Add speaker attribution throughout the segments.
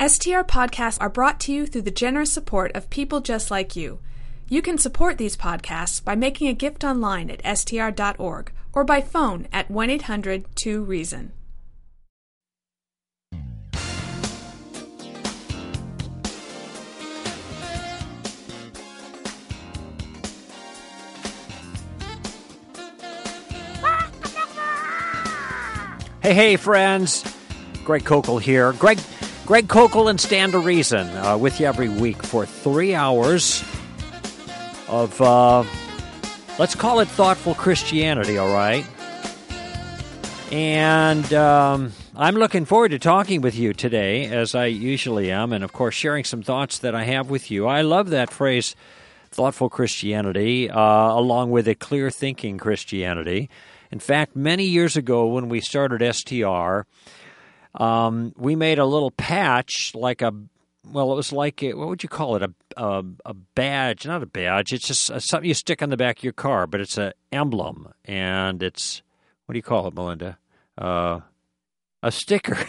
Speaker 1: STR podcasts are brought to you through the generous support of people just like you. You can support these podcasts by making a gift online at str.org or by phone at 1-800-2-REASON.
Speaker 2: Hey, friends. Greg Kokel here. Greg Kokel and Stand to Reason with you every week for 3 hours of, let's call it thoughtful Christianity, all right? And I'm looking forward to talking with you today, as I usually am, and, of course, sharing some thoughts that I have with you. I love that phrase, thoughtful Christianity, along with a clear-thinking Christianity. In fact, many years ago when we started STR, we made a little patch, like it was like, what would you call it, a badge, not a badge, it's just something you stick on the back of your car, but it's an emblem, and it's, what do you call it, Melinda? A sticker.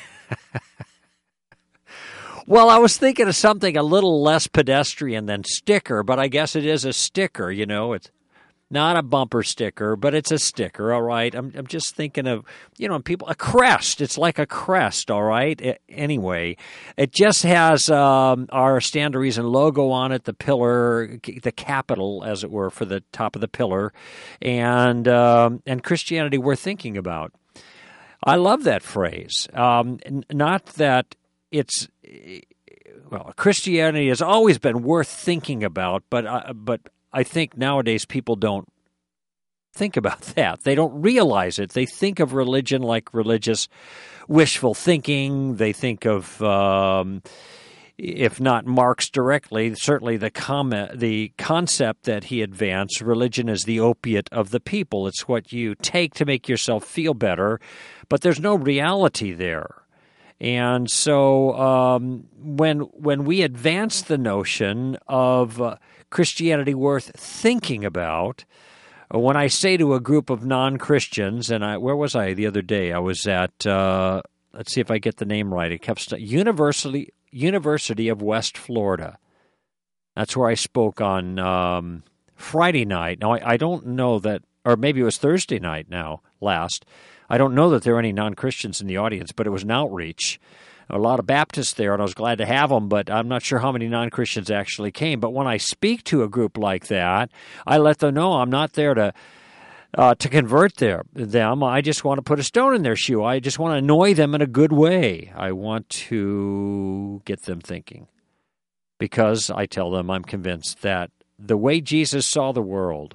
Speaker 2: Well, I was thinking of something a little less pedestrian than sticker, but I guess it is a sticker, you know, it's not a bumper sticker, but it's a sticker, all right? I'm just thinking of, a crest. It's like a crest, all right? Anyway, it just has our Stand to Reason logo on it, the pillar, the capital, as it were, for the top of the pillar, and Christianity worth thinking about. I love that phrase. Not that it's... Well, Christianity has always been worth thinking about, but I think nowadays people don't think about that. They don't realize it. They think of religion like religious wishful thinking. They think of, if not Marx directly, certainly the concept that he advanced, religion is the opiate of the people. It's what you take to make yourself feel better, but there's no reality there. And so when we advance the notion of Christianity worth thinking about, when I say to a group of non-Christians, and where was I the other day? I was at, let's see if I get the name right, it kept University of West Florida. That's where I spoke on Friday night. Now, I don't know that, or maybe it was Thursday night now, last. I don't know that there are any non-Christians in the audience, but it was an outreach. A lot of Baptists there, and I was glad to have them, but I'm not sure how many non-Christians actually came. But when I speak to a group like that, I let them know I'm not there to convert them. I just want to put a stone in their shoe. I just want to annoy them in a good way. I want to get them thinking, because I tell them I'm convinced that the way Jesus saw the world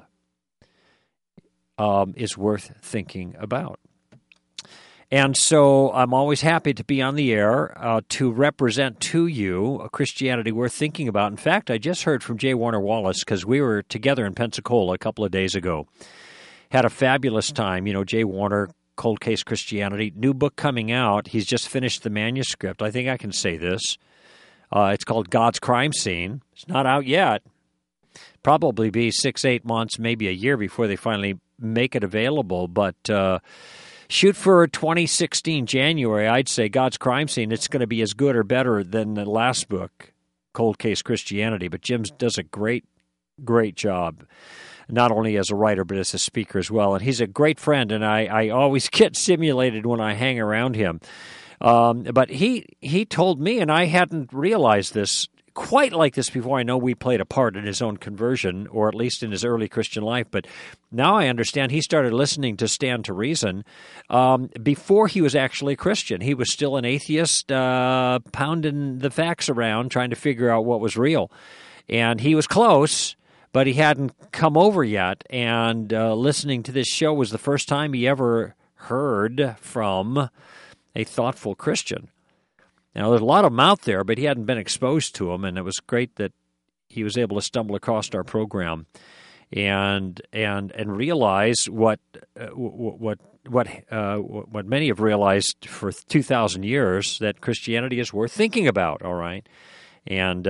Speaker 2: is worth thinking about. And so I'm always happy to be on the air to represent to you a Christianity worth thinking about. In fact, I just heard from J. Warner Wallace, because we were together in Pensacola a couple of days ago. Had a fabulous time. J. Warner, Cold Case Christianity, new book coming out. He's just finished the manuscript. I think I can say this. It's called God's Crime Scene. It's not out yet. Probably be 6-8 months, maybe a year before they finally make it available. But shoot for 2016 January, I'd say God's Crime Scene. It's going to be as good or better than the last book, Cold Case Christianity. But Jim does a great job, not only as a writer but as a speaker as well. And he's a great friend, and I always get stimulated when I hang around him. But he told me, and I hadn't realized this quite like this before. I know we played a part in his own conversion, or at least in his early Christian life, but now I understand he started listening to Stand to Reason before he was actually a Christian. He was still an atheist, pounding the facts around, trying to figure out what was real. And he was close, but he hadn't come over yet, and listening to this show was the first time he ever heard from a thoughtful Christian. Now, there's a lot of them out there, but he hadn't been exposed to them, and it was great that he was able to stumble across our program and realize what many have realized for 2,000 years, that Christianity is worth thinking about. All right, and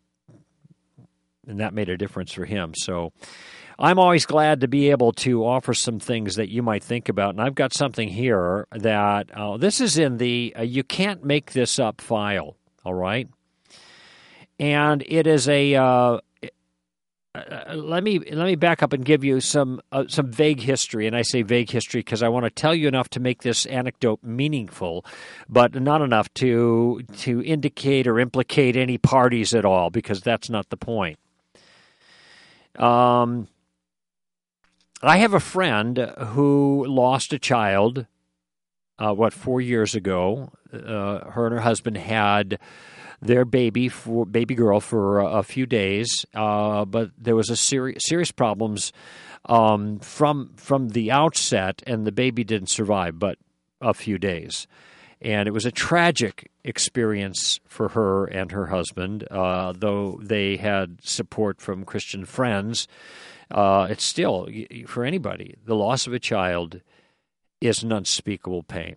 Speaker 2: that made a difference for him. So I'm always glad to be able to offer some things that you might think about. And I've got something here that this is in the You Can't Make This Up file. all right? And it is let me back up and give you some vague history, and I say vague history because I want to tell you enough to make this anecdote meaningful, but not enough to indicate or implicate any parties at all, because that's not the point. I have a friend who lost a child, 4 years ago. Her and her husband had their baby girl for a few days, but there was a serious problems from the outset, and the baby didn't survive but a few days. And it was a tragic experience for her and her husband, though they had support from Christian friends. It's still, for anybody, the loss of a child is an unspeakable pain.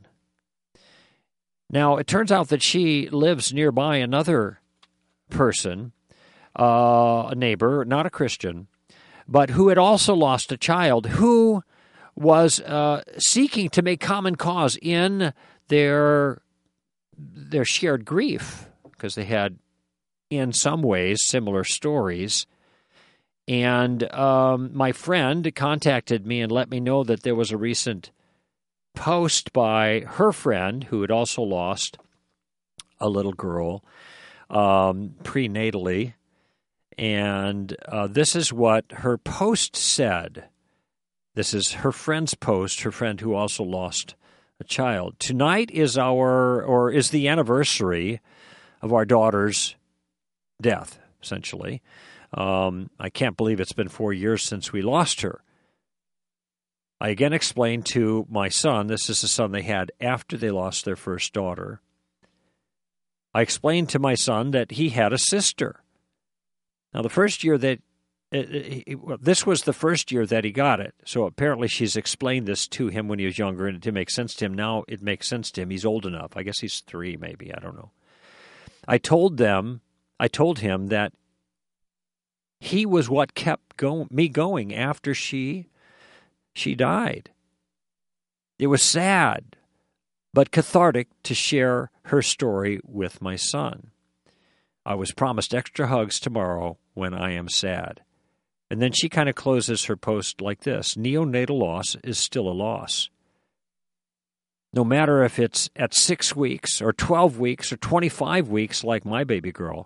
Speaker 2: Now, it turns out that she lives nearby another person, a neighbor, not a Christian, but who had also lost a child, who was seeking to make common cause in their shared grief, because they had, in some ways, similar stories. And my friend contacted me and let me know that there was a recent post by her friend who had also lost a little girl prenatally. And this is what her post said. This is her friend's post, her friend who also lost a child. Tonight is the anniversary of our daughter's death, essentially. I can't believe it's been 4 years since we lost her. I again explained to my son, this is the son they had after they lost their first daughter. I explained to my son that he had a sister. Now, the first year that, this was the first year that he got it. So apparently she's explained this to him when he was younger, and it didn't make sense to him. Now it makes sense to him. He's old enough. I guess he's 3, maybe. I don't know. I told him that he was what kept me going after she died. It was sad, but cathartic to share her story with my son. I was promised extra hugs tomorrow when I am sad. And then she kind of closes her post like this: neonatal loss is still a loss. No matter if it's at 6 weeks or 12 weeks or 25 weeks like my baby girl,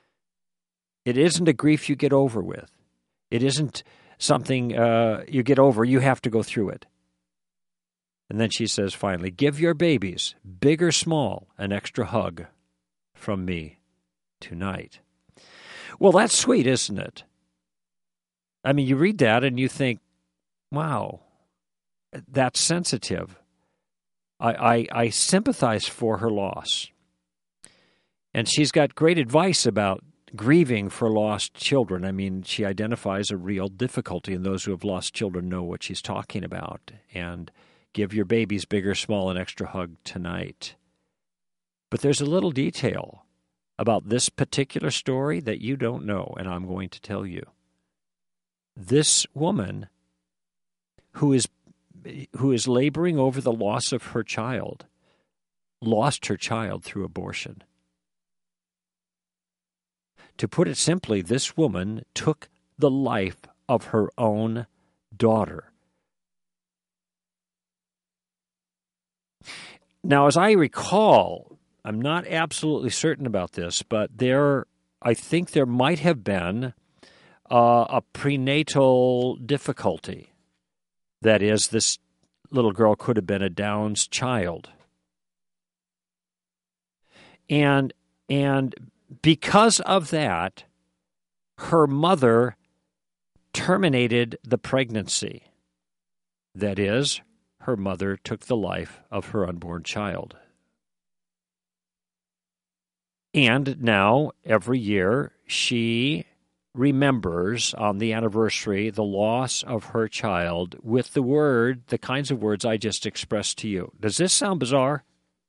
Speaker 2: it isn't a grief you get over with. It isn't something you get over. You have to go through it. And then she says finally, give your babies, big or small, an extra hug from me tonight. Well, that's sweet, isn't it? I mean, you read that and you think, wow, that's sensitive. I sympathize for her loss. And she's got great advice about grieving for lost children. I mean, she identifies a real difficulty, and those who have lost children know what she's talking about. And give your babies, big or small, an extra hug tonight. But there's a little detail about this particular story that you don't know, and I'm going to tell you. This woman who is laboring over the loss of her child lost her child through abortion. To put it simply, this woman took the life of her own daughter. Now, as I recall, I'm not absolutely certain about this, but I think there might have been a prenatal difficulty. That is, this little girl could have been a Down's child. And because of that, her mother terminated the pregnancy. That is, her mother took the life of her unborn child. And now, every year, she remembers on the anniversary the loss of her child with the kinds of words I just expressed to you. Does this sound bizarre?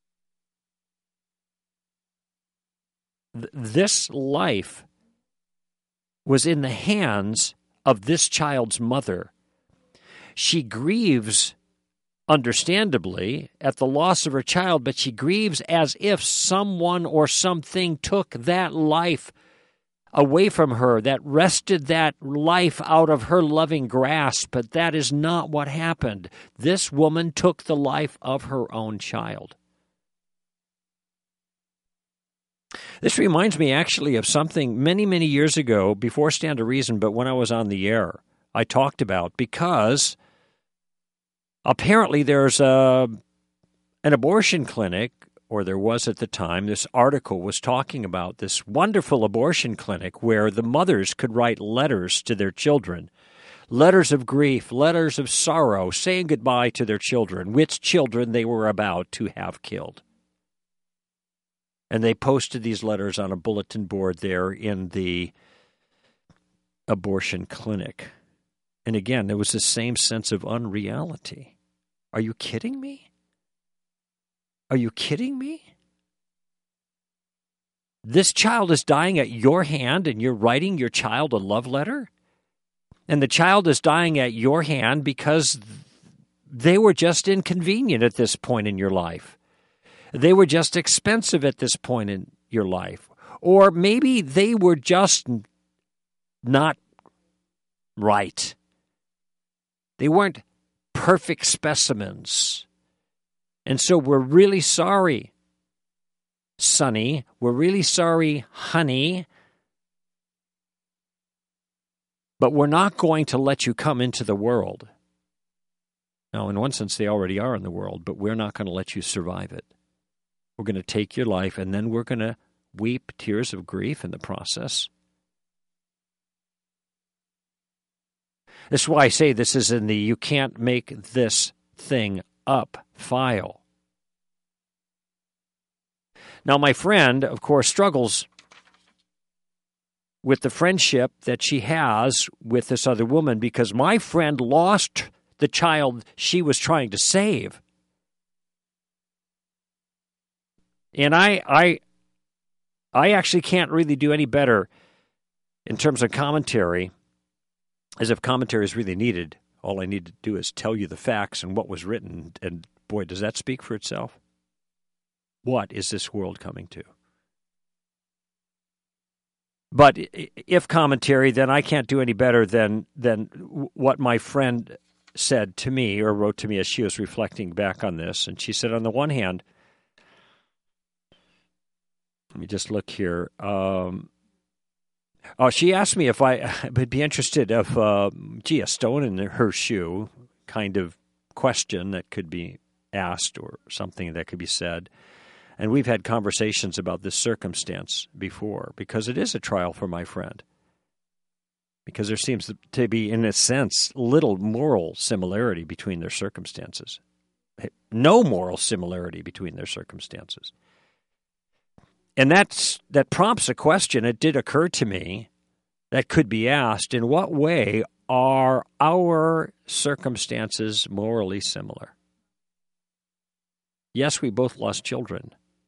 Speaker 2: This life was in the hands of this child's mother. She grieves understandably, at the loss of her child, but she grieves as if someone or something took that life away from her, that wrested that life out of her loving grasp. But that is not what happened. This woman took the life of her own child. This reminds me actually of something many, many years ago, before Stand to Reason, but when I was on the air, I talked about, because apparently there's an abortion clinic, or there was at the time. This article was talking about this wonderful abortion clinic where the mothers could write letters to their children, letters of grief, letters of sorrow, saying goodbye to their children, which children they were about to have killed. And they posted these letters on a bulletin board there in the abortion clinic. And again, there was the same sense of unreality. Are you kidding me? Are you kidding me? This child is dying at your hand, and you're writing your child a love letter? And the child is dying at your hand because they were just inconvenient at this point in your life. They were just expensive at this point in your life. Or maybe they were just not right. They weren't perfect specimens. And so we're really sorry, Sonny. We're really sorry, honey. But we're not going to let you come into the world. Now, in one sense, they already are in the world, but we're not going to let you survive it. We're going to take your life, and then we're going to weep tears of grief in the process. That's why I say this is in the "you can't make this thing up" file. Now, my friend, of course, struggles with the friendship that she has with this other woman, because my friend lost the child she was trying to save. And I actually can't really do any better in terms of commentary, as if commentary is really needed. All I need to do is tell you the facts and what was written, and boy, does that speak for itself. What is this world coming to? But if commentary, then I can't do any better than what my friend said to me, or wrote to me as she was reflecting back on this. And she said, on the one hand, let me just look here. She asked me if I would be interested of, a stone in her shoe kind of question that could be asked, or something that could be said. And we've had conversations about this circumstance before, because it is a trial for my friend. Because there seems to be, in a sense, little moral similarity between their circumstances. No moral similarity between their circumstances. And that prompts a question. It did occur to me that could be asked: in what way are our circumstances morally similar? Yes, we both lost children.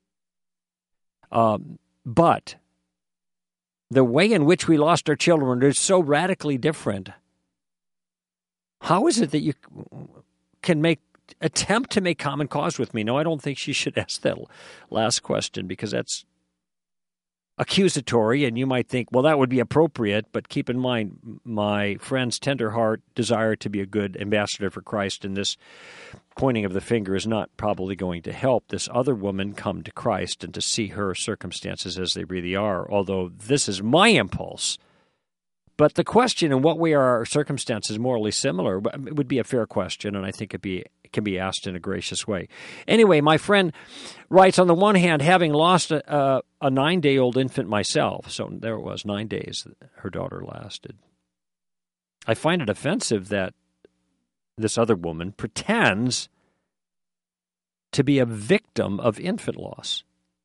Speaker 2: But the way in which we lost our children is so radically different. How is it that you can attempt to make common cause with me? No, I don't think she should ask that last question, because that's accusatory, and you might think, well, that would be appropriate, but keep in mind my friend's tender heart desire to be a good ambassador for Christ, and this pointing of the finger is not probably going to help this other woman come to Christ and to see her circumstances as they really are, although this is my impulse. But the question, in what way are our circumstances morally similar, would be a fair question, and I think it can be asked in a gracious way. Anyway, my friend writes, on the one hand, having lost a 9-day-old infant myself, so there it was, 9 days her daughter lasted, I find it offensive that this other woman pretends to be a victim of infant loss.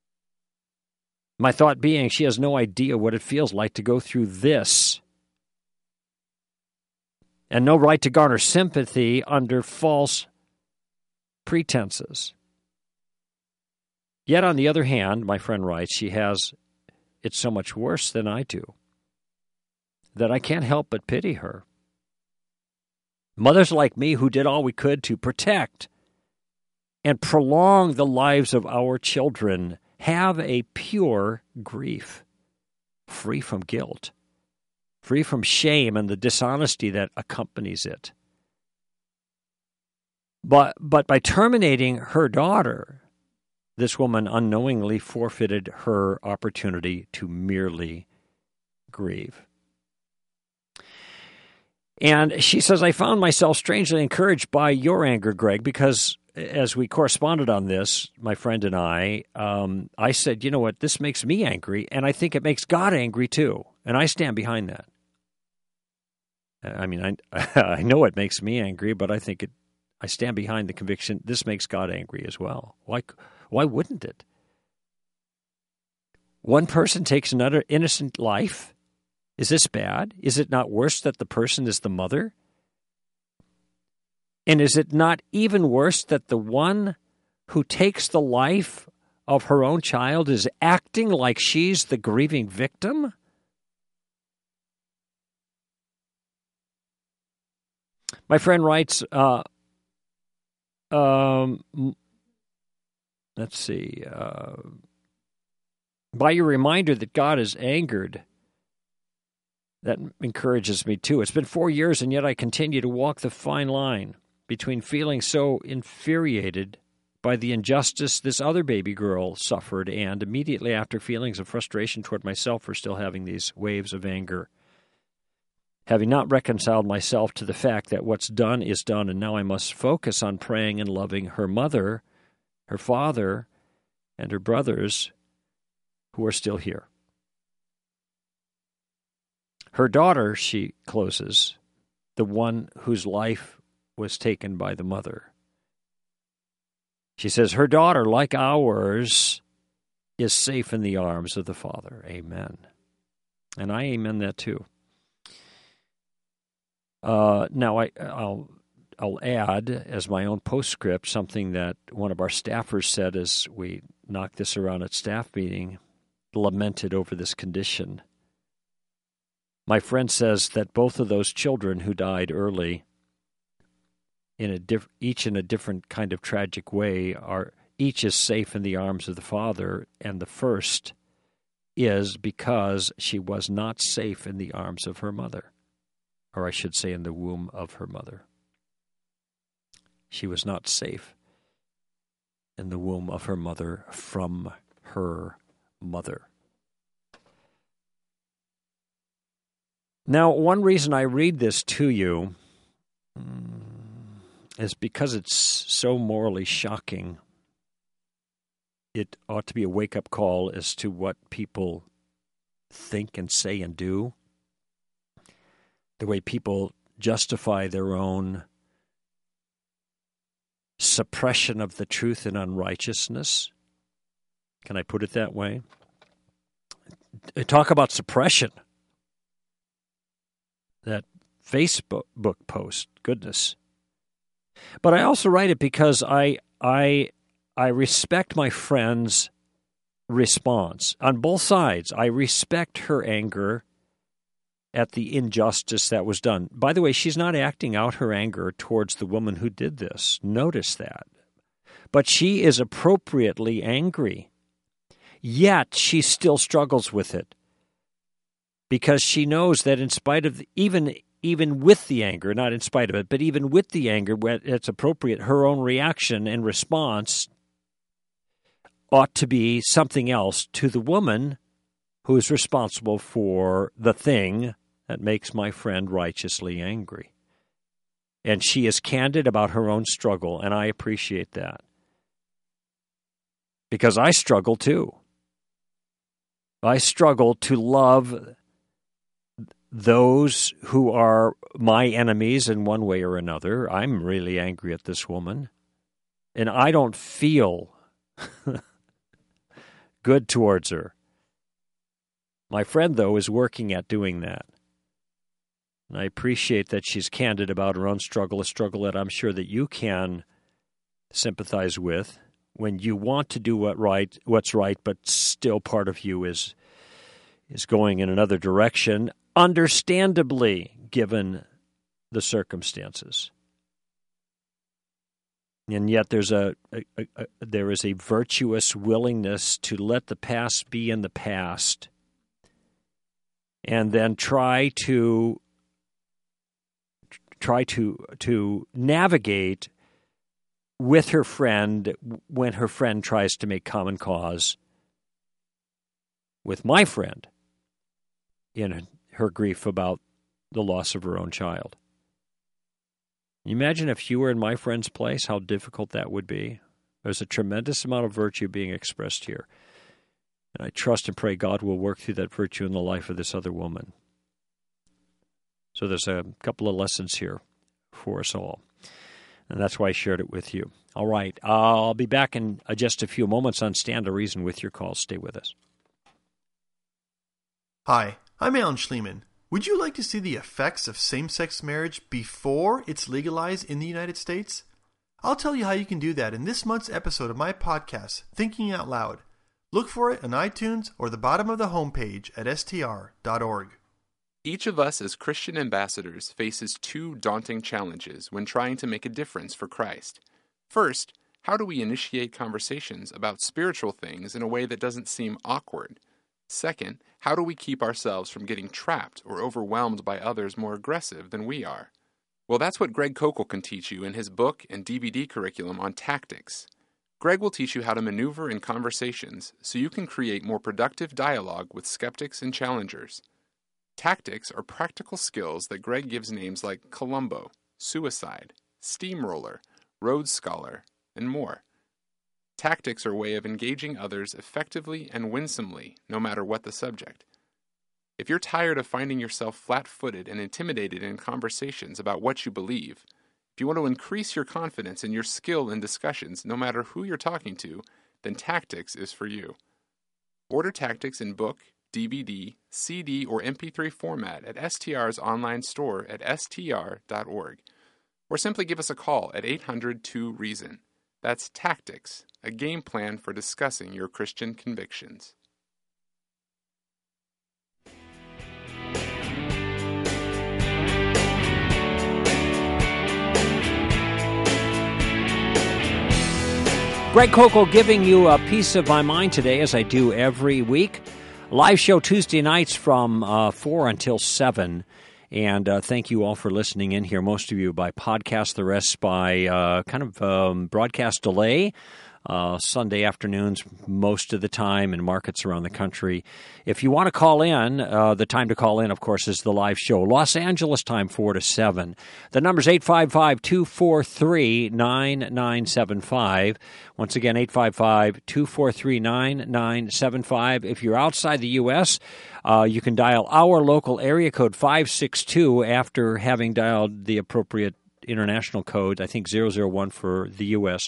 Speaker 2: My thought being, she has no idea what it feels like to go through this, and no right to garner sympathy under false pretenses. Yet, on the other hand, my friend writes, she has it so much worse than I do that I can't help but pity her. Mothers like me who did all we could to protect and prolong the lives of our children. Have a pure grief, free from guilt, free from shame and the dishonesty that accompanies it. But by terminating her daughter, this woman unknowingly forfeited her opportunity to merely grieve. And she says, I found myself strangely encouraged by your anger, Greg, because as we corresponded on this, my friend and I said, you know what, this makes me angry, and I think it makes God angry too. And I stand behind that. I mean, I know it makes me angry, but I stand behind the conviction this makes God angry as well. Why wouldn't it? One person takes another innocent life. Is this bad? Is it not worse that the person is the mother? And is it not even worse that the one who takes the life of her own child is acting like she's the grieving victim? My friend writes, let's see, by your reminder that God is angered, that encourages me too. It's been 4 years, and yet I continue to walk the fine line between feeling so infuriated by the injustice this other baby girl suffered and immediately after feelings of frustration toward myself for still having these waves of anger. Having not reconciled myself to the fact that what's done is done, and now I must focus on praying and loving her mother, her father, and her brothers who are still here. Her daughter, she closes, the one whose life was taken by the mother. She says, her daughter, like ours, is safe in the arms of the Father. Amen. And I amen that too. Now, I'll add, as my own postscript, something that one of our staffers said as we knocked this around at staff meeting, lamented over this condition. My friend says that both of those children who died early, each in a different kind of tragic way, each is safe in the arms of the Father, and the first is because she was not safe in the arms of her mother, or I should say in the womb of her mother. She was not safe in the womb of her mother from her mother. Now, one reason I read this to you is because it's so morally shocking. It ought to be a wake-up call as to what people think and say and do, the way people justify their own suppression of the truth and unrighteousness. Can I put it that way? Talk about suppression. That Facebook post, goodness. But I also write it because I respect my friend's response on both sides. I respect her anger at the injustice that was done. By the way, she's not acting out her anger towards the woman who did this. Notice that. But she is appropriately angry. Yet she still struggles with it. Because she knows that in spite of, even with the anger, not in spite of it, but even with the anger, when it's appropriate, her own reaction and response ought to be something else to the woman who is responsible for the thing that makes my friend righteously angry. And she is candid about her own struggle, and I appreciate that. Because I struggle too. I struggle to love those who are my enemies in one way or another. I'm really angry at this woman, and I don't feel good towards her. My friend, though, is working at doing that. And I appreciate that she's candid about her own struggle, a struggle that I'm sure that you can sympathize with when you want to do what's right, but still part of you is going in another direction, understandably, given the circumstances. And yet there is a virtuous willingness to let the past be in the past and then try to navigate with her friend when her friend tries to make common cause with my friend in her grief about the loss of her own child. You imagine if you were in my friend's place, how difficult that would be. There's a tremendous amount of virtue being expressed here. And I trust and pray God will work through that virtue in the life of this other woman. So there's a couple of lessons here for us all. And that's why I shared it with you. All right. I'll be back in just a few moments on Stand to Reason with your calls. Stay with us.
Speaker 3: Hi, I'm Alan Schliemann. Would you like to see the effects of same-sex marriage before it's legalized in the United States? I'll tell you how you can do that in this month's episode of my podcast, Thinking Out Loud. Look for it on iTunes or the bottom of the homepage at str.org.
Speaker 4: Each of us as Christian ambassadors faces two daunting challenges when trying to make a difference for Christ. First, how do we initiate conversations about spiritual things in a way that doesn't seem awkward? Second, how do we keep ourselves from getting trapped or overwhelmed by others more aggressive than we are? Well, that's what Greg Koukl can teach you in his book and DVD curriculum on tactics. Greg will teach you how to maneuver in conversations so you can create more productive dialogue with skeptics and challengers. Tactics are practical skills that Greg gives names like Columbo, Suicide, Steamroller, Rhodes Scholar, and more. Tactics are a way of engaging others effectively and winsomely, no matter what the subject. If you're tired of finding yourself flat-footed and intimidated in conversations about what you believe, if you want to increase your confidence and your skill in discussions, no matter who you're talking to, then Tactics is for you. Order Tactics in book, DVD, CD, or MP3 format at STR's online store at str.org. Or simply give us a call at 800-2-REASON. That's Tactics, a game plan for discussing your Christian convictions.
Speaker 2: Greg Koukl giving you a piece of my mind today, as I do every week. Live show Tuesday nights from 4 until 7. And thank you all for listening in here, most of you by podcast, the rest by broadcast delay. Sunday afternoons most of the time in markets around the country. If you want to call in, the time to call in, of course, is the live show. Los Angeles time, 4 to 7. The number's 855-243-9975. Once again, 855-243-9975. If you're outside the U.S., you can dial our local area code 562 after having dialed the appropriate international code, I think 001 for the U.S.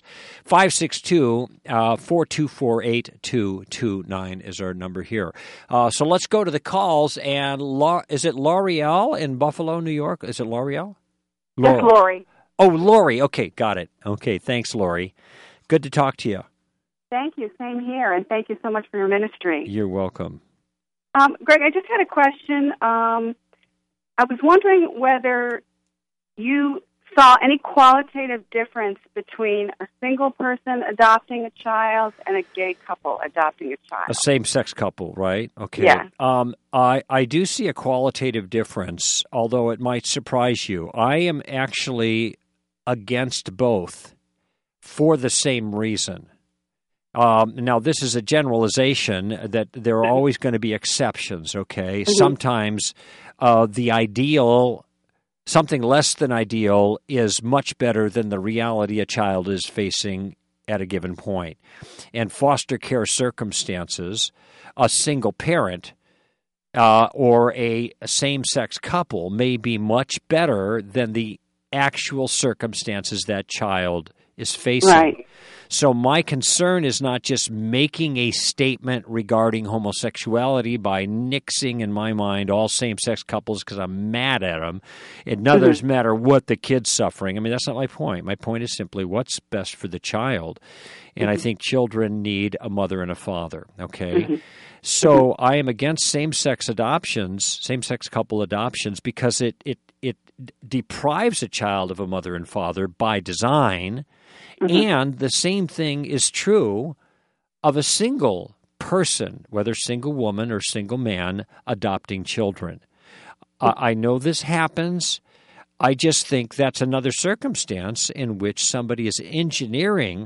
Speaker 2: 562-4248-229 is our number here. So let's go to the calls. And is it L'Oreal in Buffalo, New York? Is it L'Oreal?
Speaker 5: It's Lori.
Speaker 2: Oh, Lori. Okay, got it. Okay, thanks, Lori. Good to talk to you.
Speaker 5: Thank you. Same here, and thank you so much for your ministry.
Speaker 2: You're welcome.
Speaker 5: Greg, I just had a question. I was wondering whether you saw any qualitative difference between a single person adopting a child and a gay couple adopting a child.
Speaker 2: A same-sex couple, right? Okay.
Speaker 5: Yeah.
Speaker 2: I do see a qualitative difference, although it might surprise you. I am actually against both for the same reason. Now, this is a generalization that there are always going to be exceptions, okay? Mm-hmm. Sometimes the ideal, something less than ideal, is much better than the reality a child is facing at a given point. And foster care circumstances, a single parent or a same-sex couple may be much better than the actual circumstances that child is facing.
Speaker 5: Right.
Speaker 2: So my concern is not just making a statement regarding homosexuality by nixing, in my mind, all same-sex couples because I'm mad at them. It doesn't matter what the kid's suffering. I mean, that's not my point. My point is simply what's best for the child. And I think children need a mother and a father, okay? So I am against same-sex adoptions, same-sex couple adoptions, because it deprives a child of a mother and father by design. And the same thing is true of a single person, whether single woman or single man, adopting children. I know this happens. I just think that's another circumstance in which somebody is engineering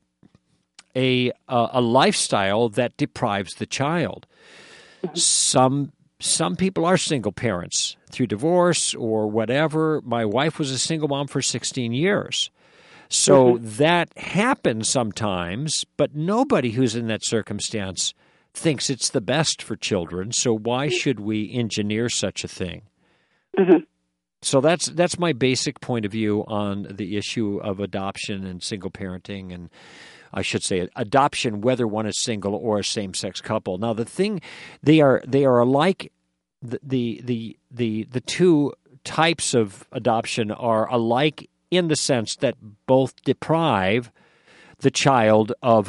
Speaker 2: a lifestyle that deprives the child. Some people are single parents through divorce or whatever. My wife was a single mom for 16 years. So that happens sometimes, but nobody who's in that circumstance thinks it's the best for children. So why should we engineer such a thing? So that's my basic point of view on the issue of adoption and single parenting, and I should say adoption, whether one is single or a same-sex couple. Now, the thing they are alike. The two types of adoption are alike in the sense that both deprive the child of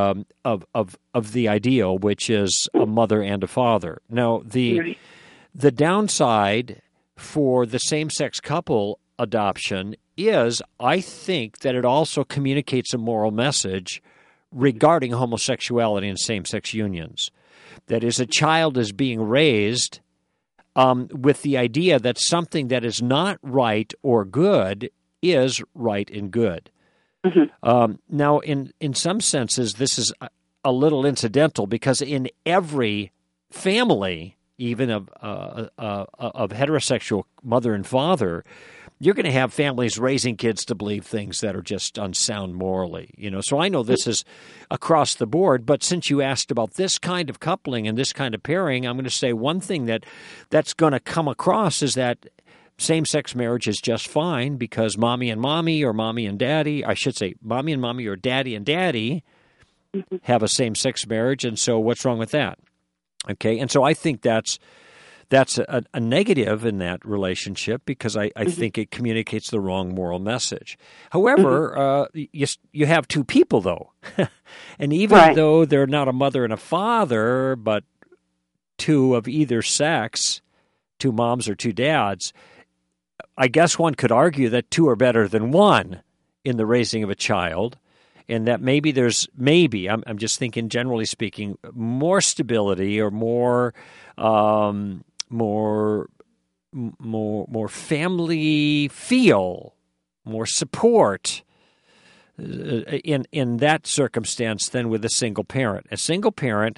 Speaker 2: of the ideal, which is a mother and a father. Now, the downside for the same-sex couple adoption is, I think, that it also communicates a moral message regarding homosexuality and same-sex unions. That is, a child is being raised with the idea that something that is not right or good is right and good. Now, in some senses, this is a little incidental, because in every family, even of heterosexual mother and father, you're going to have families raising kids to believe things that are just unsound morally. So I know this is across the board, but since you asked about this kind of coupling and this kind of pairing, I'm going to say one thing that's going to come across is that same-sex marriage is just fine because mommy and mommy, or mommy and daddy, I should say mommy and mommy, or daddy and daddy have a same-sex marriage, and so what's wrong with that? Okay, and so I think that's a negative in that relationship, because I think it communicates the wrong moral message. However, you have two people, though. And even though they're not a mother and a father, but two of either sex, two moms or two dads, I guess one could argue that two are better than one in the raising of a child, and that maybe I'm just thinking, generally speaking, more stability or more family feel, more support in that circumstance than with a single parent. A single parent,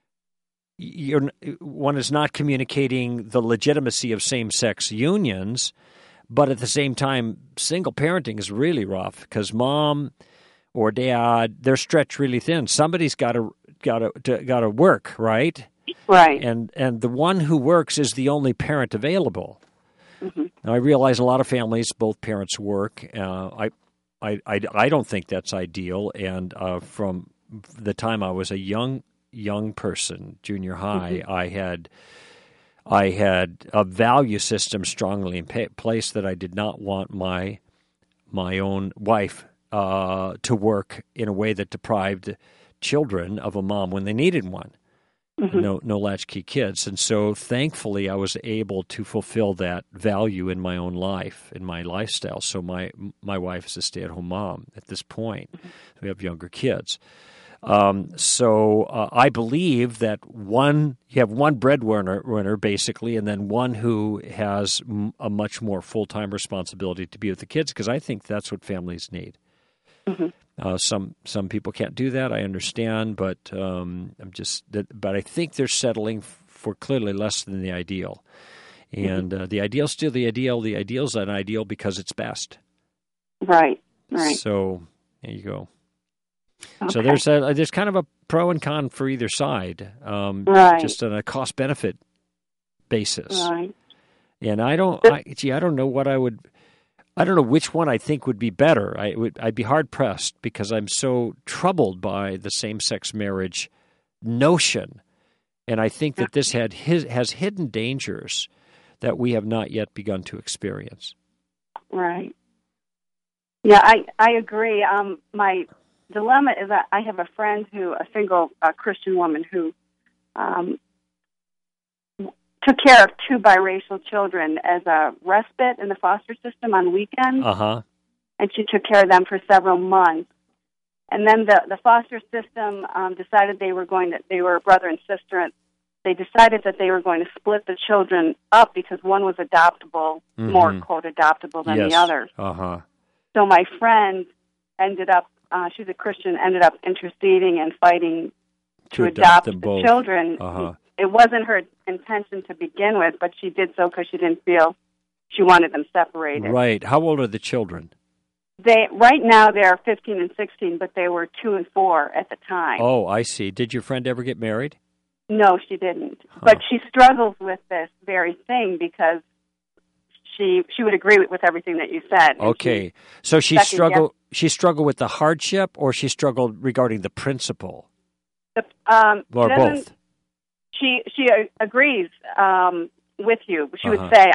Speaker 2: one is not communicating the legitimacy of same-sex unions, but at the same time, single parenting is really rough because mom or dad, they're stretched really thin. Somebody's got to work, right?
Speaker 5: Right.
Speaker 2: And the one who works is the only parent available. Now, I realize a lot of families, both parents work. I don't think that's ideal. And from the time I was a young person, junior high, I had a value system strongly in place that I did not want my own wife to work in a way that deprived children of a mom when they needed one. No latchkey kids. And so thankfully I was able to fulfill that value in my own life, in my lifestyle. So my wife is a stay-at-home mom at this point. We have younger kids. So I believe that you have one breadwinner basically, and then one who has a much more full-time responsibility to be with the kids, because I think that's what families need. Some people can't do that. I understand, but but I think they're settling for clearly less than the ideal, and the ideal's still the ideal. The ideal's an ideal because it's best.
Speaker 5: Right.
Speaker 2: So there you go. Okay. So there's kind of a pro and con for either side, just on a cost benefit basis.
Speaker 5: Right.
Speaker 2: And I don't know which one I think would be better. I'd be hard pressed because I'm so troubled by the same-sex marriage notion, and I think that this has hidden dangers that we have not yet begun to experience.
Speaker 5: Right. Yeah, I agree. My dilemma is that I have a friend a single Christian woman who took care of 2 biracial children as a respite in the foster system on weekends.
Speaker 2: Uh-huh.
Speaker 5: And she took care of them for several months. And then the foster system decided they were a brother and sister, and they decided that they were going to split the children up because one was adoptable, more, quote, adoptable than the other.
Speaker 2: Uh-huh.
Speaker 5: So my friend ended up, she's a Christian, ended up interceding and fighting to adopt
Speaker 2: them both.
Speaker 5: The children.
Speaker 2: Uh-huh.
Speaker 5: It wasn't her intention to begin with, but she did so because she didn't feel she wanted them separated.
Speaker 2: Right. How old are the children?
Speaker 5: Right now they're 15 and 16, but they were 2 and 4 at the time.
Speaker 2: Oh, I see. Did your friend ever get married?
Speaker 5: No, she didn't. But she struggles with this very thing because she would agree with everything that you said.
Speaker 2: Okay. So she struggled with the hardship, or she struggled regarding the principle? Or both?
Speaker 5: She agrees with you. She would say,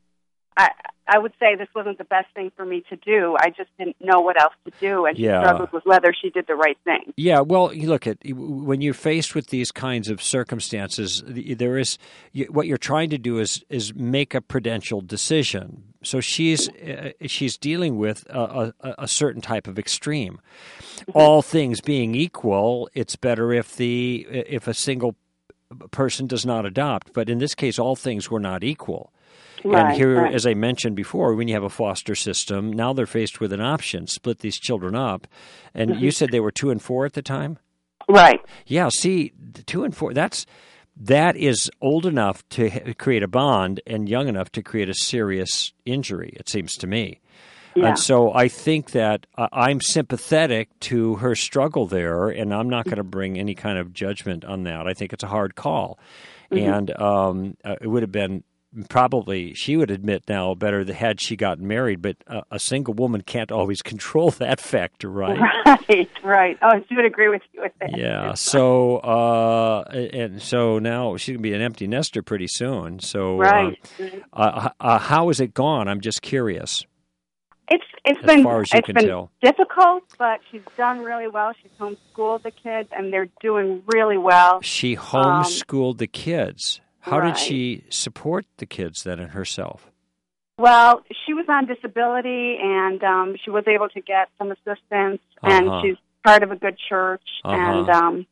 Speaker 5: I would say this wasn't the best thing for me to do. I just didn't know what else to do, and she struggled with whether she did the right thing.
Speaker 2: Yeah, well, you look at when you're faced with these kinds of circumstances, there is what you're trying to do is make a prudential decision. So she's dealing with a certain type of extreme. All things being equal, it's better if a single person does not adopt. But in this case, all things were not equal. And here, as I mentioned before, when you have a foster system, now they're faced with an option: split these children up. And you said they were 2 and 4 at the time?
Speaker 5: Right.
Speaker 2: Yeah. See, 2 and 4. That is old enough to create a bond and young enough to create a serious injury. It seems to me. Yeah. And so I think that I'm sympathetic to her struggle there, and I'm not going to bring any kind of judgment on that. I think it's a hard call, and it would have been. Probably she would admit now better that had she gotten married, but a single woman can't always control that factor, right?
Speaker 5: Right. Oh, she would agree with you with that.
Speaker 2: Yeah. So and so now she's gonna be an empty nester pretty soon. So how has it gone? I'm just curious.
Speaker 5: It's been difficult, but she's done really well. She's homeschooled the kids, and they're doing really well.
Speaker 2: She homeschooled the kids. How did she support the kids then and herself?
Speaker 5: Well, she was on disability, and she was able to get some assistance, and she's part of a good church, and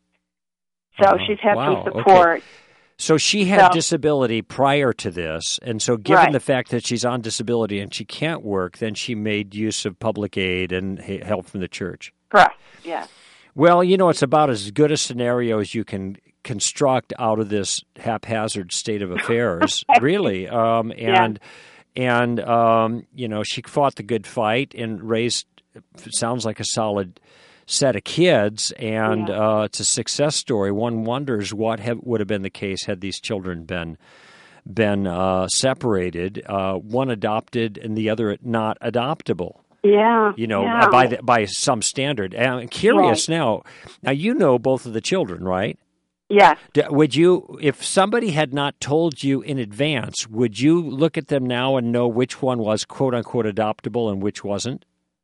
Speaker 5: so she's had some support.
Speaker 2: Okay. So she had disability prior to this, and so given the fact that she's on disability and she can't work, then she made use of public aid and help from the church.
Speaker 5: Correct, yes.
Speaker 2: Well, it's about as good a scenario as you can construct out of this haphazard state of affairs, really. She fought the good fight and raised, sounds like a solid set of kids, and it's a success story. One wonders what would have been the case had these children been separated, one adopted and the other not adoptable.
Speaker 5: Yeah.
Speaker 2: By some standard. And I'm curious now you know both of the children, right?
Speaker 5: Yes.
Speaker 2: Would you, if somebody had not told you in advance, would you look at them now and know which one was quote unquote adoptable and which wasn't?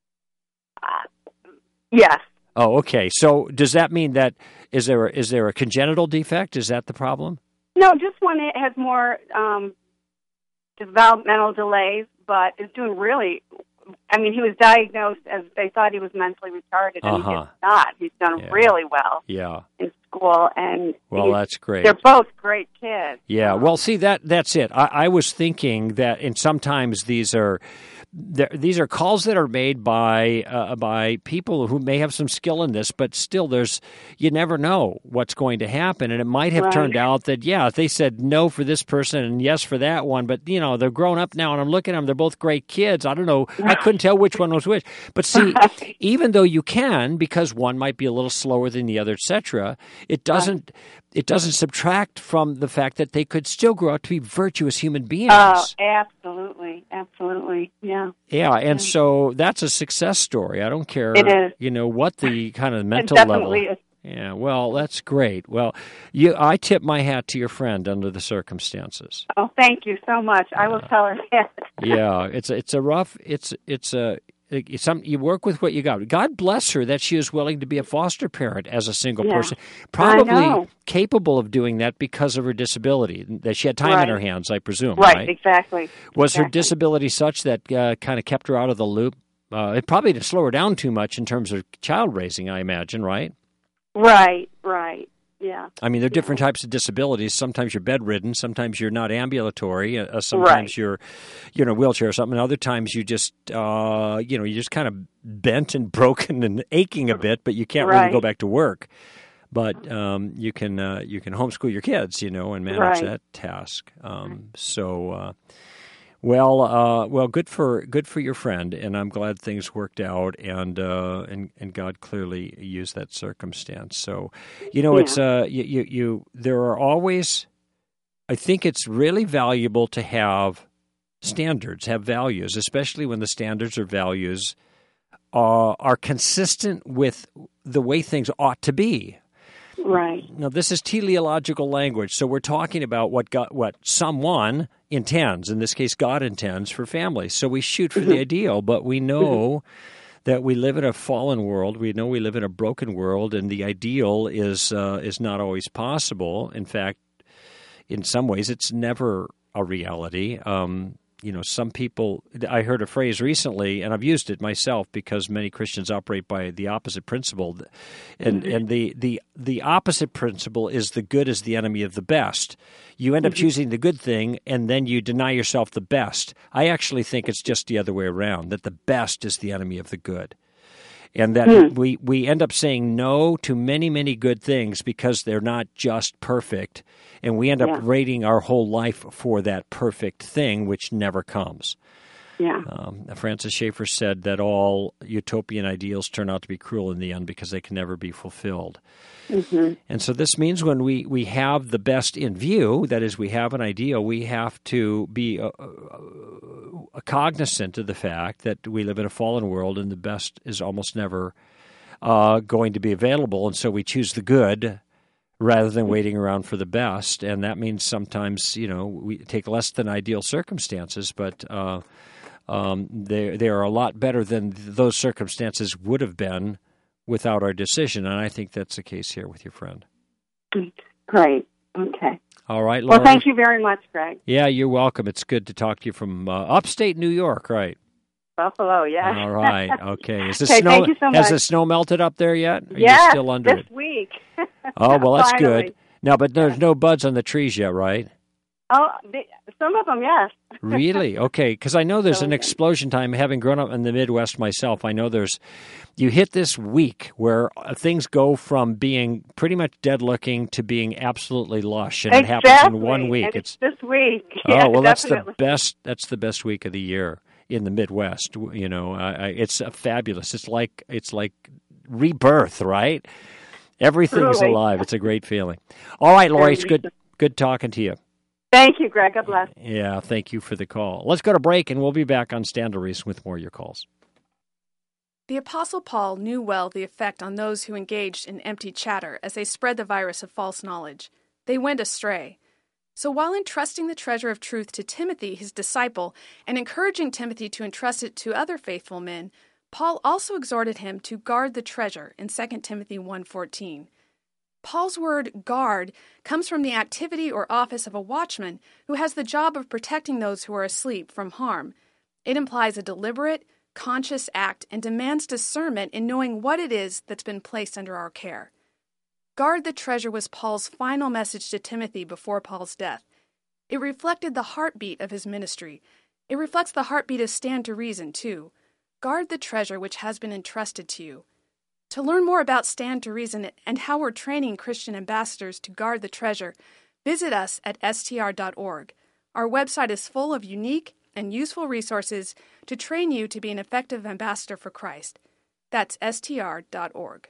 Speaker 5: Yes.
Speaker 2: Oh, okay. So does that mean that is there a congenital defect? Is that the problem?
Speaker 5: No, just one has more developmental delays, but is doing really. I mean, he was diagnosed as they thought he was mentally retarded, and he's not. He's done really well.
Speaker 2: Yeah. In
Speaker 5: school, and
Speaker 2: that's great.
Speaker 5: They're both great kids.
Speaker 2: Yeah. Well, see that's it. I was thinking that, and sometimes these are calls that are made by people who may have some skill in this, but still, you never know what's going to happen, and it might have turned out that they said no for this person and yes for that one, but they're grown up now, and I'm looking at them; they're both great kids. I don't know, I couldn't tell which one was which. But see, even though you can, because one might be a little slower than the other, etc., it doesn't subtract from the fact that they could still grow up to be virtuous human beings.
Speaker 5: Oh, absolutely, yeah.
Speaker 2: Yeah, and so that's a success story. I don't care,
Speaker 5: it is.
Speaker 2: What the kind of mental
Speaker 5: level.
Speaker 2: Is. Yeah, well, that's great. Well, I tip my hat to your friend under the circumstances.
Speaker 5: Oh, thank you so much. I will tell her that.
Speaker 2: Yeah, it's a rough you work with what you got. God bless her that she is willing to be a foster parent as a single
Speaker 5: Yeah.
Speaker 2: person,
Speaker 5: I
Speaker 2: probably
Speaker 5: know.
Speaker 2: capable of doing that because of her disability, that she had time
Speaker 5: Right.
Speaker 2: in her hands, I presume,
Speaker 5: Right, exactly.
Speaker 2: Was her
Speaker 5: Exactly.
Speaker 2: disability such that kind of kept her out of the loop? It probably didn't slow her down too much in terms of child raising, I imagine, right?
Speaker 5: Right. Yeah.
Speaker 2: I mean, there are different types of disabilities. Sometimes you're bedridden. Sometimes you're not ambulatory. Sometimes you're, in a wheelchair or something. Other times you just, you're just kind of bent and broken and aching a bit, but you can't really go back to work. But you can homeschool your kids, and manage that task. Well, good for your friend, and I'm glad things worked out, and God clearly used that circumstance. So, it's there are always. I think it's really valuable to have standards, have values, especially when the standards or values are consistent with the way things ought to be.
Speaker 5: Right.
Speaker 2: Now, this is teleological language, so we're talking about what someone intends. In this case, God intends for families. So we shoot for the ideal, but we know that we live in a fallen world. We know we live in a broken world, and the ideal is not always possible. In fact, in some ways, it's never a reality. Some people, I heard a phrase recently, and I've used it myself because many Christians operate by the opposite principle. And the opposite principle is the good is the enemy of the best. You end up choosing the good thing, and then you deny yourself the best. I actually think it's just the other way around, that the best is the enemy of the good. And that we end up saying no to many, many good things because they're not just perfect. And we end up rating our whole life for that perfect thing, which never comes.
Speaker 5: Yeah.
Speaker 2: Francis Schaeffer said that all utopian ideals turn out to be cruel in the end because they can never be fulfilled. Mm-hmm. And so this means when we have the best in view, that is, we have an ideal, we have to be cognizant of the fact that we live in a fallen world and the best is almost never going to be available. And so we choose the good rather than waiting around for the best. And that means sometimes, we take less than ideal circumstances, but they are a lot better than those circumstances would have been without our decision. And I think that's the case here with your friend.
Speaker 5: Great. Okay.
Speaker 2: All right, Lori.
Speaker 5: Well, thank you very much, Greg.
Speaker 2: Yeah, you're welcome. It's good to talk to you from upstate New York, right?
Speaker 5: Buffalo, yeah.
Speaker 2: All right. Okay. Is the
Speaker 5: Okay,
Speaker 2: snow,
Speaker 5: thank you so much.
Speaker 2: has the snow melted up there yet? Are you still under
Speaker 5: this
Speaker 2: it?
Speaker 5: week.
Speaker 2: Oh, well, that's
Speaker 5: Finally.
Speaker 2: good. Now, but there's no buds on the trees yet, right?
Speaker 5: Oh, some of them, yes.
Speaker 2: Really? Okay, because I know there's an explosion time. Having grown up in the Midwest myself, I know you hit this week where things go from being pretty much dead-looking to being absolutely lush, and it happens in 1 week.
Speaker 5: And it's this week.
Speaker 2: Oh,
Speaker 5: Yeah,
Speaker 2: well,
Speaker 5: definitely.
Speaker 2: that's the best week of the year in the Midwest. It's fabulous. It's like rebirth, right? Everything's
Speaker 5: Truly.
Speaker 2: alive. It's a great feeling. All right, Lori, it's good talking to you.
Speaker 5: Thank you, Greg. God bless.
Speaker 2: Yeah, thank you for the call. Let's go to break, and we'll be back on Stand to Reason with more of your calls.
Speaker 1: The Apostle Paul knew well the effect on those who engaged in empty chatter as they spread the virus of false knowledge. They went astray. So while entrusting the treasure of truth to Timothy, his disciple, and encouraging Timothy to entrust it to other faithful men, Paul also exhorted him to guard the treasure in 2 Timothy 1:14. Paul's word guard comes from the activity or office of a watchman who has the job of protecting those who are asleep from harm. It implies a deliberate, conscious act and demands discernment in knowing what it is that's been placed under our care. Guard the treasure was Paul's final message to Timothy before Paul's death. It reflected the heartbeat of his ministry. It reflects the heartbeat of Stand to Reason, too. Guard the treasure which has been entrusted to you. To learn more about Stand to Reason and how we're training Christian ambassadors to guard the treasure, visit us at str.org. Our website is full of unique and useful resources to train you to be an effective ambassador for Christ. That's str.org.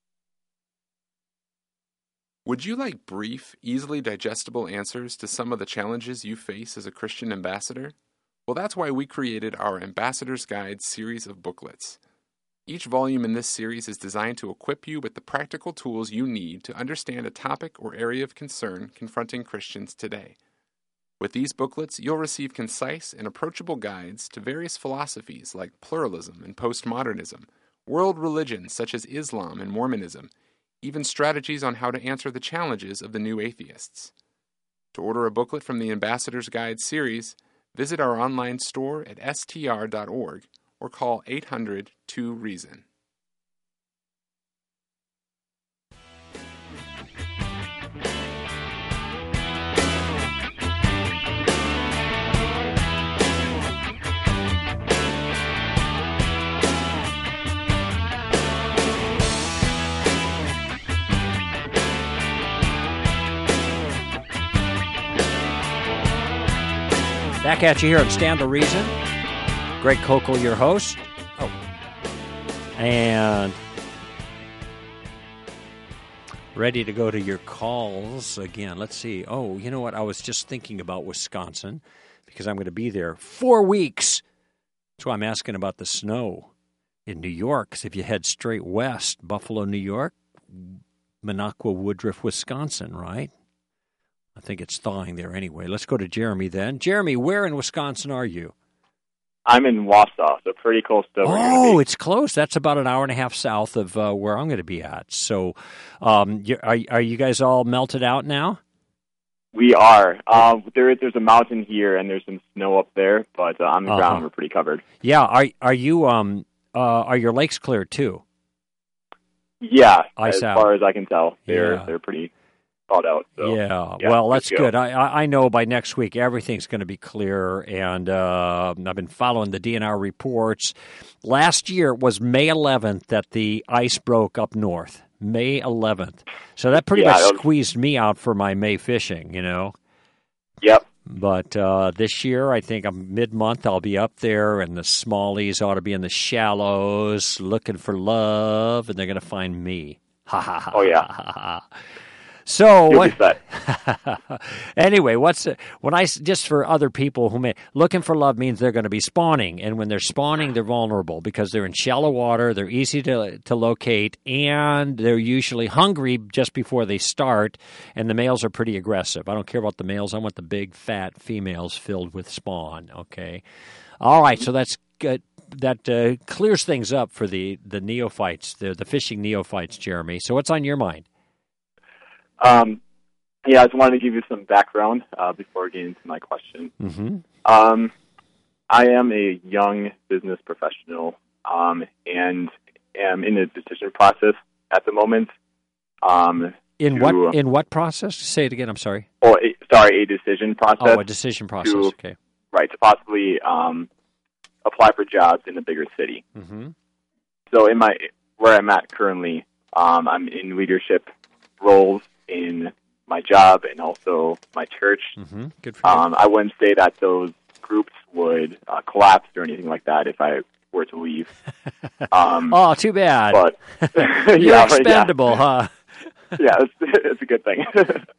Speaker 4: Would you like brief, easily digestible answers to some of the challenges you face as a Christian ambassador? Well, that's why we created our Ambassador's Guide series of booklets. Each volume in this series is designed to equip you with the practical tools you need to understand a topic or area of concern confronting Christians today. With these booklets, you'll receive concise and approachable guides to various philosophies like pluralism and postmodernism, world religions such as Islam and Mormonism, even strategies on how to answer the challenges of the new atheists. To order a booklet from the Ambassador's Guide series, visit our online store at str.org or call 800-2REASON.
Speaker 2: Back at you here on Stand to Reason. Greg Kokel, your host. And ready to go to your calls again. Let's see. Oh, you know what? I was just thinking about Wisconsin because I'm going to be there 4 weeks. That's why I'm asking about the snow in New York. Because if you head straight west, Buffalo, New York, Minocqua, Woodruff, Wisconsin, right? I think it's thawing there anyway. Let's go to Jeremy then. Jeremy, where in Wisconsin are you?
Speaker 6: I'm in Wausau, so pretty close to where you're going to be.
Speaker 2: It's close. That's about an hour and a half south of where I'm going to be at. So are you guys all melted out now?
Speaker 6: We are. There's a mountain here, and there's some snow up there, but on the ground we're pretty covered.
Speaker 2: Yeah. Are your lakes clear too?
Speaker 6: Yeah,
Speaker 2: Ice
Speaker 6: as
Speaker 2: out.
Speaker 6: far as I can tell, they're pretty thawed out. So,
Speaker 2: yeah, well, that's good. I know by next week everything's going to be clear, and I've been following the DNR reports. Last year was May 11th that the ice broke up north, May 11th. So that pretty much squeezed me out for my May fishing, you know.
Speaker 6: Yep.
Speaker 2: But this year, I think mid-month I'll be up there, and the smallies ought to be in the shallows looking for love, and they're going to find me. Ha, ha, ha.
Speaker 6: Oh, yeah.
Speaker 2: Ha, ha, ha. So what? Anyway, just for other people looking for love means they're going to be spawning, and when they're spawning, they're vulnerable because they're in shallow water, they're easy to locate, and they're usually hungry just before they start. And the males are pretty aggressive. I don't care about the males; I want the big, fat females filled with spawn. Okay, all right. So that's good. That clears things up for the neophytes, the fishing neophytes, Jeremy. So what's on your mind?
Speaker 6: I just wanted to give you some background before getting into my question.
Speaker 2: Mm-hmm.
Speaker 6: I am a young business professional and am in a decision process at the moment.
Speaker 2: In what process? Say it again. I'm sorry.
Speaker 6: A decision process.
Speaker 2: Oh, a decision process. Okay.
Speaker 6: Right, to possibly apply for jobs in a bigger city.
Speaker 2: Mm-hmm.
Speaker 6: So where I'm at currently, I'm in leadership roles in my job and also my church.
Speaker 2: Mm-hmm. Good for you.
Speaker 6: I wouldn't say that those groups would collapse or anything like that if I were to leave.
Speaker 2: Oh, too bad.
Speaker 6: But
Speaker 2: you're expendable, huh?
Speaker 6: Yeah, it's a good thing.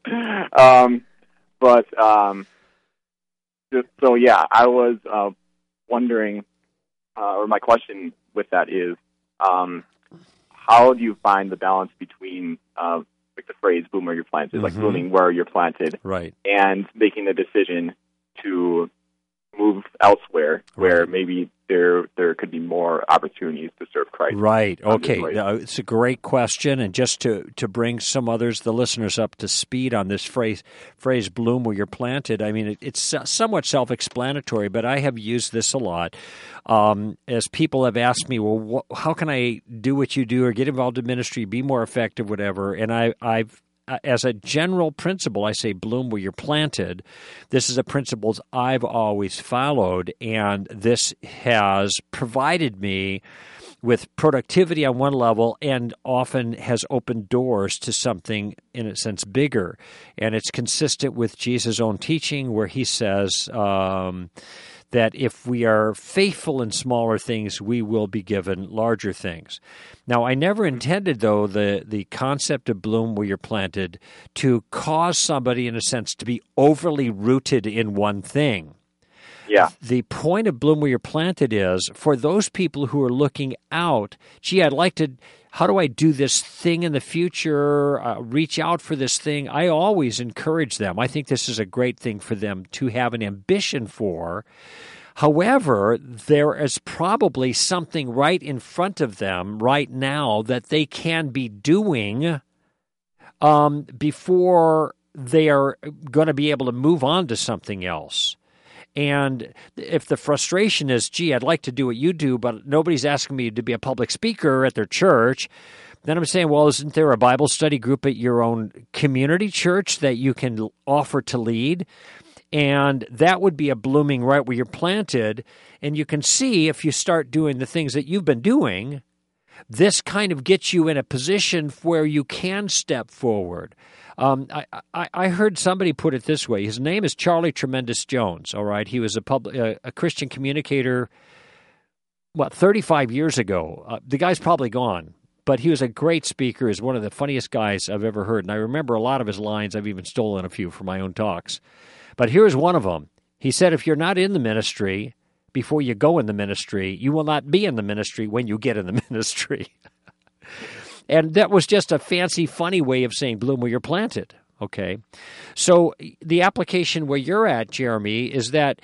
Speaker 6: I was wondering, or my question with that is, how do you find the balance between like the phrase "bloom where you're planted," like blooming where you're planted,
Speaker 2: right,
Speaker 6: and making the decision to move elsewhere where maybe there could be more opportunities to serve Christ.
Speaker 2: Right. Okay. It's a great question, and just to bring some others, the listeners, up to speed on this phrase "bloom where you're planted." I mean, it's somewhat self-explanatory, but I have used this a lot. As people have asked me, well, how can I do what you do or get involved in ministry, be more effective, whatever? And I've as a general principle, I say bloom where you're planted. This is a principle I've always followed, and this has provided me with productivity on one level and often has opened doors to something, in a sense, bigger. And it's consistent with Jesus' own teaching where he says that if we are faithful in smaller things, we will be given larger things. Now, I never intended, though, the concept of bloom where you're planted to cause somebody, in a sense, to be overly rooted in one thing.
Speaker 6: Yeah.
Speaker 2: The point of bloom where you're planted is for those people who are looking out, gee, I'd like to how do I do this thing in the future, reach out for this thing, I always encourage them. I think this is a great thing for them to have an ambition for. However, there is probably something right in front of them right now that they can be doing before they are going to be able to move on to something else. And if the frustration is, gee, I'd like to do what you do, but nobody's asking me to be a public speaker at their church, then I'm saying, well, isn't there a Bible study group at your own community church that you can offer to lead? And that would be a blooming right where you're planted. And you can see if you start doing the things that you've been doing, this kind of gets you in a position where you can step forward. I heard somebody put it this way. His name is Charlie Tremendous Jones, all right? He was a Christian communicator, 35 years ago. The guy's probably gone, but he was a great speaker. He's one of the funniest guys I've ever heard, and I remember a lot of his lines. I've even stolen a few for my own talks. But here's one of them. He said, if you're not in the ministry before you go in the ministry, you will not be in the ministry when you get in the ministry. And that was just a fancy, funny way of saying bloom where you're planted, okay? So the application where you're at, Jeremy, is that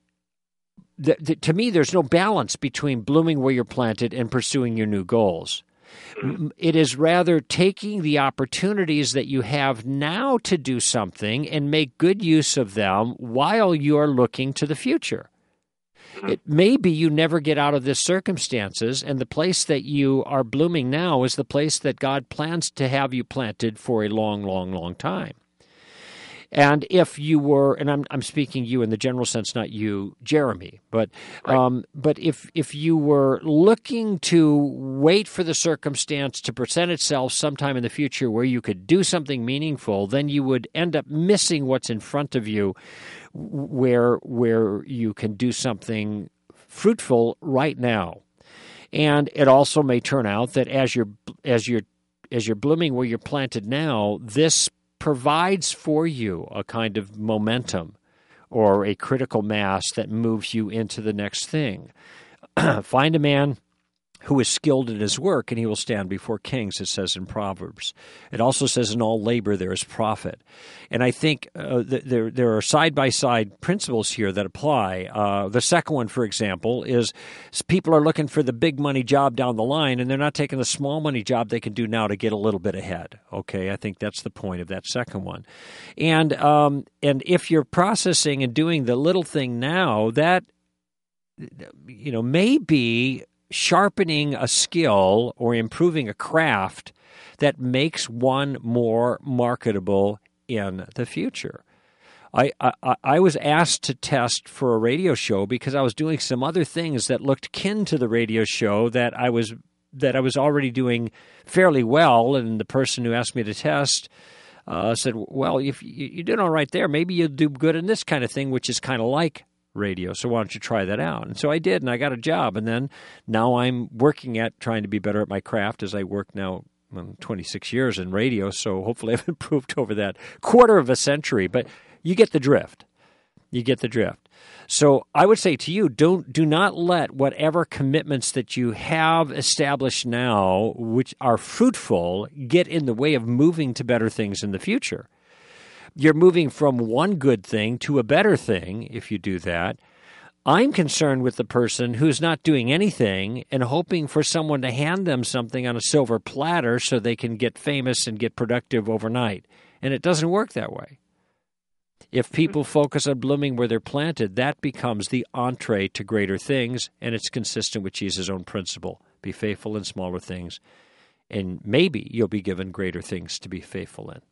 Speaker 2: to me there's no balance between blooming where you're planted and pursuing your new goals. It is rather taking the opportunities that you have now to do something and make good use of them while you're looking to the future. It may be you never get out of this circumstances, and the place that you are blooming now is the place that God plans to have you planted for a long, long, long time. And if you were, and I'm speaking you in the general sense, not you, Jeremy, but right. But if you were looking to wait for the circumstance to present itself sometime in the future where you could do something meaningful, then you would end up missing what's in front of you, where you can do something fruitful right now. And it also may turn out that as you're blooming where you're planted now, this provides for you a kind of momentum or a critical mass that moves you into the next thing. Find a man who is skilled in his work, and he will stand before kings, it says in Proverbs. It also says, in all labor there is profit. And I think there are side-by-side principles here that apply. The second one, for example, is people are looking for the big money job down the line, and they're not taking the small money job they can do now to get a little bit ahead. Okay, I think that's the point of that second one. And if you're processing and doing the little thing now, that may be sharpening a skill or improving a craft that makes one more marketable in the future. I was asked to test for a radio show because I was doing some other things that looked kin to the radio show that I was already doing fairly well, and the person who asked me to test said, well, if you did all right there, maybe you'll do good in this kind of thing, which is kind of like radio, so why don't you try that out? And so I did, and I got a job, and then now I'm working at trying to be better at my craft as I work now 26 years in radio, so hopefully I've improved over that quarter of a century, but you get the drift. You get the drift. So I would say to you, do not let whatever commitments that you have established now, which are fruitful, get in the way of moving to better things in the future. You're moving from one good thing to a better thing if you do that. I'm concerned with the person who's not doing anything and hoping for someone to hand them something on a silver platter so they can get famous and get productive overnight. And it doesn't work that way. If people focus on blooming where they're planted, that becomes the entree to greater things, and it's consistent with Jesus' own principle. Be faithful in smaller things, and maybe you'll be given greater things to be faithful in.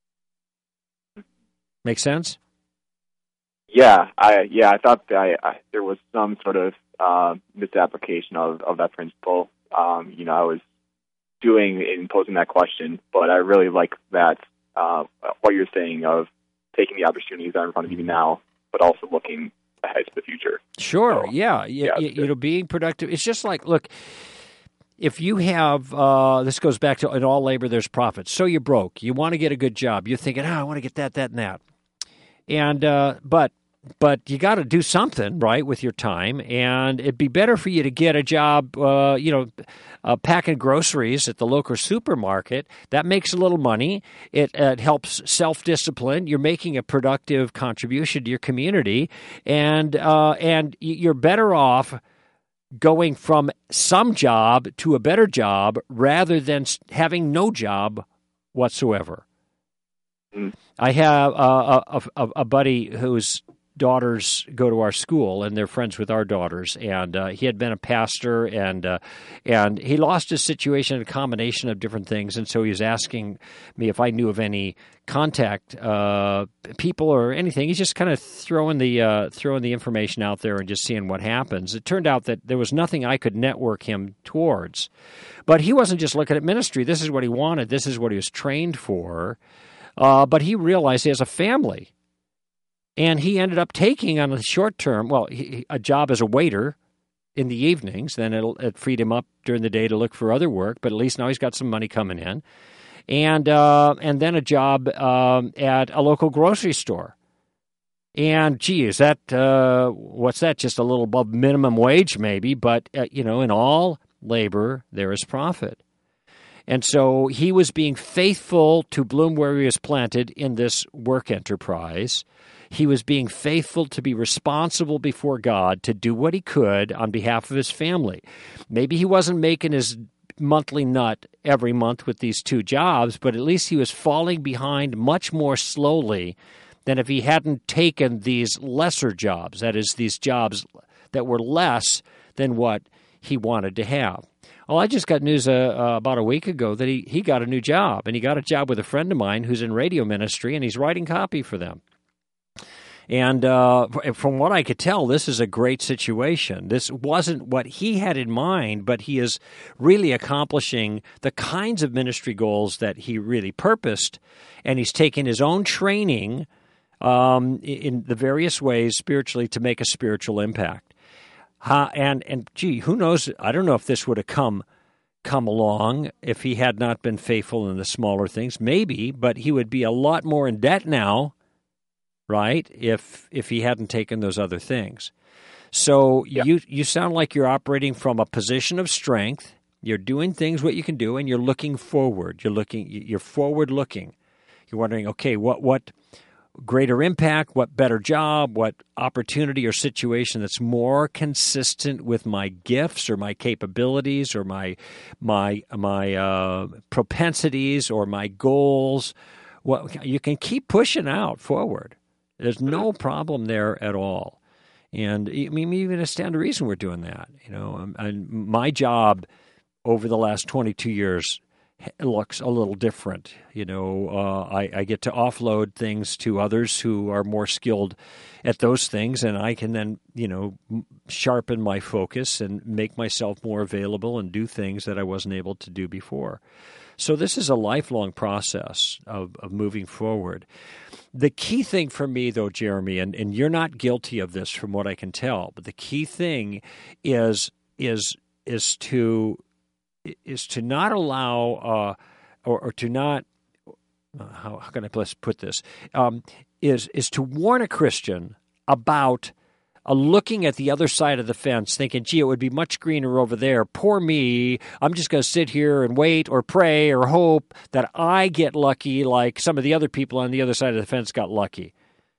Speaker 2: Make sense?
Speaker 6: Yeah, I thought that there was some sort of misapplication of that principle. I was doing in posing that question, but I really like that what you're saying of taking the opportunities that are in front of you now, but also looking ahead to the future.
Speaker 2: Sure,
Speaker 6: so,
Speaker 2: yeah, being productive. It's just like, look, if you have, this goes back to in all labor there's profit. So you're broke. You want to get a good job. You're thinking, I want to get that, and that. And but you got to do something, right, with your time, and it'd be better for you to get a job, packing groceries at the local supermarket. That makes a little money. It helps self-discipline. You're making a productive contribution to your community, and you're better off going from some job to a better job rather than having no job whatsoever. I have a buddy whose daughters go to our school, and they're friends with our daughters. And he had been a pastor, and he lost his situation in a combination of different things. And so he was asking me if I knew of any contact people or anything. He's just kind of throwing the information out there and just seeing what happens. It turned out that there was nothing I could network him towards. But he wasn't just looking at ministry. This is what he wanted. This is what he was trained for. But he realized he has a family. And he ended up taking on a short term, a job as a waiter in the evenings. Then it freed him up during the day to look for other work. But at least now he's got some money coming in, and then a job at a local grocery store. And gee, is that what's that? Just a little above minimum wage, maybe. But in all labor there is profit. And so he was being faithful to bloom where he was planted in this work enterprise. He was being faithful to be responsible before God, to do what he could on behalf of his family. Maybe he wasn't making his monthly nut every month with these two jobs, but at least he was falling behind much more slowly than if he hadn't taken these lesser jobs, that is, these jobs that were less than what he wanted to have. Well, I just got news about a week ago that he got a new job, and he got a job with a friend of mine who's in radio ministry, and he's writing copy for them. And from what I could tell, this is a great situation. This wasn't what he had in mind, but he is really accomplishing the kinds of ministry goals that he really purposed, and he's taken his own training in the various ways spiritually to make a spiritual impact. And gee, who knows? I don't know if this would have come along if he had not been faithful in the smaller things. Maybe, but he would be a lot more in debt now, right, if he hadn't taken those other things. So you sound like you're operating from a position of strength. You're doing things what you can do, and you're looking forward. You're forward looking. You're wondering, okay, what greater impact, what better job, what opportunity or situation that's more consistent with my gifts or my capabilities or my propensities or my goals. Well, you can keep pushing out forward. There's no problem there at all. And I mean, even stand to reason we're doing that. And my job over the last 22 years looks a little different. I get to offload things to others who are more skilled at those things, and I can then, sharpen my focus and make myself more available and do things that I wasn't able to do before. So this is a lifelong process of moving forward. The key thing for me, though, Jeremy, and you're not guilty of this from what I can tell, but the key thing is to not allow or to not how can I put this is to warn a Christian about looking at the other side of the fence, thinking, gee, it would be much greener over there. Poor me. I'm just going to sit here and wait or pray or hope that I get lucky like some of the other people on the other side of the fence got lucky.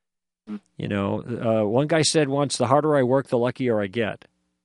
Speaker 2: One guy said once, the harder I work, the luckier I get.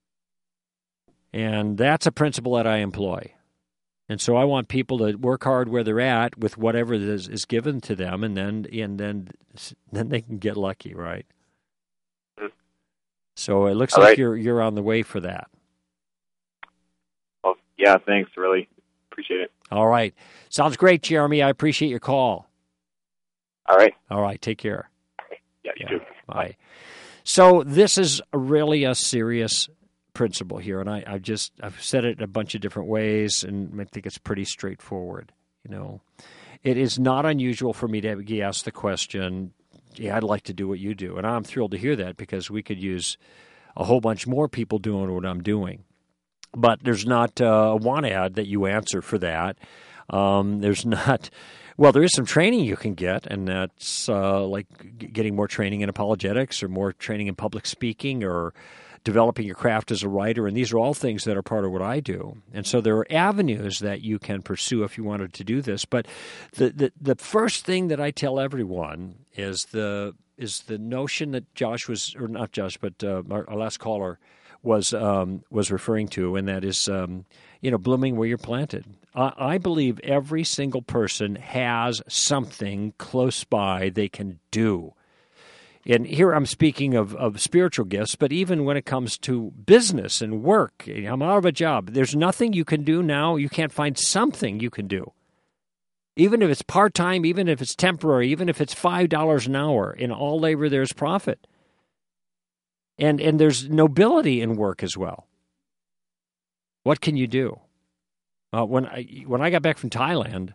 Speaker 2: And that's a principle that I employ. And so I want people to work hard where they're at with whatever is given to them, and then they can get lucky, right? So it looks
Speaker 6: All
Speaker 2: like
Speaker 6: right.
Speaker 2: you're on the way for that.
Speaker 6: Well, yeah, thanks. Really appreciate it.
Speaker 2: All right. Sounds great, Jeremy. I appreciate your call.
Speaker 6: All right.
Speaker 2: All right. Take care.
Speaker 6: Yeah, you too.
Speaker 2: Bye. So this is really a serious principle here, and I've said it in a bunch of different ways, and I think it's pretty straightforward. It is not unusual for me to be asked the question, I'd like to do what you do. And I'm thrilled to hear that, because we could use a whole bunch more people doing what I'm doing. But there's not a want ad that you answer for that. There's not Well, there is some training you can get, and that's like getting more training in apologetics or more training in public speaking or developing your craft as a writer, and these are all things that are part of what I do. And so there are avenues that you can pursue if you wanted to do this. But the first thing that I tell everyone is the notion that Josh was, or not Josh, but our last caller was referring to, and that is blooming where you're planted. I believe every single person has something close by they can do. And here I'm speaking of spiritual gifts, but even when it comes to business and work, I'm out of a job. There's nothing you can do now. You can't find something you can do. Even if it's part-time, even if it's temporary, even if it's $5 an hour, in all labor there's profit. And there's nobility in work as well. What can you do? When I got back from Thailand,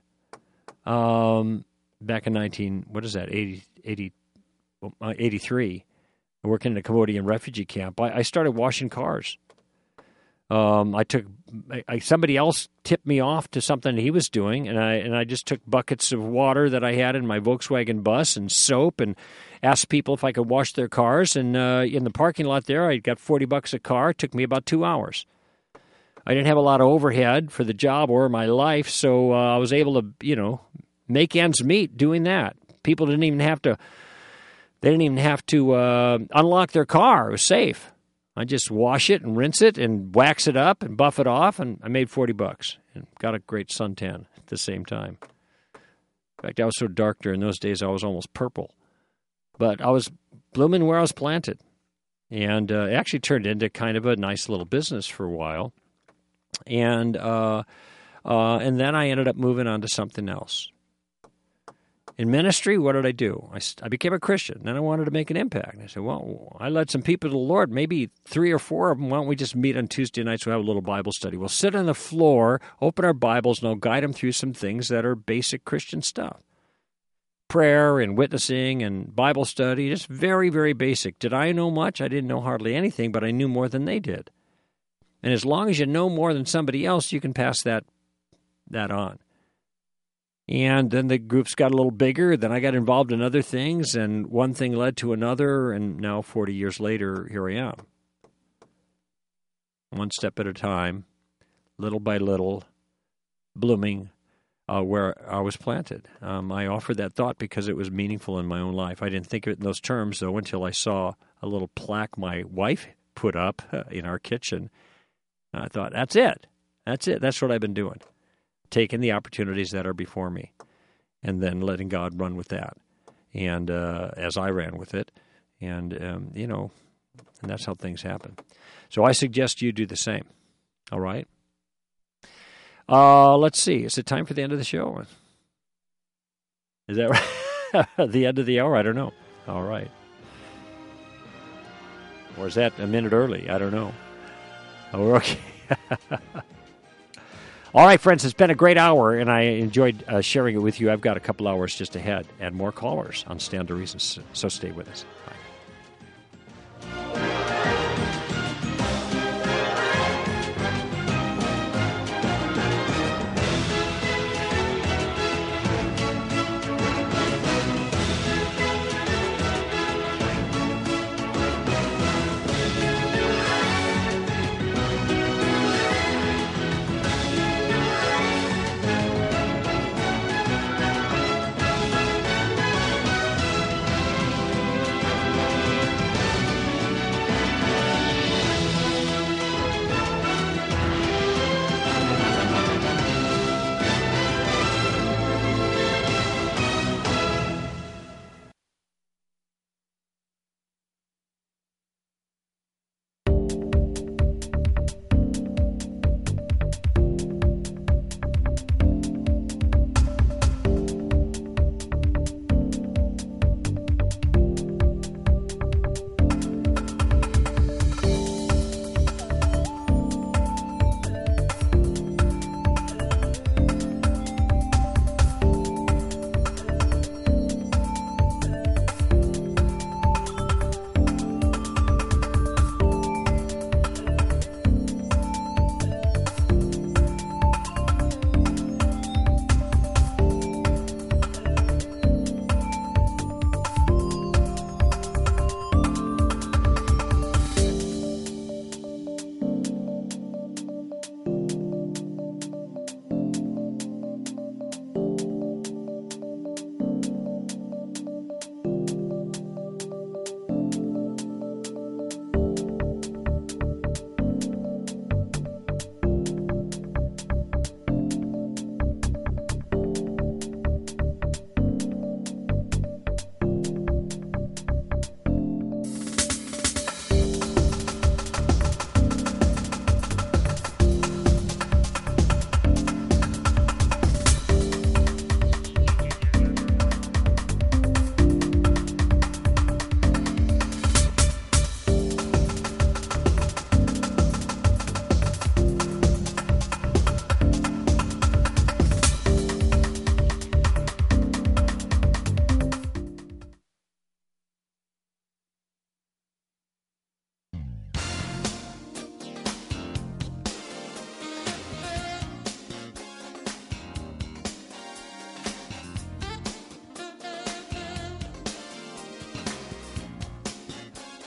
Speaker 2: back in 83, working in a Cambodian refugee camp, I started washing cars. Somebody else tipped me off to something he was doing, and I just took buckets of water that I had in my Volkswagen bus and soap and asked people if I could wash their cars. And in the parking lot there, I got $40 a car. It took me about 2 hours. I didn't have a lot of overhead for the job or my life, so I was able to, make ends meet doing that. People didn't even have to unlock their car. It was safe. I just wash it and rinse it and wax it up and buff it off, and I made $40 and got a great suntan at the same time. In fact, I was so dark during those days I was almost purple. But I was blooming where I was planted, and it actually turned into kind of a nice little business for a while. And then I ended up moving on to something else. In ministry, what did I do? I became a Christian. Then I wanted to make an impact. I said, well, I led some people to the Lord, maybe 3 or 4 of them. Why don't we just meet on Tuesday nights? We'll have a little Bible study. We'll sit on the floor, open our Bibles, and I'll guide them through some things that are basic Christian stuff. Prayer and witnessing and Bible study, just very, very basic. Did I know much? I didn't know hardly anything, but I knew more than they did. And as long as you know more than somebody else, you can pass that on. And then the groups got a little bigger. Then I got involved in other things, and one thing led to another, and now 40 years later, here I am. One step at a time, little by little, blooming where I was planted. I offered that thought because it was meaningful in my own life. I didn't think of it in those terms, though, until I saw a little plaque my wife put up in our kitchen. I thought, that's it. That's what I've been doing. Taking the opportunities that are before me and then letting God run with that. And as I ran with it, and that's how things happen. So I suggest you do the same. All right? Let's see. Is it time for the end of the show? Is that right? The end of the hour? I don't know. All right. Or is that a minute early? I don't know. Oh, we're okay. All right, friends, it's been a great hour, and I enjoyed sharing it with you. I've got a couple hours just ahead and more callers on Stand to Reason, so stay with us. Bye.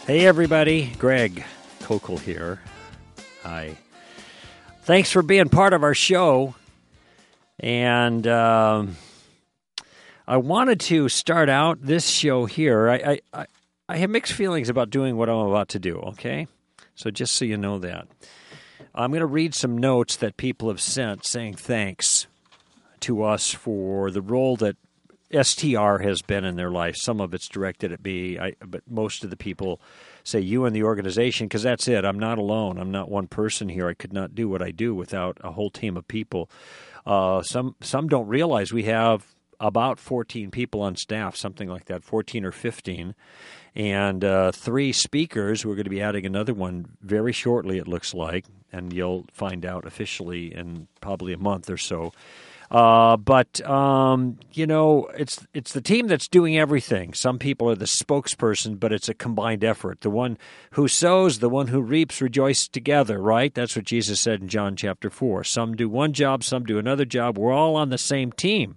Speaker 2: Hey, everybody. Greg Koukl here. Hi. Thanks for being part of our show. And I wanted to start out this show here. I have mixed feelings about doing what I'm about to do, okay? So just so you know that. I'm going to read some notes that people have sent saying thanks to us for the role that STR has been in their life. Some of it's directed at me, but most of the people say you and the organization, because that's it. I'm not alone. I'm not one person here. I could not do what I do without a whole team of people. Some don't realize we have about 14 people on staff, something like that, 14 or 15, and 3 speakers. We're going to be adding another one very shortly, it looks like, and you'll find out officially in probably a month or so. But you know, it's the team that's doing everything. Some people are the spokesperson, but it's a combined effort. The one who sows, the one who reaps, rejoice together, right? That's what Jesus said in John chapter 4. Some do one job, some do another job. We're all on the same team.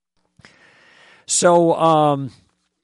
Speaker 2: So, I'm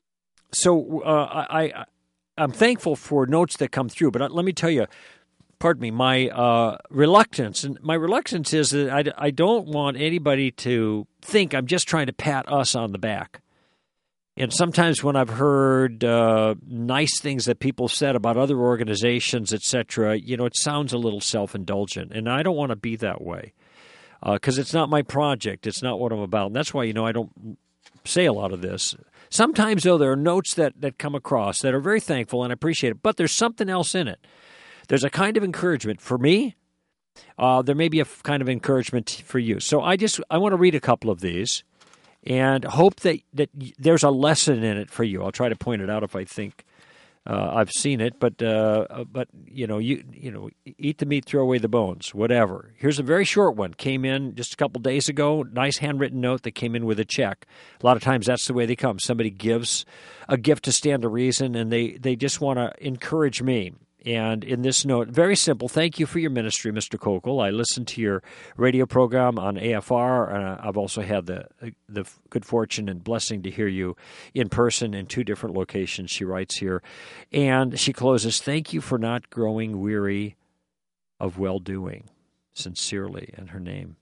Speaker 2: thankful for notes that come through, but let me tell you, pardon me, my reluctance. And my reluctance is that I don't want anybody to think I'm just trying to pat us on the back. And sometimes when I've heard nice things that people said about other organizations, etc., you know, it sounds a little self-indulgent. And I don't want to be that way because it's not my project. It's not what I'm about. And that's why, you know, I don't say a lot of this. Sometimes, though, there are notes that come across that are very thankful and I appreciate it, but there's something else in it. There's a kind of encouragement for me. There may be a kind of encouragement for you. So I want to read a couple of these and hope that there's a lesson in it for you. I'll try to point it out if I think I've seen it. But you know, eat the meat, throw away the bones, whatever. Here's a very short one. Came in just a couple days ago. Nice handwritten note that came in with a check. A lot of times that's the way they come. Somebody gives a gift to stand to reason, and they just want to encourage me. And in this note, very simple, thank you for your ministry, Mr. Koukl. I listened to your radio program on AFR, and I've also had the good fortune and blessing to hear you in person in 2 different locations, she writes here. And she closes, thank you for not growing weary of well-doing. Sincerely, and her name.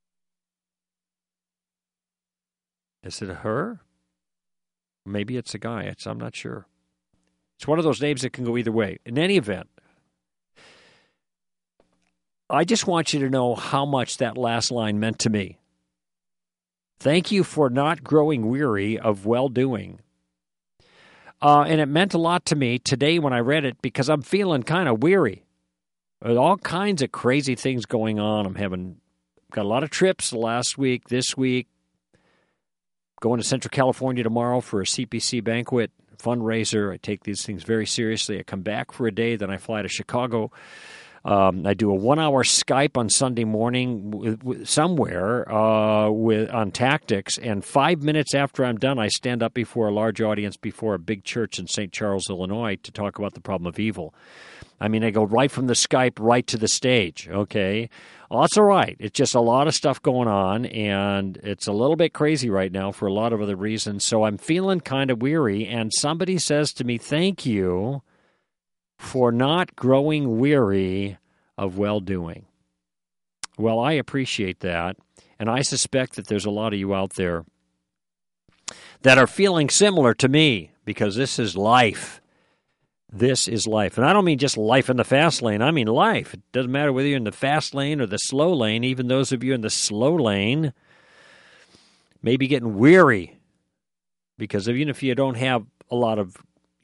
Speaker 2: Is it a her? Maybe it's a guy. I'm not sure. It's one of those names that can go either way. In any event, I just want you to know how much that last line meant to me. Thank you for not growing weary of well-doing. And it meant a lot to me today when I read it because I'm feeling kind of weary. There's all kinds of crazy things going on. Got a lot of trips last week, this week. Going to Central California tomorrow for a CPC banquet. Fundraiser. I take these things very seriously. I come back for a day, then I fly to Chicago. I do a 1-hour Skype on Sunday morning somewhere on tactics, and 5 minutes after I'm done, I stand up before a large audience before a big church in St. Charles, Illinois, to talk about the problem of evil. I mean, I go right from the Skype right to the stage, okay? Well, that's all right. It's just a lot of stuff going on, and it's a little bit crazy right now for a lot of other reasons, so I'm feeling kind of weary, and somebody says to me, thank you for not growing weary of well-doing. Well, I appreciate that, and I suspect that there's a lot of you out there that are feeling similar to me, because this is life. This is life. And I don't mean just life in the fast lane. I mean life. It doesn't matter whether you're in the fast lane or the slow lane. Even those of you in the slow lane may be getting weary because even if you don't have a lot of,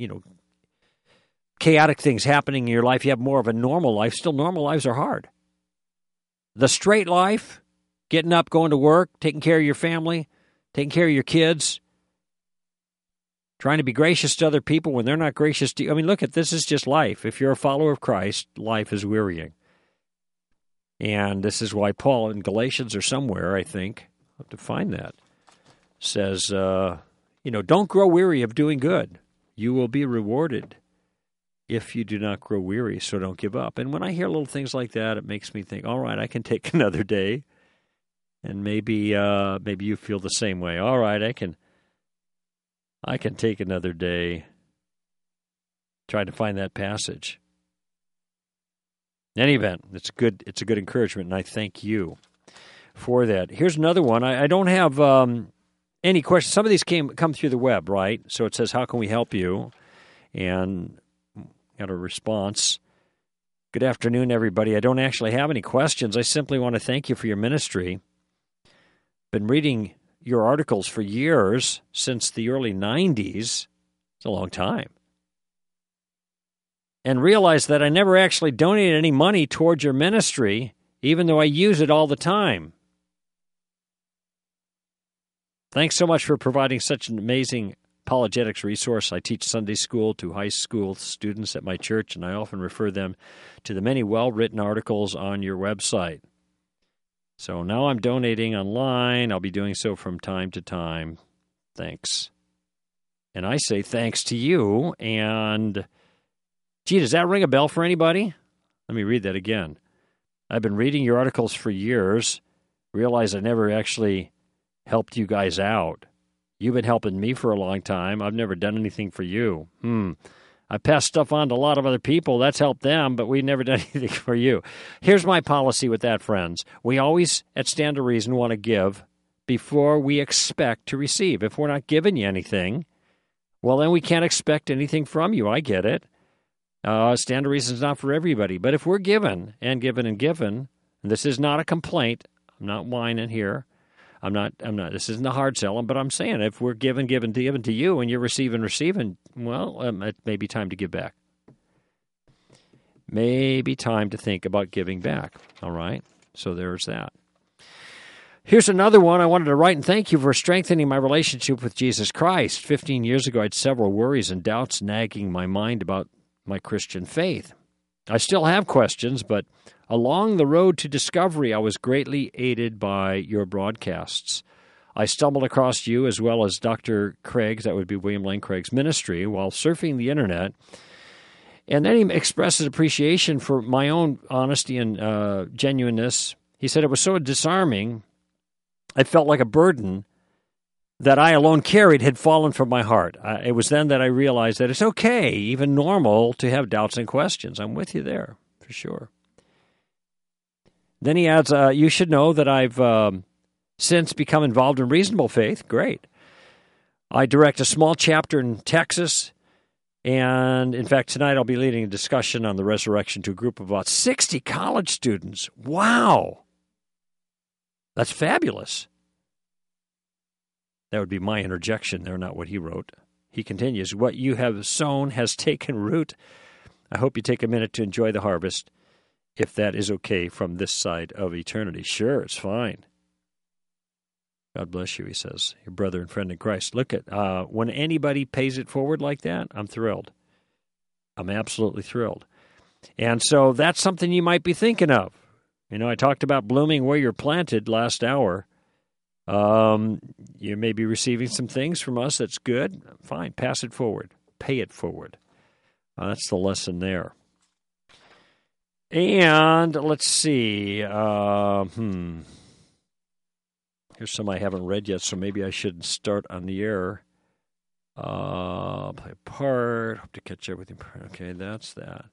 Speaker 2: chaotic things happening in your life, you have more of a normal life. Still, normal lives are hard. The straight life, getting up, going to work, taking care of your family, taking care of your kids, trying to be gracious to other people when they're not gracious to you. I mean, look, this is just life. If you're a follower of Christ, life is wearying. And this is why Paul in Galatians or somewhere, I think, I'll have to find that, says, don't grow weary of doing good. You will be rewarded if you do not grow weary, so don't give up. And when I hear little things like that, it makes me think, all right, I can take another day. And maybe you feel the same way. All right, I can take another day. Tried to find that passage. In any event, it's a good encouragement, and I thank you for that. Here's another one. I don't have any questions. Some of these come through the web, right? So it says, how can we help you? And got a response. Good afternoon, everybody. I don't actually have any questions. I simply want to thank you for your ministry. Been reading your articles for years, since the early 90s. It's a long time. And realized that I never actually donated any money towards your ministry, even though I use it all the time. Thanks so much for providing such an amazing apologetics resource. I teach Sunday school to high school students at my church, and I often refer them to the many well-written articles on your website. So now I'm donating online. I'll be doing so from time to time. Thanks. And I say thanks to you. And, gee, does that ring a bell for anybody? Let me read that again. I've been reading your articles for years. Realize I never actually helped you guys out. You've been helping me for a long time. I've never done anything for you. I passed stuff on to a lot of other people. That's helped them, but we've never done anything for you. Here's my policy with that, friends. We always, at Stand to Reason, want to give before we expect to receive. If we're not giving you anything, well, then we can't expect anything from you. I get it. Stand to Reason is not for everybody. But if we're given and given and given, and this is not a complaint. I'm not whining here. I'm not, this isn't a hard sell, but I'm saying if we're given to you and you're receiving, well, it may be time to give back. Maybe time to think about giving back. All right? So there's that. Here's another one. I wanted to write and thank you for strengthening my relationship with Jesus Christ. 15 years ago, I had several worries and doubts nagging my mind about my Christian faith. I still have questions, but along the road to discovery, I was greatly aided by your broadcasts. I stumbled across you as well as Dr. Craig's, that would be William Lane Craig's ministry, while surfing the internet. And then he expresses appreciation for my own honesty and genuineness. He said it was so disarming, I felt like a burden that I alone carried had fallen from my heart. It was then that I realized that it's okay, even normal, to have doubts and questions. I'm with you there, for sure. Then he adds, you should know that I've since become involved in Reasonable Faith. Great. I direct a small chapter in Texas, and in fact, tonight I'll be leading a discussion on the resurrection to a group of about 60 college students. Wow! That's fabulous. That would be my interjection there, not what he wrote. He continues, what you have sown has taken root. I hope you take a minute to enjoy the harvest, if that is okay from this side of eternity. Sure, it's fine. God bless you, he says, your brother and friend in Christ. Look at, when anybody pays it forward like that, I'm thrilled. I'm absolutely thrilled. And so that's something you might be thinking of. You know, I talked about blooming where you're planted last hour. You may be receiving some things from us that's good. Fine, pass it forward. Pay it forward. That's the lesson there. And let's see. Here's some I haven't read yet, so maybe I shouldn't start on the air. Play a part. Hope to catch everything. Okay, that's that.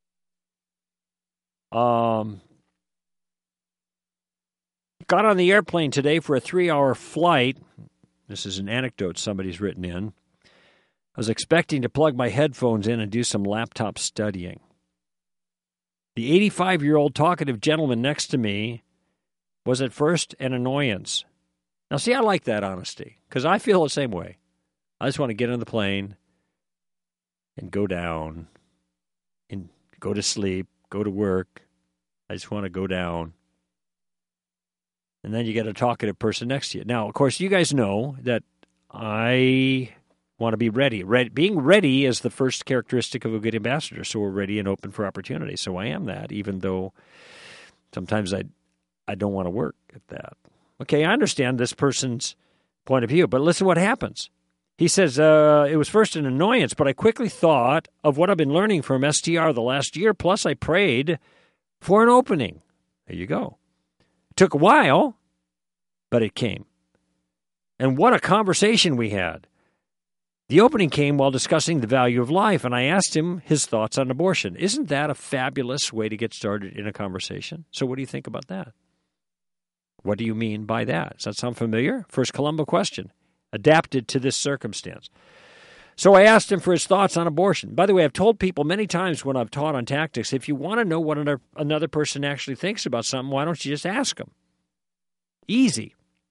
Speaker 2: Got on the airplane today for a 3-hour flight. This is an anecdote somebody's written in. I was expecting to plug my headphones in and do some laptop studying. The 85-year-old talkative gentleman next to me was at first an annoyance. Now, see, I like that honesty, because I feel the same way. I just want to get on the plane and go down and go to sleep, go to work. I just want to go down. And then you get a talkative person next to you. Now, of course, you guys know that I want to be ready. Being ready is the first characteristic of a good ambassador, so we're ready and open for opportunity. So I am that, even though sometimes I don't want to work at that. Okay, I understand this person's point of view, but listen what happens. He says, it was first an annoyance, but I quickly thought of what I've been learning from STR the last year, plus I prayed for an opening. There you go. It took a while, but it came. And what a conversation we had. The opening came while discussing the value of life, and I asked him his thoughts on abortion. Isn't that a fabulous way to get started in a conversation? So what do you think about that? What do you mean by that? Does that sound familiar? First Columbo question, adapted to this circumstance. So I asked him for his thoughts on abortion. By the way, I've told people many times when I've taught on tactics, if you want to know what another person actually thinks about something, why don't you just ask them? Easy.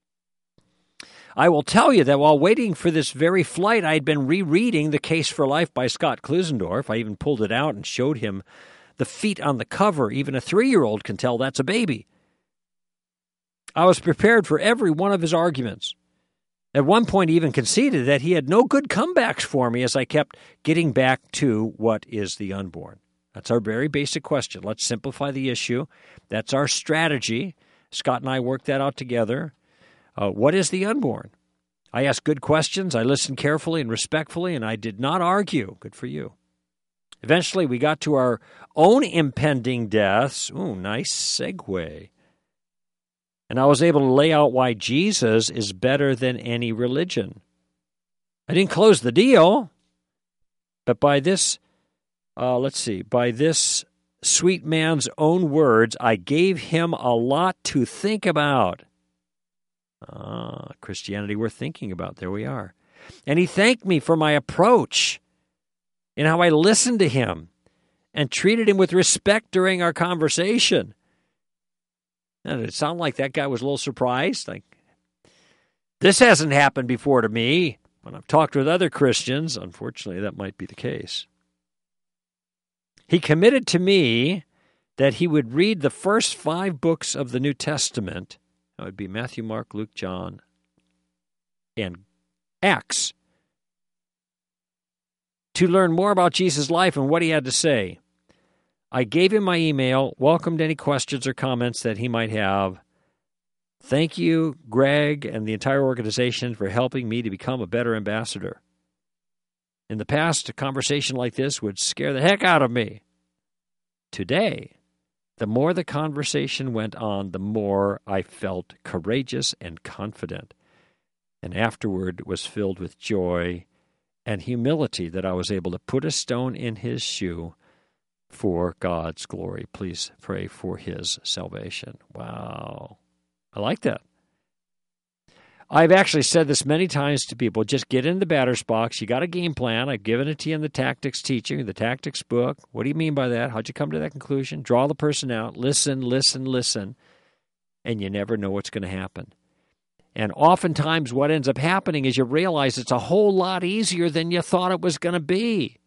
Speaker 2: I will tell you that while waiting for this very flight, I had been rereading The Case for Life by Scott Klusendorf. I even pulled it out and showed him the feet on the cover. Even a 3-year-old can tell that's a baby. I was prepared for every one of his arguments. At one point, he even conceded that he had no good comebacks for me as I kept getting back to what is the unborn. That's our very basic question. Let's simplify the issue. That's our strategy. Scott and I worked that out together. What is the unborn? I asked good questions. I listened carefully and respectfully, and I did not argue. Good for you. Eventually, we got to our own impending deaths. Ooh, nice segue. And I was able to lay out why Jesus is better than any religion. I didn't close the deal, but by this, by this sweet man's own words, I gave him a lot to think about. Christianity worth thinking about. There we are. And he thanked me for my approach and how I listened to him and treated him with respect during our conversation. Now, did it sound like that guy was a little surprised? Like, this hasn't happened before to me. When I've talked with other Christians, unfortunately, that might be the case. He committed to me that he would read the first 5 books of the New Testament. That would be Matthew, Mark, Luke, John, and Acts, to learn more about Jesus' life and what he had to say. I gave him my email, welcomed any questions or comments that he might have. Thank you, Greg, and the entire organization for helping me to become a better ambassador. In the past, a conversation like this would scare the heck out of me. Today, the more the conversation went on, the more I felt courageous and confident, and afterward was filled with joy and humility that I was able to put a stone in his shoe for God's glory. Please pray for his salvation. Wow. I like that. I've actually said this many times to people. Just get in the batter's box. You got a game plan. I've given it to you in the tactics teaching, the tactics book. What do you mean by that? How'd you come to that conclusion? Draw the person out. Listen. And you never know what's going to happen. And oftentimes what ends up happening is you realize it's a whole lot easier than you thought it was going to be.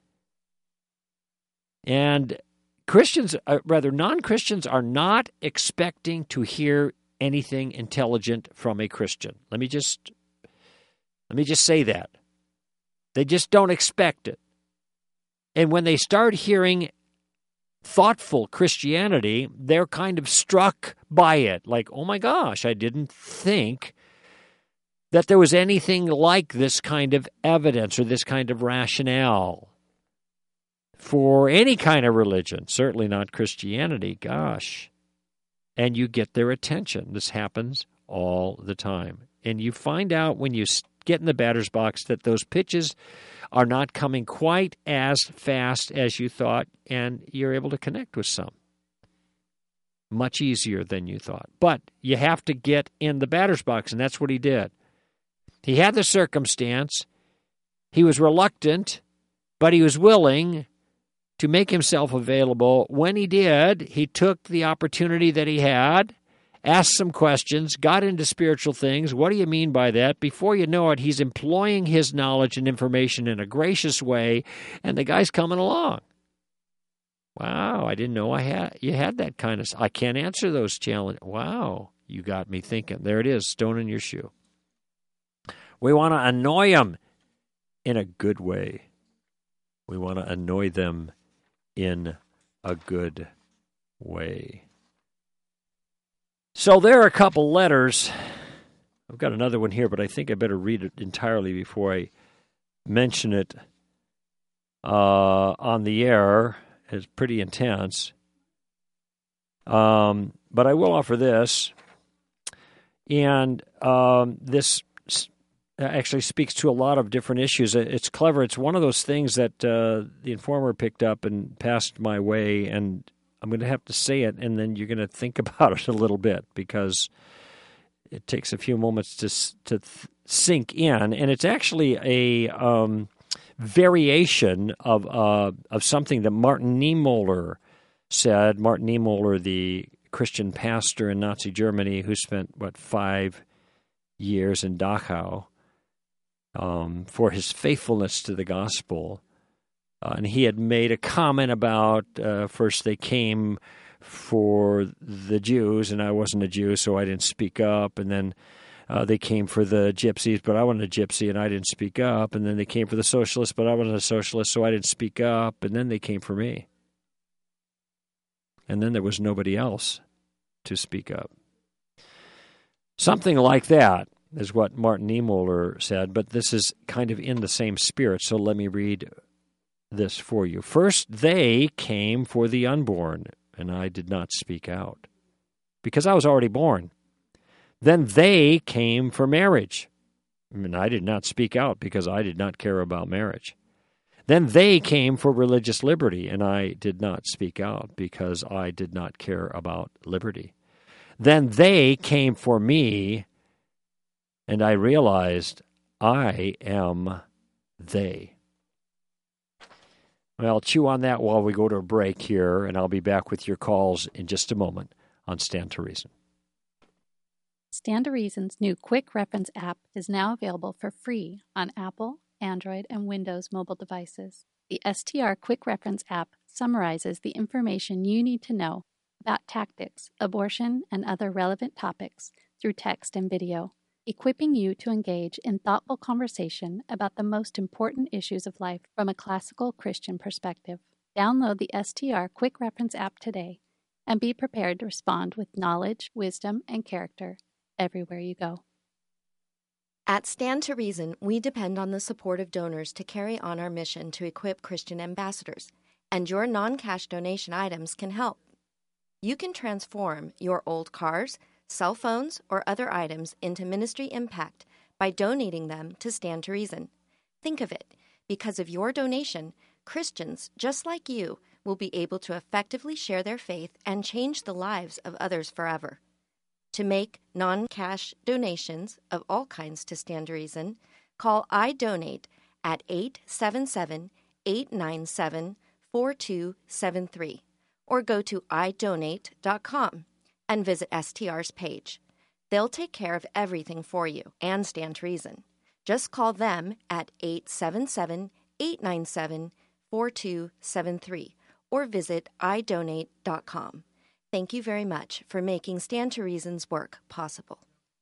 Speaker 2: And non-Christians are not expecting to hear anything intelligent from a Christian. Let me just say that. They just don't expect it. And when they start hearing thoughtful Christianity, they're kind of struck by it. Like, oh my gosh, I didn't think that there was anything like this kind of evidence or this kind of rationale for any kind of religion, certainly not Christianity. Gosh. And you get their attention. This happens all the time. And you find out when you get in the batter's box that those pitches are not coming quite as fast as you thought, and you're able to connect with some. Much easier than you thought. But you have to get in the batter's box, and that's what he did. He had the circumstance. He was reluctant, but he was willing to make himself available. When he did, he took the opportunity that he had, asked some questions, got into spiritual things. What do you mean by that? Before you know it, he's employing his knowledge and information in a gracious way, and the guy's coming along. Wow, I didn't know you had that kind of... I can't answer those challenges. Wow, you got me thinking. There it is, stone in your shoe. We want to annoy them in a good way. We want to annoy them in a good way. So there are a couple letters. I've got another one here, but I think I better read it entirely before I mention it on the air. It's pretty intense. But I will offer this. And this actually speaks to a lot of different issues. It's clever. It's one of those things that the Informer picked up and passed my way, and I'm going to have to say it, and then you're going to think about it a little bit because it takes a few moments to sink in, and it's actually a variation of something that Martin Niemöller said. Martin Niemöller, the Christian pastor in Nazi Germany who spent, 5 years in Dachau for his faithfulness to the gospel. And he had made a comment about, first they came for the Jews, and I wasn't a Jew, so I didn't speak up. And then they came for the gypsies, but I wasn't a gypsy, and I didn't speak up. And then they came for the socialists, but I wasn't a socialist, so I didn't speak up. And then they came for me. And then there was nobody else to speak up. Something like that is what Martin Niemöller said, but this is kind of in the same spirit, so let me read this for you. First, they came for the unborn, and I did not speak out, because I was already born. Then they came for marriage, and I did not speak out, because I did not care about marriage. Then they came for religious liberty, and I did not speak out, because I did not care about liberty. Then they came for me, and I realized I am they. Well, chew on that while we go to a break here, and I'll be back with your calls in just a moment on Stand to Reason.
Speaker 7: Stand to Reason's new Quick Reference app is now available for free on Apple, Android, and Windows mobile devices. The STR Quick Reference app summarizes the information you need to know about tactics, abortion, and other relevant topics through text and video, equipping you to engage in thoughtful conversation about the most important issues of life from a classical Christian perspective. Download the STR Quick Reference app today and be prepared to respond with knowledge, wisdom, and character everywhere you go.
Speaker 8: At Stand to Reason, we depend on the support of donors to carry on our mission to equip Christian ambassadors, and your non-cash donation items can help. You can transform your old cars, cell phones, or other items into ministry impact by donating them to Stand to Reason. Think of it. Because of your donation, Christians just like you will be able to effectively share their faith and change the lives of others forever. To make non-cash donations of all kinds to Stand to Reason, call iDonate at 877-897-4273 or go to idonate.com and visit STR's page. They'll take care of everything for you and Stand to Reason. Just call them at 877-897-4273 or visit idonate.com. Thank you very much for making Stand to Reason's work possible.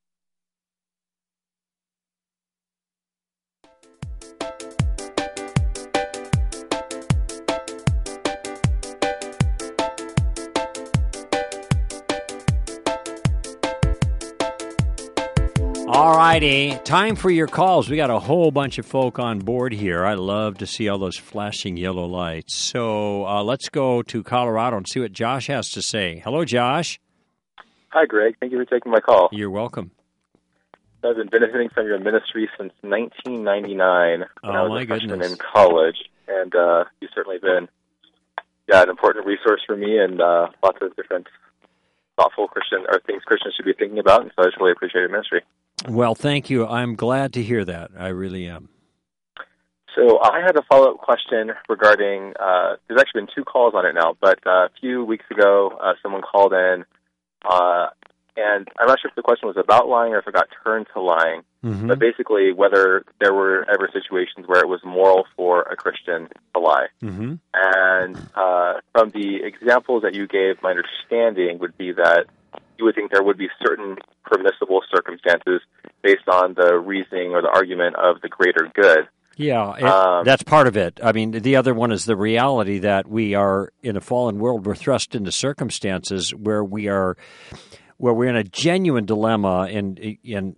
Speaker 2: All righty, time for your calls. We got a whole bunch of folk on board here. I love to see all those flashing yellow lights. So let's go to Colorado and see what Josh has to say. Hello, Josh.
Speaker 9: Hi, Greg. Thank you for taking my call.
Speaker 2: You're welcome.
Speaker 9: I've been benefiting from your ministry since 1999 when I was a freshman in college, and you've certainly been an important resource for me and lots of different thoughtful Christian or things Christians should be thinking about, and so I just really appreciate your ministry.
Speaker 2: Well, thank you. I'm glad to hear that. I really am.
Speaker 9: So I had a follow-up question regarding, there's actually been 2 calls on it now, but a few weeks ago, someone called in, and I'm not sure if the question was about lying or if it got turned to lying, but basically whether there were ever situations where it was moral for a Christian to lie. And from the examples that you gave, my understanding would be that you would think there would be certain permissible circumstances based on the reasoning or the argument of the greater good.
Speaker 2: Yeah, that's part of it. I mean, the other one is the reality that we are in a fallen world. We're thrust into circumstances where we're in a genuine dilemma, and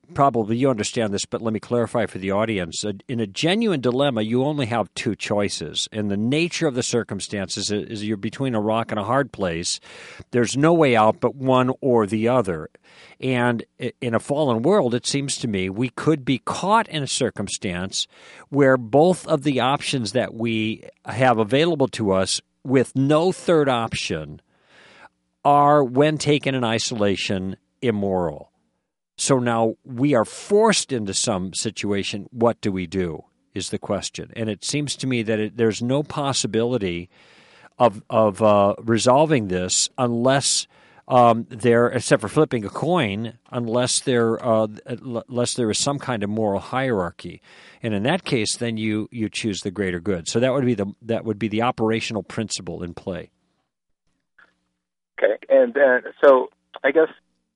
Speaker 2: probably you understand this, but let me clarify for the audience. In a genuine dilemma, you only have two choices. And the nature of the circumstances is you're between a rock and a hard place. There's no way out but one or the other. And in a fallen world, it seems to me, we could be caught in a circumstance where both of the options that we have available to us with no third option are, when taken in isolation, immoral. So now we are forced into some situation. What do we do is the question. And it seems to me that there's no possibility of resolving this unless except for flipping a coin, unless there is some kind of moral hierarchy. And in that case, then you choose the greater good. So that would be the operational principle in play.
Speaker 9: Okay, and then so I guess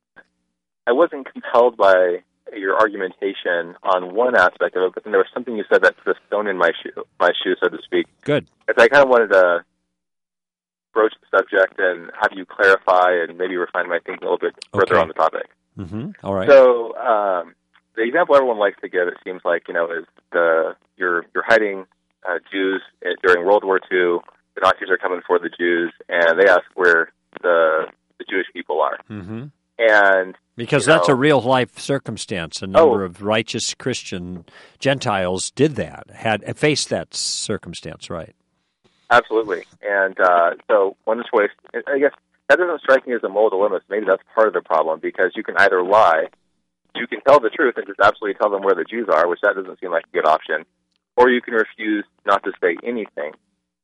Speaker 9: I wasn't compelled by your argumentation on one aspect of it, but then there was something you said that put a stone in my shoe, so to speak.
Speaker 2: Good.
Speaker 9: Because I kind of wanted to broach the subject and have you clarify and maybe refine my thinking a little bit further on the topic.
Speaker 2: Mm-hmm. All right.
Speaker 9: So the example everyone likes to give, it seems like, is you're hiding Jews during World War II. The Nazis are coming for the Jews, and they ask where the Jewish people are.
Speaker 2: Mm-hmm.
Speaker 9: And
Speaker 2: because that's a real life circumstance. A number of righteous Christian Gentiles did that, had faced that circumstance, right?
Speaker 9: Absolutely. And so one choice, I guess that doesn't strike me as a moral dilemma. So maybe that's part of the problem, because you can either lie, you can tell the truth and just absolutely tell them where the Jews are, which that doesn't seem like a good option, or you can refuse not to say anything.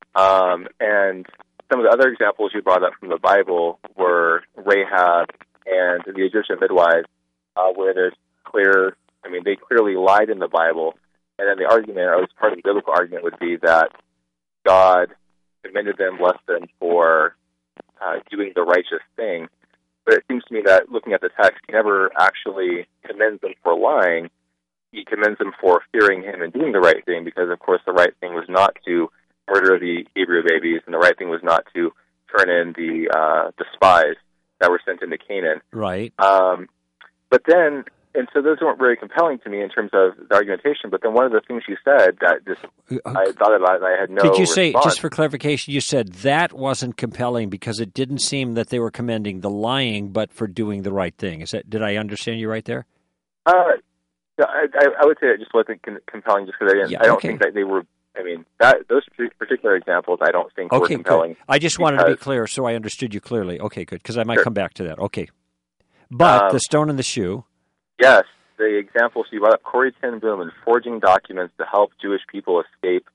Speaker 9: And some of the other examples you brought up from the Bible were Rahab and the Egyptian midwives, where there's they clearly lied in the Bible. And then the argument, or at least part of the biblical argument, would be that God commended them, blessed them for doing the righteous thing. But it seems to me that looking at the text, he never actually commends them for lying. He commends them for fearing him and doing the right thing, because, of course, the right thing was not to murder the Hebrew babies, and the right thing was not to turn in the spies that were sent into Canaan.
Speaker 2: Right.
Speaker 9: But then, and so those weren't very compelling to me in terms of the argumentation, but then one of the things you said that just I thought about it and I had no
Speaker 2: Did you say,
Speaker 9: response.
Speaker 2: just for clarification, you said that wasn't compelling because it didn't seem that they were commending the lying, but for doing the right thing. Did I understand you right there?
Speaker 9: I would say it just wasn't compelling just because I don't think that they were. I mean, those particular examples I don't think were compelling.
Speaker 2: Good. I just wanted to be clear so I understood you clearly. Okay, good, because I might come back to that. Okay. But the stone in the shoe.
Speaker 9: Yes, the examples you brought up, Corrie ten Boom and forging documents to help Jewish people escape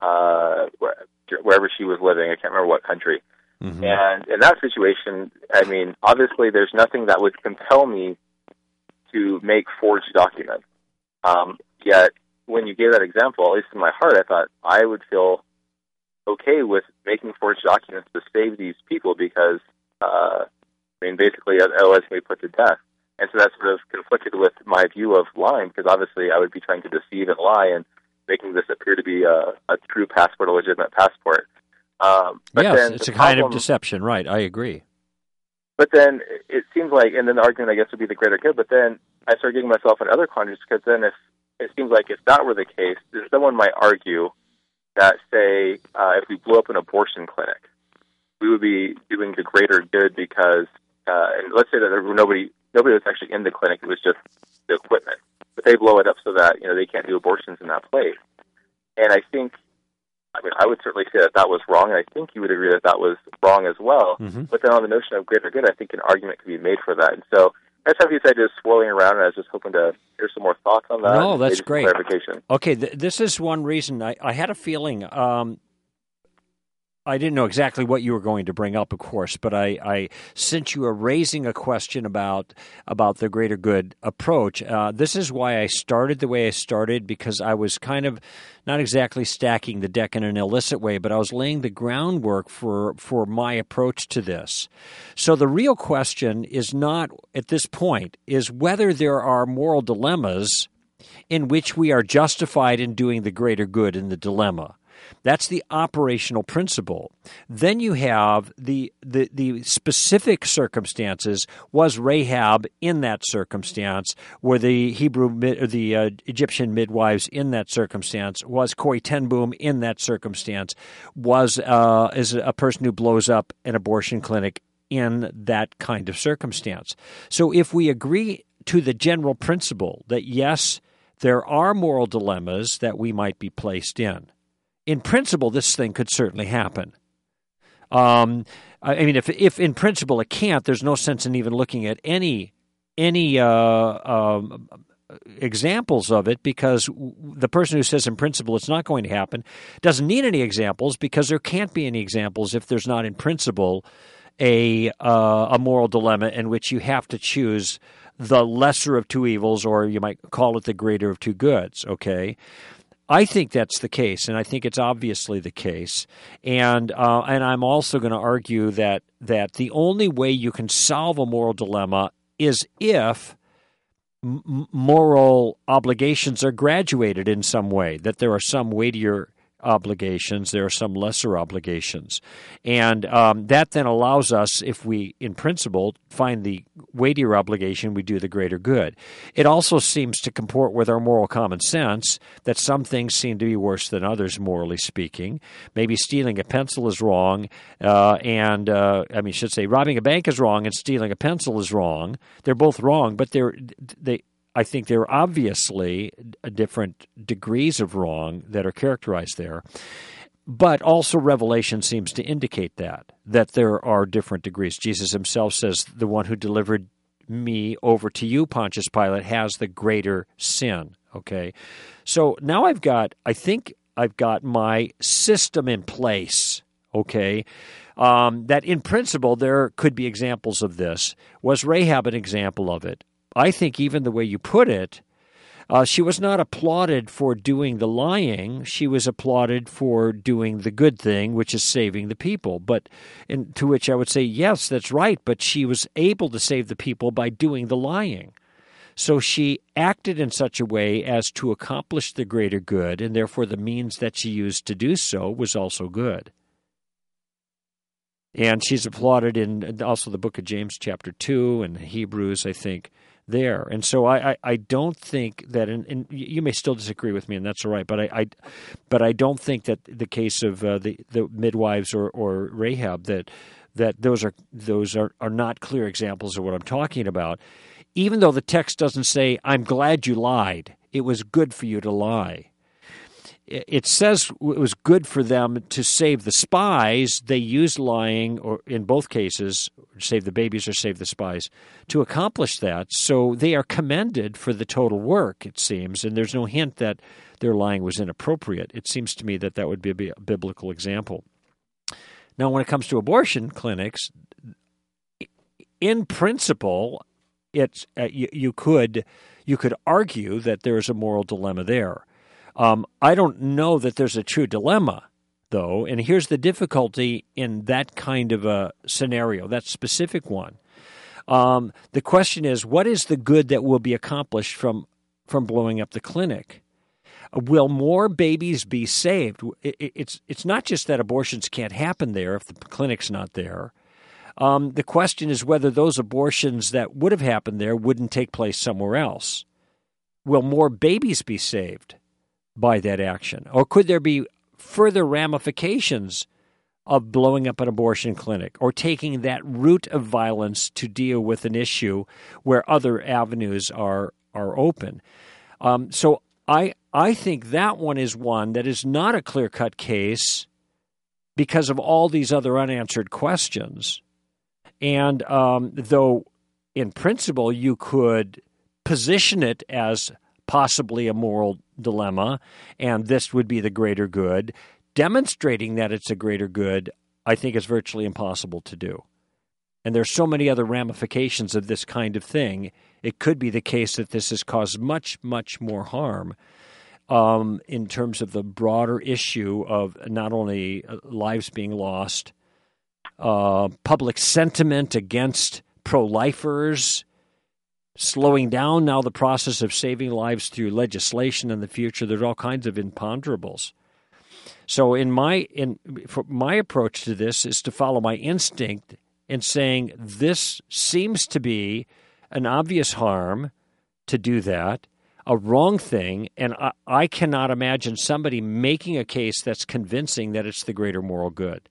Speaker 9: wherever she was living. I can't remember what country. Mm-hmm. And in that situation, I mean, obviously there's nothing that would compel me to make forged documents. Yet, when you gave that example, at least in my heart, I thought I would feel okay with making forged documents to save these people because, basically, otherwise they put to death. And so that sort of conflicted with my view of lying, because obviously I would be trying to deceive and lie and making this appear to be a true passport, a legitimate passport. But
Speaker 2: yes,
Speaker 9: then
Speaker 2: it's a kind of deception, right? I agree.
Speaker 9: But then it seems like, and then the argument, I guess, would be the greater good, but then I started getting myself in other quandaries, because then it seems like if that were the case, then someone might argue that, say, if we blew up an abortion clinic, we would be doing the greater good because, and let's say that there were nobody was actually in the clinic, it was just the equipment. But they blow it up so that, they can't do abortions in that place. And I think, I would certainly say that was wrong, and I think you would agree that was wrong as well. Mm-hmm. But then on the notion of greater good, I think an argument could be made for that. And so that's how these ideas swirling around, and I was just hoping to hear some more thoughts on that.
Speaker 2: No, that's great.
Speaker 9: Clarification.
Speaker 2: Okay, this is one reason I had a feeling. I didn't know exactly what you were going to bring up, of course, but I since you were raising a question about the greater good approach, this is why I started the way I started, because I was kind of not exactly stacking the deck in an illicit way, but I was laying the groundwork for my approach to this. So the real question is not, at this point, is whether there are moral dilemmas in which we are justified in doing the greater good in the dilemma. That's the operational principle. Then you have the specific circumstances. Was Rahab in that circumstance? Were the Egyptian midwives in that circumstance? Was Corrie ten Boom in that circumstance? Is a person who blows up an abortion clinic in that kind of circumstance? So if we agree to the general principle that yes, there are moral dilemmas that we might be placed in principle, this thing could certainly happen. I mean, if in principle it can't, there's no sense in even looking at any examples of it, because the person who says in principle it's not going to happen doesn't need any examples, because there can't be any examples if there's not in principle a moral dilemma in which you have to choose the lesser of two evils, or you might call it the greater of two goods, okay? I think that's the case, and I think it's obviously the case. And I'm also going to argue that the only way you can solve a moral dilemma is if moral obligations are graduated in some way, that there are some weightier obligations, there are some lesser obligations. And that then allows us, if we, in principle, find the weightier obligation, we do the greater good. It also seems to comport with our moral common sense that some things seem to be worse than others, morally speaking. Maybe stealing a pencil is wrong, robbing a bank is wrong and stealing a pencil is wrong. They're both wrong, but I think there are obviously different degrees of wrong that are characterized there. But also Revelation seems to indicate that there are different degrees. Jesus himself says, the one who delivered me over to you, Pontius Pilate, has the greater sin. Okay? So now I think I've got my system in place. Okay? That in principle there could be examples of this. Was Rahab an example of it? I think even the way you put it, she was not applauded for doing the lying. She was applauded for doing the good thing, which is saving the people. To which I would say, yes, that's right, but she was able to save the people by doing the lying. So she acted in such a way as to accomplish the greater good, and therefore the means that she used to do so was also good. And she's applauded in also the book of James chapter 2 and Hebrews, I think, there. And so I don't think that, and you may still disagree with me, and that's all right, but I don't think that the case of the midwives or Rahab, that those are not clear examples of what I'm talking about, even though the text doesn't say, I'm glad you lied. It was good for you to lie. It says it was good for them to save the spies. They used lying, or in both cases, save the babies or save the spies, to accomplish that. So they are commended for the total work, it seems, and there's no hint that their lying was inappropriate. It seems to me that would be a biblical example. Now, when it comes to abortion clinics, in principle, it's you could argue that there is a moral dilemma there. I don't know that there's a true dilemma, though, and here's the difficulty in that kind of a scenario, that specific one. The question is, what is the good that will be accomplished from blowing up the clinic? Will more babies be saved? It's not just that abortions can't happen there if the clinic's not there. The question is whether those abortions that would have happened there wouldn't take place somewhere else. Will more babies be saved by that action? Or could there be further ramifications of blowing up an abortion clinic or taking that route of violence to deal with an issue where other avenues are open? So I think that one is one that is not a clear-cut case because of all these other unanswered questions. And though in principle you could position it as possibly a moral dilemma, and this would be the greater good, demonstrating that it's a greater good, I think is virtually impossible to do. And there's so many other ramifications of this kind of thing. It could be the case that this has caused much, much more harm in terms of the broader issue of not only lives being lost, public sentiment against pro-lifers, slowing down now the process of saving lives through legislation in the future. There's all kinds of imponderables. So for my approach to this is to follow my instinct in saying this seems to be an obvious harm to do that, a wrong thing, and I cannot imagine somebody making a case that's convincing that it's the greater moral good.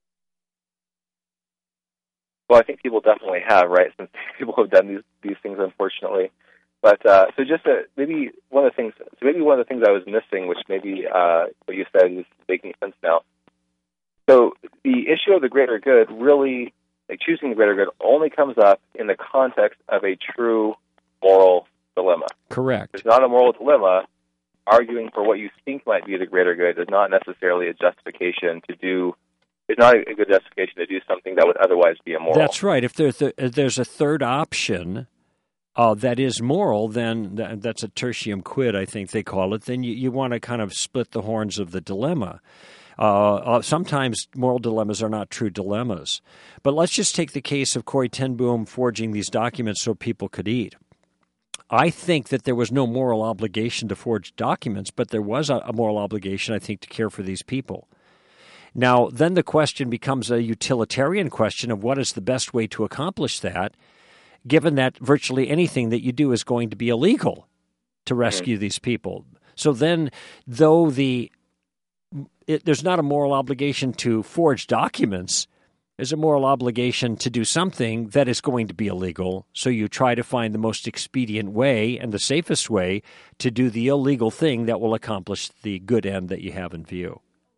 Speaker 9: Well, I think people definitely have, right? Since people have done these things, unfortunately. But so just maybe one of the things I was missing, which maybe what you said is making sense now. So the issue of the greater good really, like choosing the greater good, only comes up in the context of a true moral dilemma.
Speaker 2: Correct.
Speaker 9: It's not a moral dilemma. Arguing for what you think might be the greater good is not necessarily a justification to do. It's not a good justification to do something that would otherwise be immoral.
Speaker 2: That's right. If there's a third option that is moral, then that's a tertium quid, I think they call it. Then you want to kind of split the horns of the dilemma. Sometimes moral dilemmas are not true dilemmas. But let's just take the case of Corrie ten Boom forging these documents so people could eat. I think that there was no moral obligation to forge documents, but there was a moral obligation, I think, to care for these people. Now, then the question becomes a utilitarian question of what is the best way to accomplish that, given that virtually anything that you do is going to be illegal to rescue these people. So then, though there's not a moral obligation to forge documents, there's a moral obligation to do something that is going to be illegal, so you try to find the most expedient way and the safest way to do the illegal thing that will accomplish the good end that you have in view.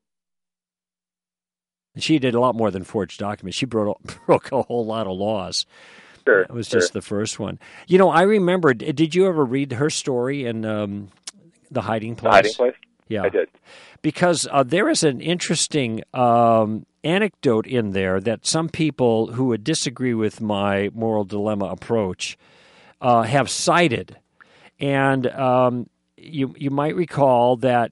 Speaker 2: And she did a lot more than forge documents. She broke a whole lot of laws.
Speaker 9: Sure.
Speaker 2: That was just the first one. You know, I remember, did you ever read her story in The Hiding Place?
Speaker 9: The Hiding Place?
Speaker 2: Yeah.
Speaker 9: I did.
Speaker 2: Because there is an interesting anecdote in there that some people who would disagree with my moral dilemma approach have cited. And you might recall that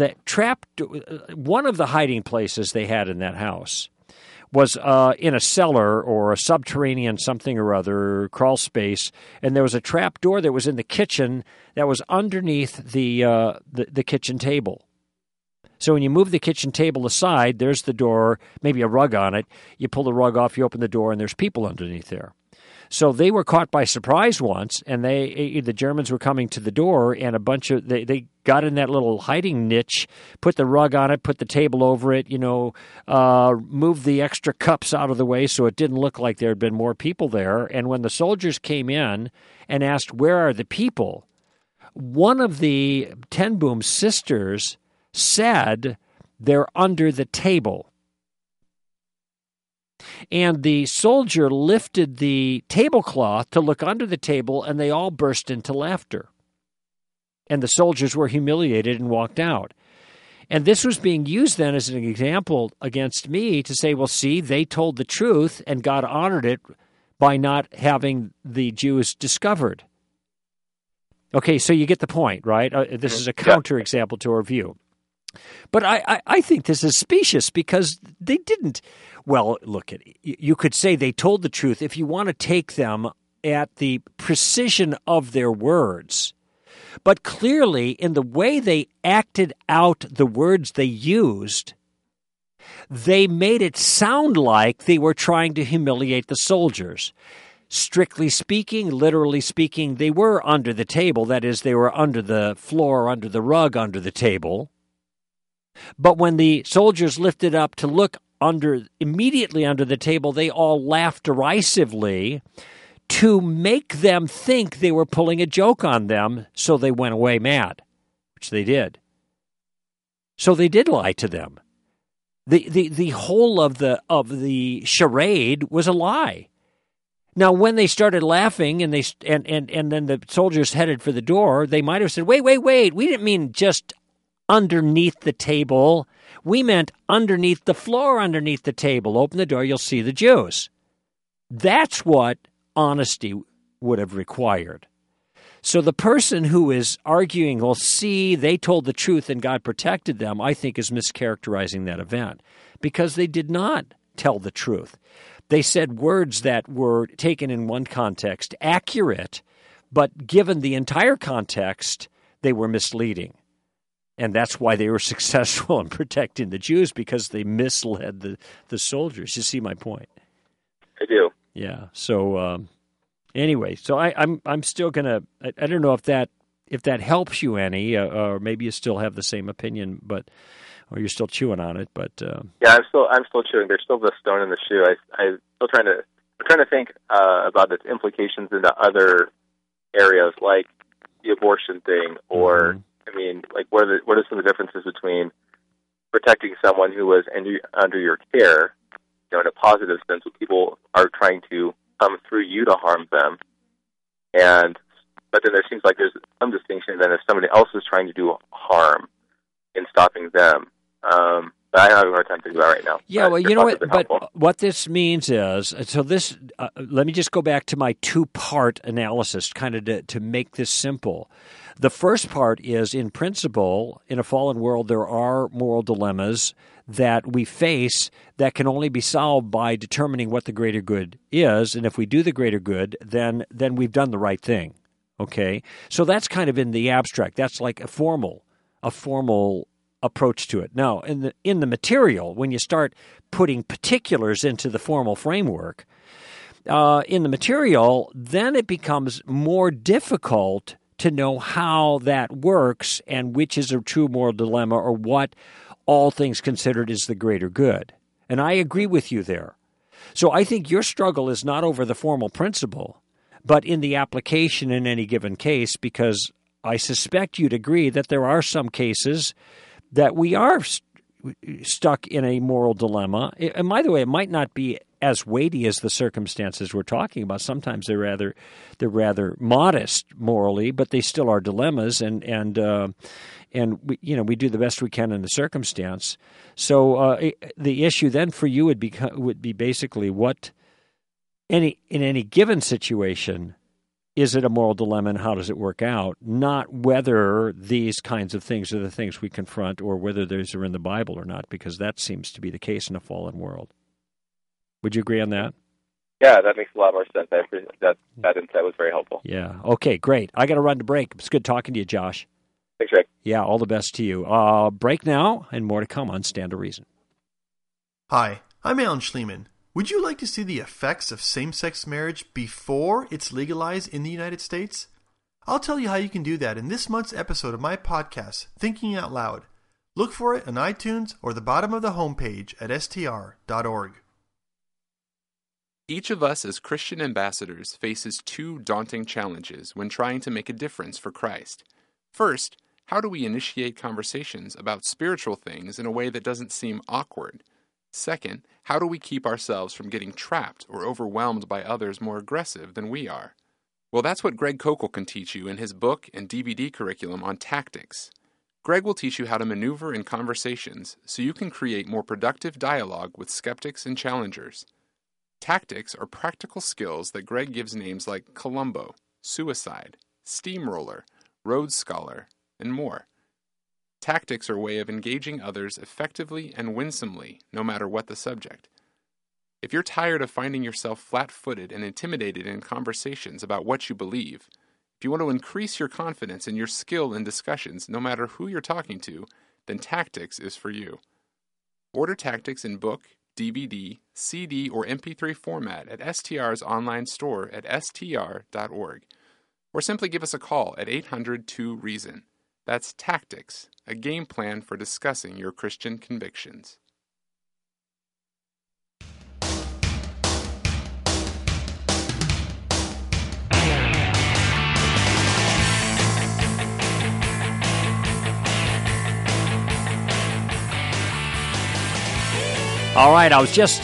Speaker 2: one of the hiding places they had in that house was in a cellar or a subterranean something or other, crawl space, and there was a trap door that was in the kitchen that was underneath the kitchen table. So when you move the kitchen table aside, there's the door, maybe a rug on it. You pull the rug off, you open the door, and there's people underneath there. So they were caught by surprise once, and the Germans were coming to the door, and they got in that little hiding niche, put the rug on it, put the table over it, moved the extra cups out of the way so it didn't look like there had been more people there. And when the soldiers came in and asked, "Where are the people?" one of the ten Boom sisters said, "They're under the table." And the soldier lifted the tablecloth to look under the table, and they all burst into laughter. And the soldiers were humiliated and walked out. And this was being used then as an example against me to say, well, see, they told the truth, and God honored it by not having the Jews discovered. Okay, so you get the point, right? This is a counterexample to our view. But I think this is specious because they didn't. Well, look, you could say they told the truth if you want to take them at the precision of their words. But clearly, in the way they acted out the words they used, they made it sound like they were trying to humiliate the soldiers. Strictly speaking, literally speaking, they were under the table. That is, they were under the floor, under the rug, under the table. But when the soldiers lifted up to look immediately under the table, they all laughed derisively to make them think they were pulling a joke on them, so they went away mad, which they did. So they did lie to them. The whole of the charade was a lie. Now, when they started laughing and then the soldiers headed for the door, they might have said, wait, we didn't mean just underneath the table. We meant underneath the floor, underneath the table. Open the door, you'll see the Jews. That's what honesty would have required. So the person who is arguing, well, see, they told the truth and God protected them, I think is mischaracterizing that event because they did not tell the truth. They said words that were taken in one context, accurate, but given the entire context, they were misleading. And that's why they were successful in protecting the Jews, because they misled the soldiers. You see my point?
Speaker 9: I do.
Speaker 2: Yeah. So anyway, so I'm still gonna. I don't know if that helps you any, or maybe you still have the same opinion, or you're still chewing on it. But
Speaker 9: yeah, I'm still chewing. There's still the stone in the shoe. I'm still trying to think about its implications into other areas, like the abortion thing, or I mean, like what are some of the differences between protecting someone who was under your care, in a positive sense, when people are trying to come through you to harm them, but then there seems like there's some distinction then if somebody else is trying to do harm in stopping them. But I have a hard time thinking about it right now.
Speaker 2: Yeah, well, you know what? But what this means is, so this. Let me just go back to my two-part analysis, kind of to make this simple. The first part is, in principle, in a fallen world, there are moral dilemmas that we face that can only be solved by determining what the greater good is, and if we do the greater good, then we've done the right thing. Okay, so that's kind of in the abstract. That's like a formal approach to it. Now, in the material, when you start putting particulars into the formal framework, in the material, then it becomes more difficult to know how that works and which is a true moral dilemma, or what, all things considered, is the greater good. And I agree with you there. So I think your struggle is not over the formal principle, but in the application in any given case, because I suspect you'd agree that there are some cases that we are stuck in a moral dilemma. And by the way, it might not be as weighty as the circumstances we're talking about. Sometimes they're rather modest morally, but they still are dilemmas, and we do the best we can in the circumstance. So the issue then for you would be basically what in any given situation, is it a moral dilemma and how does it work out? Not whether these kinds of things are the things we confront, or whether those are in the Bible or not, because that seems to be the case in a fallen world. Would you agree on that?
Speaker 9: Yeah, that makes a lot more sense. I appreciate that insight was very helpful.
Speaker 2: Yeah. Okay, great. I got to run to break. It's good talking to you, Josh.
Speaker 9: Thanks, Rick.
Speaker 2: Yeah, all the best to you. Break now, and more to come on Stand to Reason.
Speaker 3: Hi, I'm Alan Schliemann. Would you like to see the effects of same-sex marriage before it's legalized in the United States? I'll tell you how you can do that in this month's episode of my podcast, Thinking Out Loud. Look for it on iTunes or the bottom of the homepage at str.org.
Speaker 4: Each of us as Christian ambassadors faces two daunting challenges when trying to make a difference for Christ. First, how do we initiate conversations about spiritual things in a way that doesn't seem awkward? Second, how do we keep ourselves from getting trapped or overwhelmed by others more aggressive than we are? Well, that's what Greg Koukl can teach you in his book and DVD curriculum on tactics. Greg will teach you how to maneuver in conversations so you can create more productive dialogue with skeptics and challengers. Tactics are practical skills that Greg gives names like Columbo, Suicide, Steamroller, Rhodes Scholar, and more. Tactics are a way of engaging others effectively and winsomely, no matter what the subject. If you're tired of finding yourself flat-footed and intimidated in conversations about what you believe, if you want to increase your confidence and your skill in discussions, no matter who you're talking to, then Tactics is for you. Order Tactics in book, DVD, CD, or MP3 format at STR's online store at str.org, or simply give us a call at 800-2-REASON. That's Tactics, a game plan for discussing your Christian convictions.
Speaker 2: All right, I was just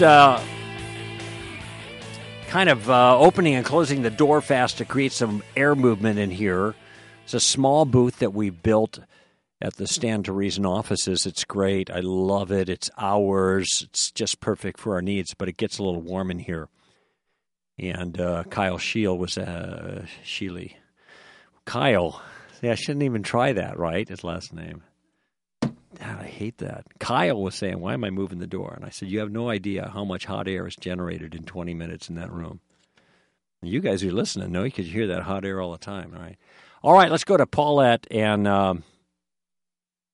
Speaker 2: opening and closing the door fast to create some air movement in here. It's a small booth that we built at the Stand to Reason offices. It's great. I love it. It's ours. It's just perfect for our needs, but it gets a little warm in here. And Kyle Scheel was Sheely. Kyle. See, I shouldn't even try that, right? His last name. God, I hate that. Kyle was saying, why am I moving the door? And I said, you have no idea how much hot air is generated in 20 minutes in that room. And you guys who are listening know you could hear that hot air all the time, right? All right, let's go to Paulette and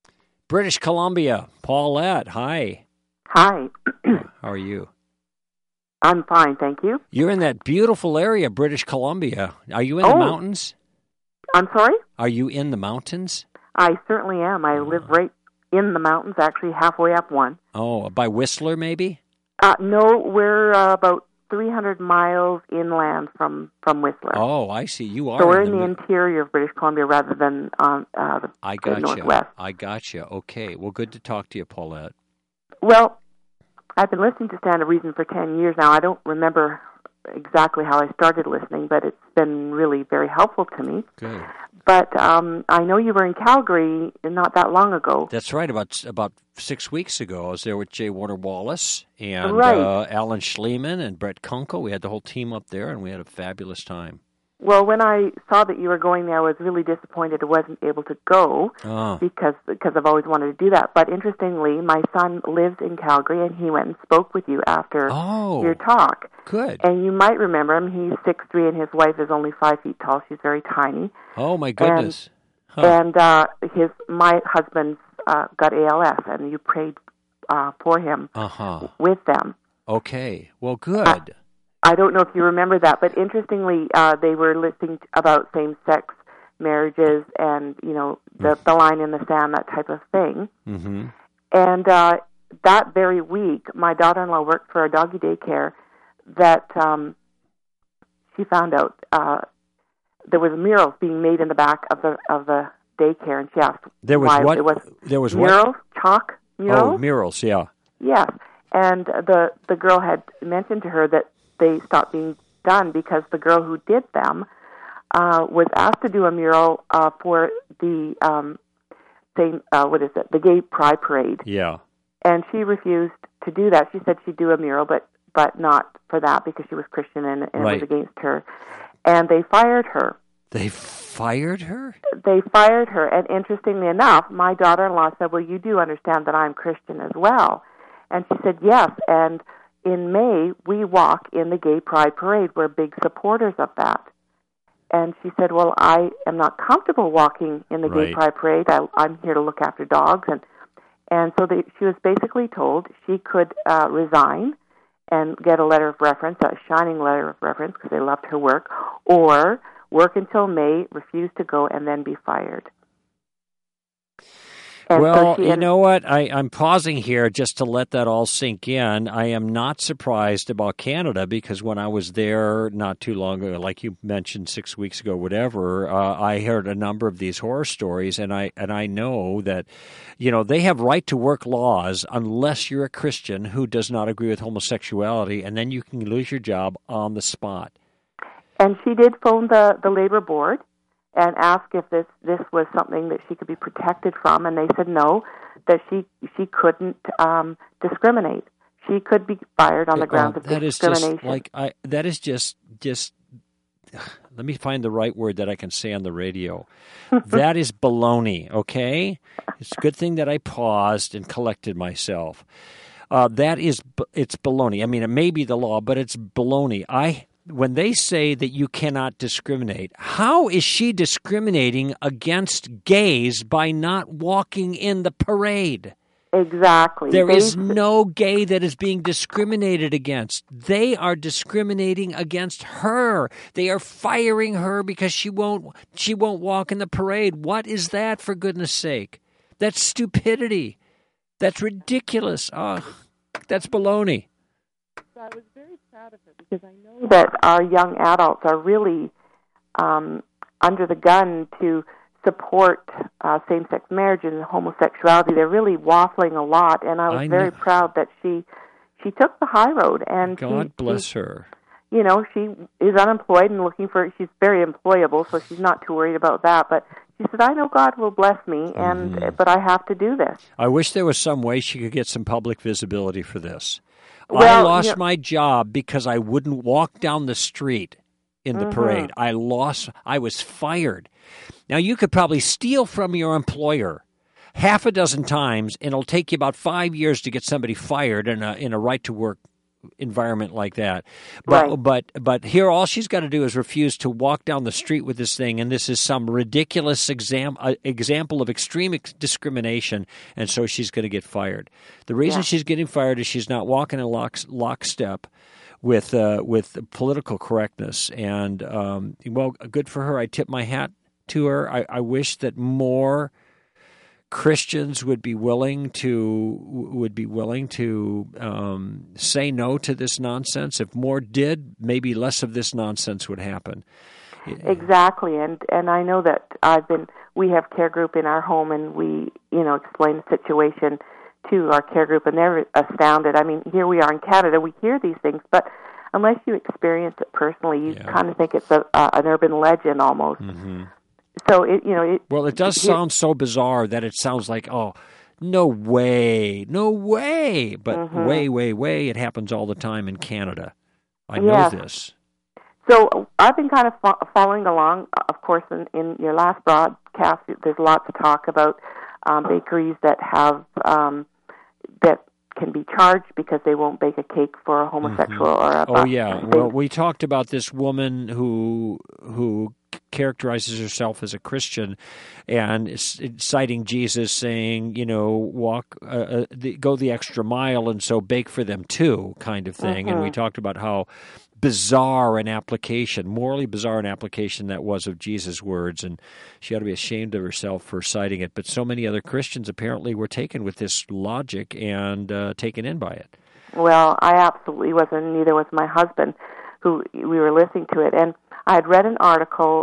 Speaker 2: British Columbia, Paulette, hi.
Speaker 10: Hi.
Speaker 2: How are you?
Speaker 10: I'm fine, thank you.
Speaker 2: You're in that beautiful area, British Columbia. Are you in the mountains?
Speaker 10: I'm sorry?
Speaker 2: Are you in the mountains?
Speaker 10: I certainly am. I live right in the mountains, actually halfway up one.
Speaker 2: Oh, by Whistler, maybe?
Speaker 10: No, we're about 300 miles inland from Whistler.
Speaker 2: Oh, I see. You are.
Speaker 10: So we're in the interior of British Columbia rather than the northwest.
Speaker 2: I gotcha. Okay. Well, good to talk to you, Paulette.
Speaker 10: Well, I've been listening to Stand to Reason for 10 years now. I don't remember exactly how I started listening, but it's been really very helpful to me.
Speaker 2: Good.
Speaker 10: But I know you were in Calgary not that long ago.
Speaker 2: That's right. About 6 weeks ago, I was there with J. Warner Wallace and Alan Schleman and Brett Kunkel. We had the whole team up there, and we had a fabulous time.
Speaker 10: Well, when I saw that you were going there, I was really disappointed I wasn't able to go because I've always wanted to do that. But interestingly, my son lives in Calgary, and he went and spoke with you after your talk.
Speaker 2: Good.
Speaker 10: And you might remember him. He's 6'3", and his wife is only 5 feet tall. She's very tiny.
Speaker 2: Oh, my goodness.
Speaker 10: And my husband's got ALS, and you prayed for him with them.
Speaker 2: Okay. Well, good.
Speaker 10: I don't know if you remember that, but interestingly, they were listening about same-sex marriages and, the line in the sand, that type of thing.
Speaker 2: Mm-hmm.
Speaker 10: And that very week, my daughter-in-law worked for a doggy daycare that she found out there was murals being made in the back of the daycare, and she asked why.
Speaker 2: There was
Speaker 10: murals, chalk murals.
Speaker 2: Oh, murals, yeah.
Speaker 10: Yes, and the girl had mentioned to her that they stopped being done because the girl who did them was asked to do a mural for the the Gay Pride Parade.
Speaker 2: Yeah.
Speaker 10: And she refused to do that. She said she'd do a mural, but not for that because she was Christian and it was against her. And they fired her.
Speaker 2: They fired her?
Speaker 10: They fired her. And interestingly enough, my daughter-in-law said, well, you do understand that I'm Christian as well. And she said, yes. And in May, we walk in the Gay Pride Parade. We're big supporters of that. And she said, well, I am not comfortable walking in the Gay Pride Parade. I'm here to look after dogs. And so she was basically told she could resign and get a letter of reference, a shining letter of reference, because they loved her work, or work until May, refuse to go, and then be fired. And
Speaker 2: well, you know what? I'm pausing here just to let that all sink in. I am not surprised about Canada because when I was there not too long ago, like you mentioned 6 weeks ago, whatever, I heard a number of these horror stories, and I know that, they have right-to-work laws unless you're a Christian who does not agree with homosexuality, and then you can lose your job on the spot.
Speaker 10: And she did phone the labor board and ask if this was something that she could be protected from, and they said no, that she couldn't discriminate. She could be fired on the grounds of discrimination.
Speaker 2: That is just let me find the right word that I can say on the radio. That is baloney, okay? It's a good thing that I paused and collected myself. It's baloney. I mean, it may be the law, but it's baloney. When they say that you cannot discriminate, how is she discriminating against gays by not walking in the parade?
Speaker 10: Exactly.
Speaker 2: There is no gay that is being discriminated against. They are discriminating against her. They are firing her because she won't walk in the parade. What is that, for goodness sake? That's stupidity. That's ridiculous. Oh, that's baloney.
Speaker 10: I was very proud of her because I know that our young adults are really under the gun to support same-sex marriage and homosexuality. They're really waffling a lot, and I was very proud that she took the high road. And
Speaker 2: God bless her.
Speaker 10: She is unemployed and she's very employable, so she's not too worried about that. But she said, I know God will bless me, but I have to do this.
Speaker 2: I wish there was some way she could get some public visibility for this.
Speaker 10: Well,
Speaker 2: I lost my job because I wouldn't walk down the street in the parade. I was fired. Now, you could probably steal from your employer half a dozen times, and it'll take you about 5 years to get somebody fired in a right-to-work environment like that. But
Speaker 10: Right.
Speaker 2: but here, all she's got to do is refuse to walk down the street with this thing, and this is some ridiculous example of extreme discrimination, and so she's going to get fired. The reason she's getting fired is she's not walking in lockstep with political correctness, and well, good for her. I tip my hat to her. I wish that more Christians would be willing to say no to this nonsense. If more did, maybe less of this nonsense would happen.
Speaker 10: Exactly, and I know that we have care group in our home, and we explain the situation to our care group, and they're astounded. I mean, here we are in Canada, we hear these things, but unless you experience it personally, you kind of think it's an urban legend almost.
Speaker 2: Mm-hmm.
Speaker 10: So
Speaker 2: it does sound so bizarre that it sounds like, oh, no way, but way, it happens all the time in Canada. I know this.
Speaker 10: So I've been kind of following along. Of course, in your last broadcast, there's lots of talk about bakeries that have that can be charged because they won't bake a cake for a homosexual or a...
Speaker 2: Oh, yeah. Well, we talked about this woman who characterizes herself as a Christian and citing Jesus, saying, go the extra mile and so bake for them too, kind of thing. And we talked about how morally bizarre an application that was of Jesus' words, and she ought to be ashamed of herself for citing it. But so many other Christians apparently were taken with this logic and taken in by it.
Speaker 10: Well, I absolutely wasn't, neither was my husband, who we were listening to it. And I had read an article,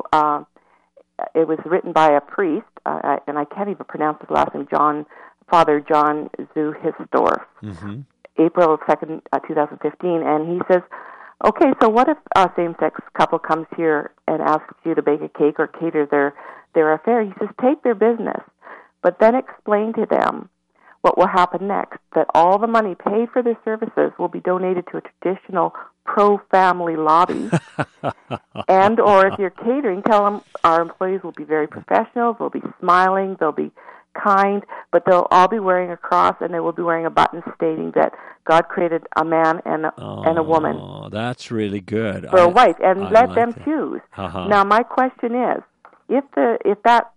Speaker 10: it was written by a priest, and I can't even pronounce his last name, Father John Zuhisdorf, April 2nd, 2015, and he says, okay, so what if a same-sex couple comes here and asks you to bake a cake or cater their affair? He says, take their business, but then explain to them what will happen next, that all the money paid for their services will be donated to a traditional pro-family lobby. And or if you're catering, tell them our employees will be very professional, they'll be smiling, they'll be kind, but they'll all be wearing a cross, and they will be wearing a button stating that God created a man and a woman.
Speaker 2: Oh, that's really good.
Speaker 10: For a wife, and let them choose. Now, my question is, if that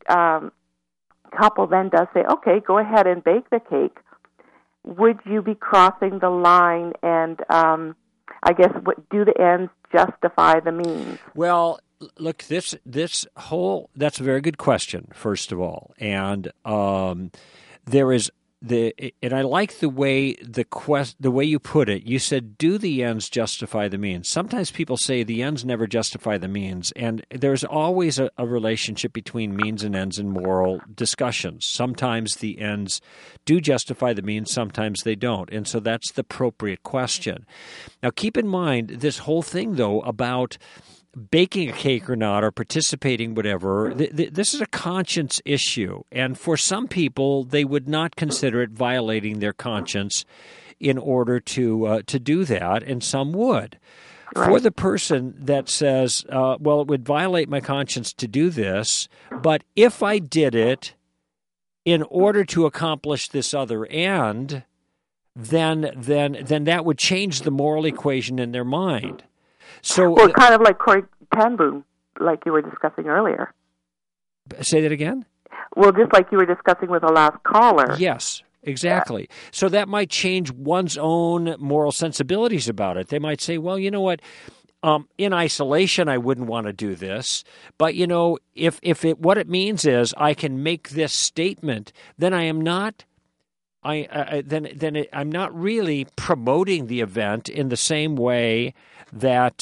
Speaker 10: couple then does say, okay, go ahead and bake the cake, would you be crossing the line and, I guess, do the ends justify the means?
Speaker 2: Well, look, that's a very good question, first of all. And there is and I like the way the way you put it. You said, "Do the ends justify the means?" Sometimes people say the ends never justify the means, and there's always a relationship between means and ends in moral discussions. Sometimes the ends do justify the means, sometimes they don't, and so that's the appropriate question. Now, keep in mind this whole thing, though, about baking a cake or not, or participating, whatever, this is a conscience issue. And for some people, they would not consider it violating their conscience in order to do that, and some would. Right. For the person that says, well, it would violate my conscience to do this, but if I did it in order to accomplish this other end, then that would change the moral equation in their mind. So,
Speaker 10: well, kind of like Corrie ten Boom, like you were discussing earlier.
Speaker 2: Say that again?
Speaker 10: Well, just like you were discussing with the last caller.
Speaker 2: Yes, exactly. Yeah. So that might change one's own moral sensibilities about it. They might say, well, you know what, in isolation I wouldn't want to do this, but, you know, if what it means is I can make this statement, then I am not... I'm not really promoting the event in the same way that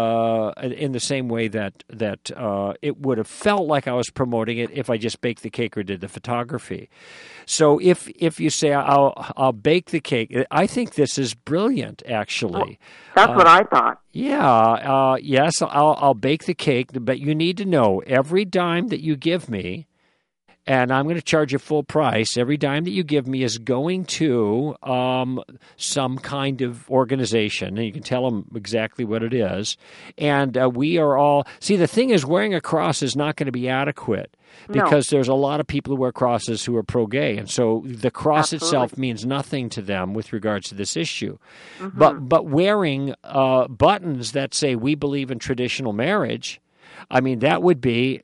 Speaker 2: it would have felt like I was promoting it if I just baked the cake or did the photography. So if you say I'll bake the cake, I think this is brilliant. Actually,
Speaker 10: well, that's what I thought.
Speaker 2: Yeah. Yes, I'll bake the cake, but you need to know every dime that you give me and I'm going to charge you full price. Every dime that you give me is going to some kind of organization, and you can tell them exactly what it is. And we are all – see, the thing is, wearing a cross is not going to be adequate because there's a lot of people who wear crosses who are pro-gay, and so the cross itself means nothing to them with regards to this issue. But wearing buttons that say we believe in traditional marriage, I mean, that would be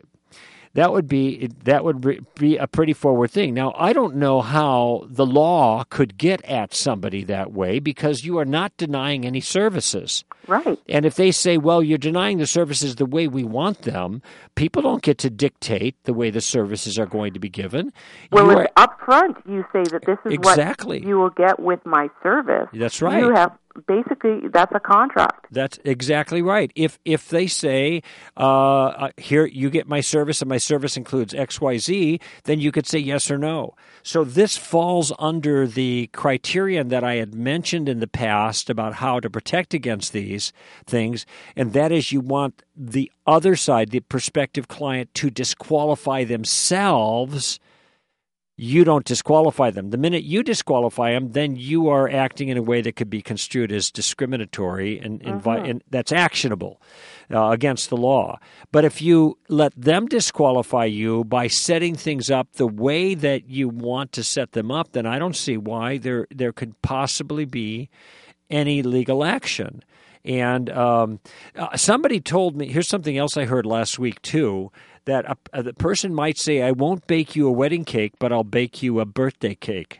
Speaker 2: a pretty forward thing. Now, I don't know how the law could get at somebody that way because you are not denying any services.
Speaker 10: Right.
Speaker 2: And if they say, well, you're denying the services the way we want them, people don't get to dictate the way the services are going to be given.
Speaker 10: Well, it's up front you say that this is
Speaker 2: exactly
Speaker 10: what you will get with my service.
Speaker 2: That's right.
Speaker 10: You have basically, that's a contract.
Speaker 2: That's exactly right. If they say, here, you get my service and my service includes XYZ, then you could say yes or no. So this falls under the criterion that I had mentioned in the past about how to protect against these things, and that is you want the other side, the prospective client, to disqualify themselves. You don't disqualify them. The minute you disqualify them, then you are acting in a way that could be construed as discriminatory and that's actionable against the law. But if you let them disqualify you by setting things up the way that you want to set them up, then I don't see why there could possibly be any legal action. And somebody told me, here's something else I heard last week too, that the person might say, I won't bake you a wedding cake, but I'll bake you a birthday cake.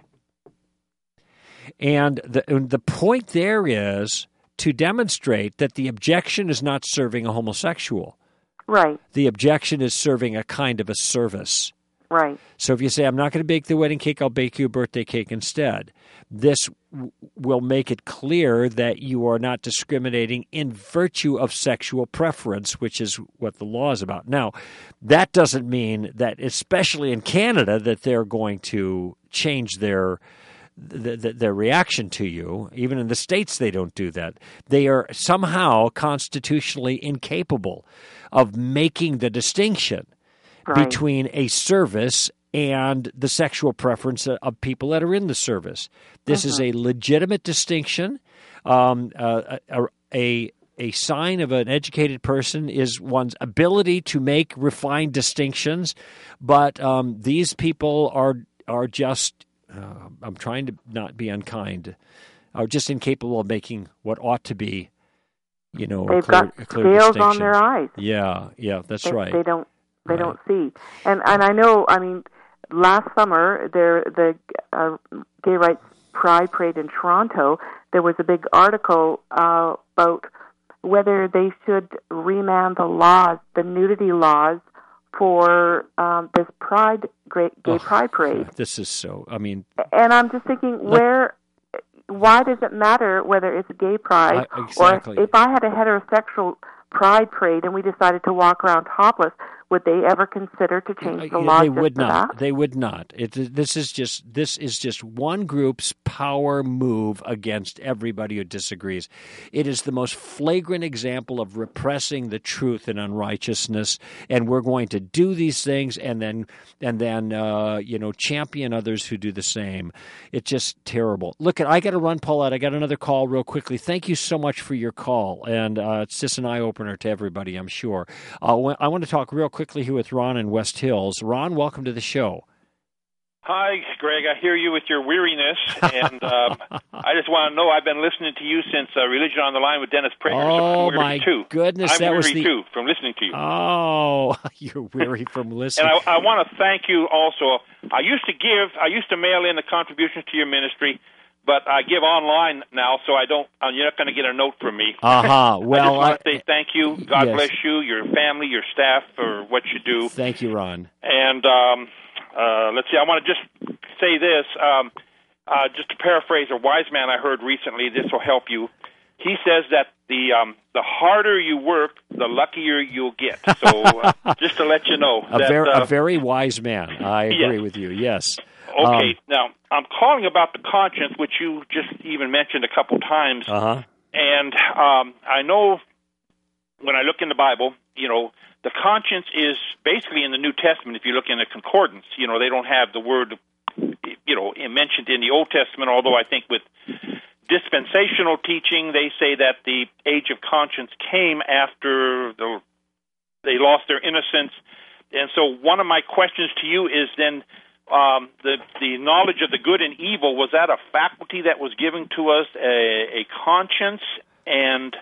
Speaker 2: And the point there is to demonstrate that the objection is not serving a homosexual.
Speaker 10: Right.
Speaker 2: The objection is serving a kind of a service.
Speaker 10: Right.
Speaker 2: So if you say, I'm not going to bake the wedding cake, I'll bake you a birthday cake instead. This will make it clear that you are not discriminating in virtue of sexual preference, which is what the law is about. Now, that doesn't mean that, especially in Canada, that they're going to change their reaction to you. Even in the States, they don't do that. They are somehow constitutionally incapable of making the distinction between a service and the sexual preference of people that are in the service. This is a legitimate distinction. A sign of an educated person is one's ability to make refined distinctions, but these people are just, I'm trying to not be unkind, are just incapable of making what ought to be,
Speaker 10: They've
Speaker 2: a clear
Speaker 10: got scales on their eyes.
Speaker 2: Yeah, that's right.
Speaker 10: They don't see. And I know, I mean, last summer, the Gay Rights Pride Parade in Toronto, there was a big article about whether they should remand the nudity laws for this gay pride parade.
Speaker 2: This is so, I mean...
Speaker 10: And I'm just thinking, why does it matter whether it's a gay pride?
Speaker 2: Exactly.
Speaker 10: Or if I had a heterosexual pride parade and we decided to walk around topless, would they ever consider to change the law?
Speaker 2: They would not.
Speaker 10: That?
Speaker 2: They would not. This is just one group's power move against everybody who disagrees. It is the most flagrant example of repressing the truth and unrighteousness. And we're going to do these things and then champion others who do the same. It's just terrible. Look, I got to run, Paulette. I got another call real quickly. Thank you so much for your call, and it's just an eye opener to everybody, I'm sure. I want to talk real quickly here with Ron in West Hills. Ron, welcome to the show.
Speaker 11: Hi, Greg. I hear you with your weariness, and I just want to know, I've been listening to you since Religion on the Line with Dennis Prager.
Speaker 2: Oh, so my goodness.
Speaker 11: I'm weary, too, from listening to you.
Speaker 2: Oh, you're weary from listening.
Speaker 11: And I want to thank you also. I used to mail in the contributions to your ministry, but I give online now, so you're not going to get a note from me.
Speaker 2: Well,
Speaker 11: I just want to say thank you. God
Speaker 2: yes.
Speaker 11: bless you, your family, your staff, for what you do.
Speaker 2: Thank you, Ron.
Speaker 11: And let's see, I want to just say this, just to paraphrase a wise man I heard recently. This will help you. He says that the harder you work, the luckier you'll get. So just to let you know.
Speaker 2: A very wise man. I agree with you, yes.
Speaker 11: Okay, now, I'm calling about the conscience, which you just even mentioned a couple times. And I know when I look in the Bible, the conscience is basically in the New Testament. If you look in the concordance, they don't have the word, mentioned in the Old Testament, although I think with dispensational teaching, they say that the age of conscience came after they lost their innocence. And so one of my questions to you is then, the knowledge of the good and evil, was that a faculty that was given to us, a conscience? And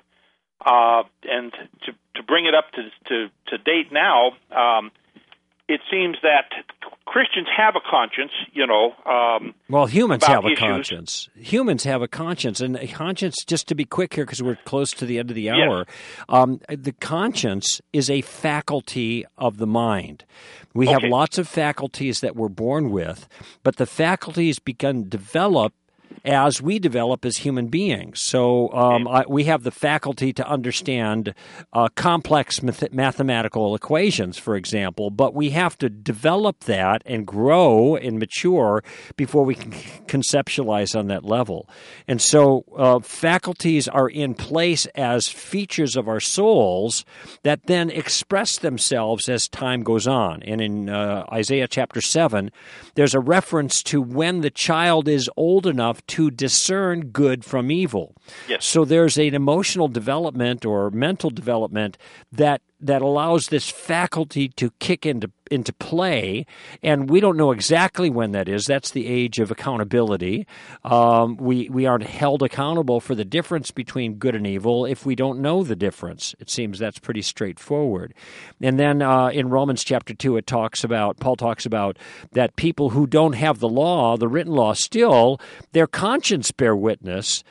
Speaker 11: to bring it up to date now, it seems that Christians have a conscience,
Speaker 2: well, humans have a
Speaker 11: issues.
Speaker 2: conscience. Humans have a conscience. And a conscience, just to be quick here because we're close to the end of the hour, the conscience is a faculty of the mind. We have lots of faculties that we're born with, but the faculties begin to develop as we develop as human beings. So we have the faculty to understand complex mathematical equations, for example, but we have to develop that and grow and mature before we can conceptualize on that level. And so faculties are in place as features of our souls that then express themselves as time goes on. And in Isaiah chapter 7, there's a reference to when the child is old enough to discern good from evil.
Speaker 11: Yes.
Speaker 2: So there's an emotional development or mental development that allows this faculty to kick into play, and we don't know exactly when that is. That's the age of accountability. We aren't held accountable for the difference between good and evil if we don't know the difference. It seems that's pretty straightforward. And then in Romans chapter 2, Paul talks about that people who don't have the law, the written law, still their conscience bear witness,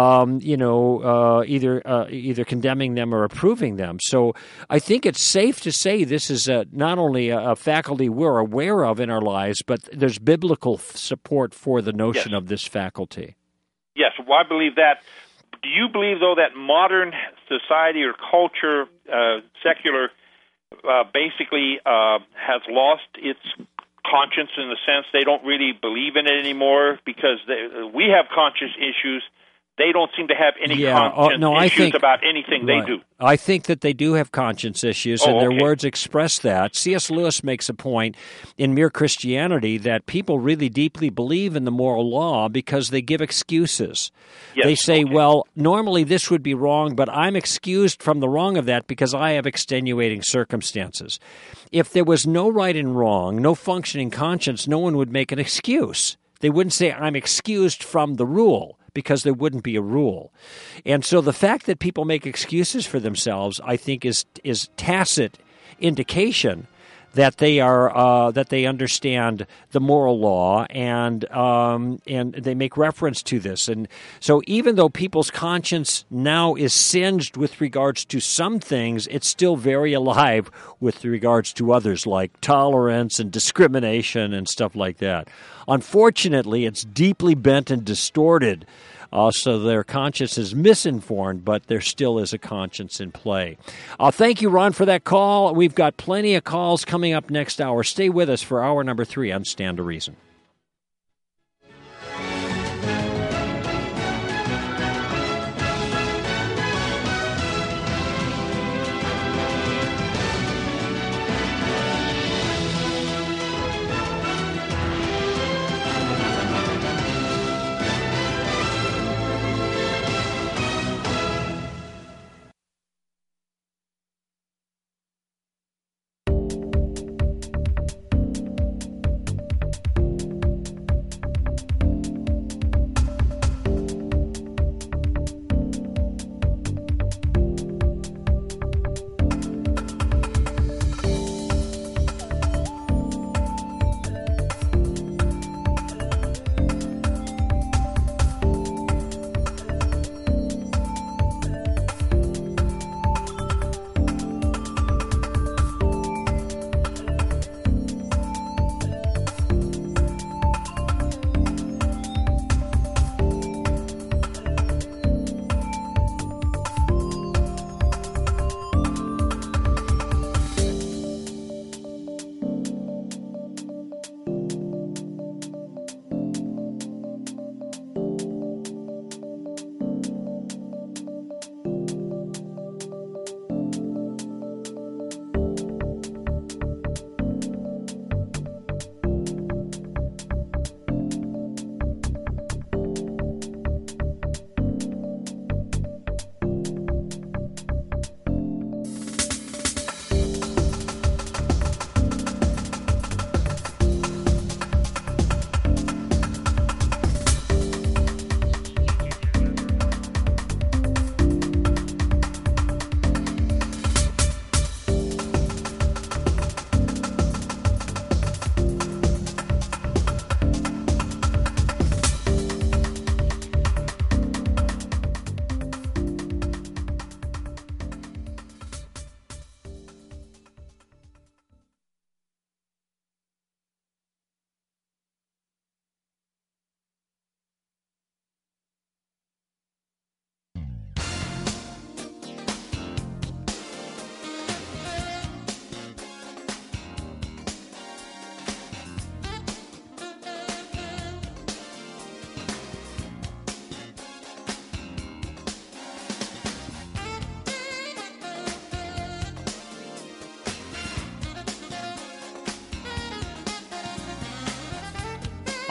Speaker 2: either condemning them or approving them. So I think it's safe to say this is not only a faculty we're aware of in our lives, but there's biblical support for the notion of this faculty.
Speaker 11: Yes, well, I believe that. Do you believe, though, that modern society or culture, secular, basically has lost its conscience in the sense they don't really believe in it anymore because we have conscience issues? They don't seem to have any conscience issues about anything they do.
Speaker 2: I think that they do have conscience issues, and their words express that. C.S. Lewis makes a point in Mere Christianity that people really deeply believe in the moral law because they give excuses.
Speaker 11: Yes,
Speaker 2: they say, well, normally this would be wrong, but I'm excused from the wrong of that because I have extenuating circumstances. If there was no right and wrong, no functioning conscience, no one would make an excuse. They wouldn't say, I'm excused from the rule, because there wouldn't be a rule. And so the fact that people make excuses for themselves, I think, is tacit indication that they are that they understand the moral law, and they make reference to this. And so even though people's conscience now is singed with regards to some things, it's still very alive with regards to others, like tolerance and discrimination and stuff like that. Unfortunately, it's deeply bent and distorted, so their conscience is misinformed, but there still is a conscience in play. Thank you, Ron, for that call. We've got plenty of calls coming up next hour. Stay with us for hour number 3 on Stand to Reason.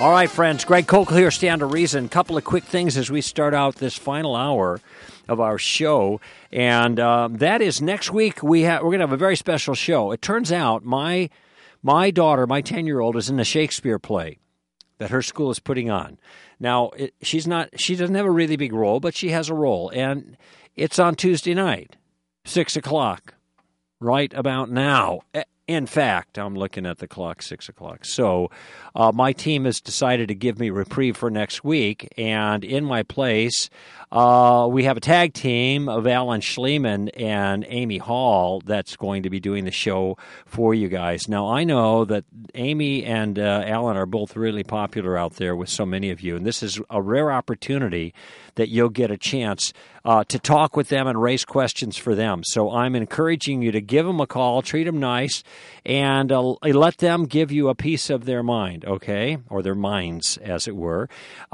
Speaker 2: All right, friends. Greg Kokel here, Stand to Reason. Couple of quick things as we start out this final hour of our show, and that is next week. We're going to have a very special show. It turns out my daughter, my 10-year-old, is in the Shakespeare play that her school is putting on. Now, she doesn't have a really big role, but she has a role, and it's on Tuesday night, 6 o'clock, right about now. In fact, I'm looking at the clock, 6 o'clock. So my team has decided to give me reprieve for next week, and in my place, we have a tag team of Alan Schliemann and Amy Hall that's going to be doing the show for you guys. Now, I know that Amy and Alan are both really popular out there with so many of you, and this is a rare opportunity that you'll get a chance to talk with them and raise questions for them. So I'm encouraging you to give them a call, treat them nice, and let them give you a piece of their mind, okay? Or their minds, as it were.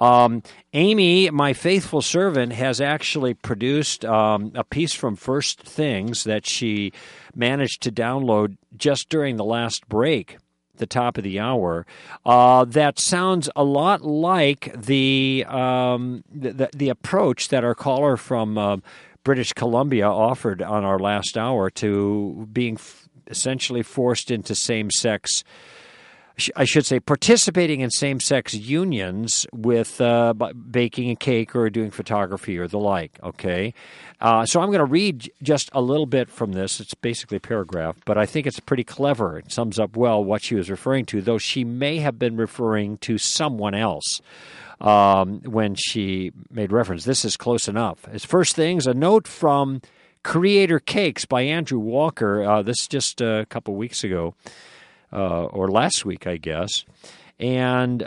Speaker 2: Amy, my faithful servant, has actually produced a piece from First Things that she managed to download just during the last break, the top of the hour, that sounds a lot like the approach that our caller from British Columbia offered on our last hour to being essentially forced into same-sex, I should say, participating in same-sex unions with baking a cake or doing photography or the like, okay? So I'm going to read just a little bit from this. It's basically a paragraph, but I think it's pretty clever. It sums up well what she was referring to, though she may have been referring to someone else when she made reference. This is close enough. As First Things, a note from Creator Cakes by Andrew Walker. This is just a couple weeks ago. Or last week, I guess. And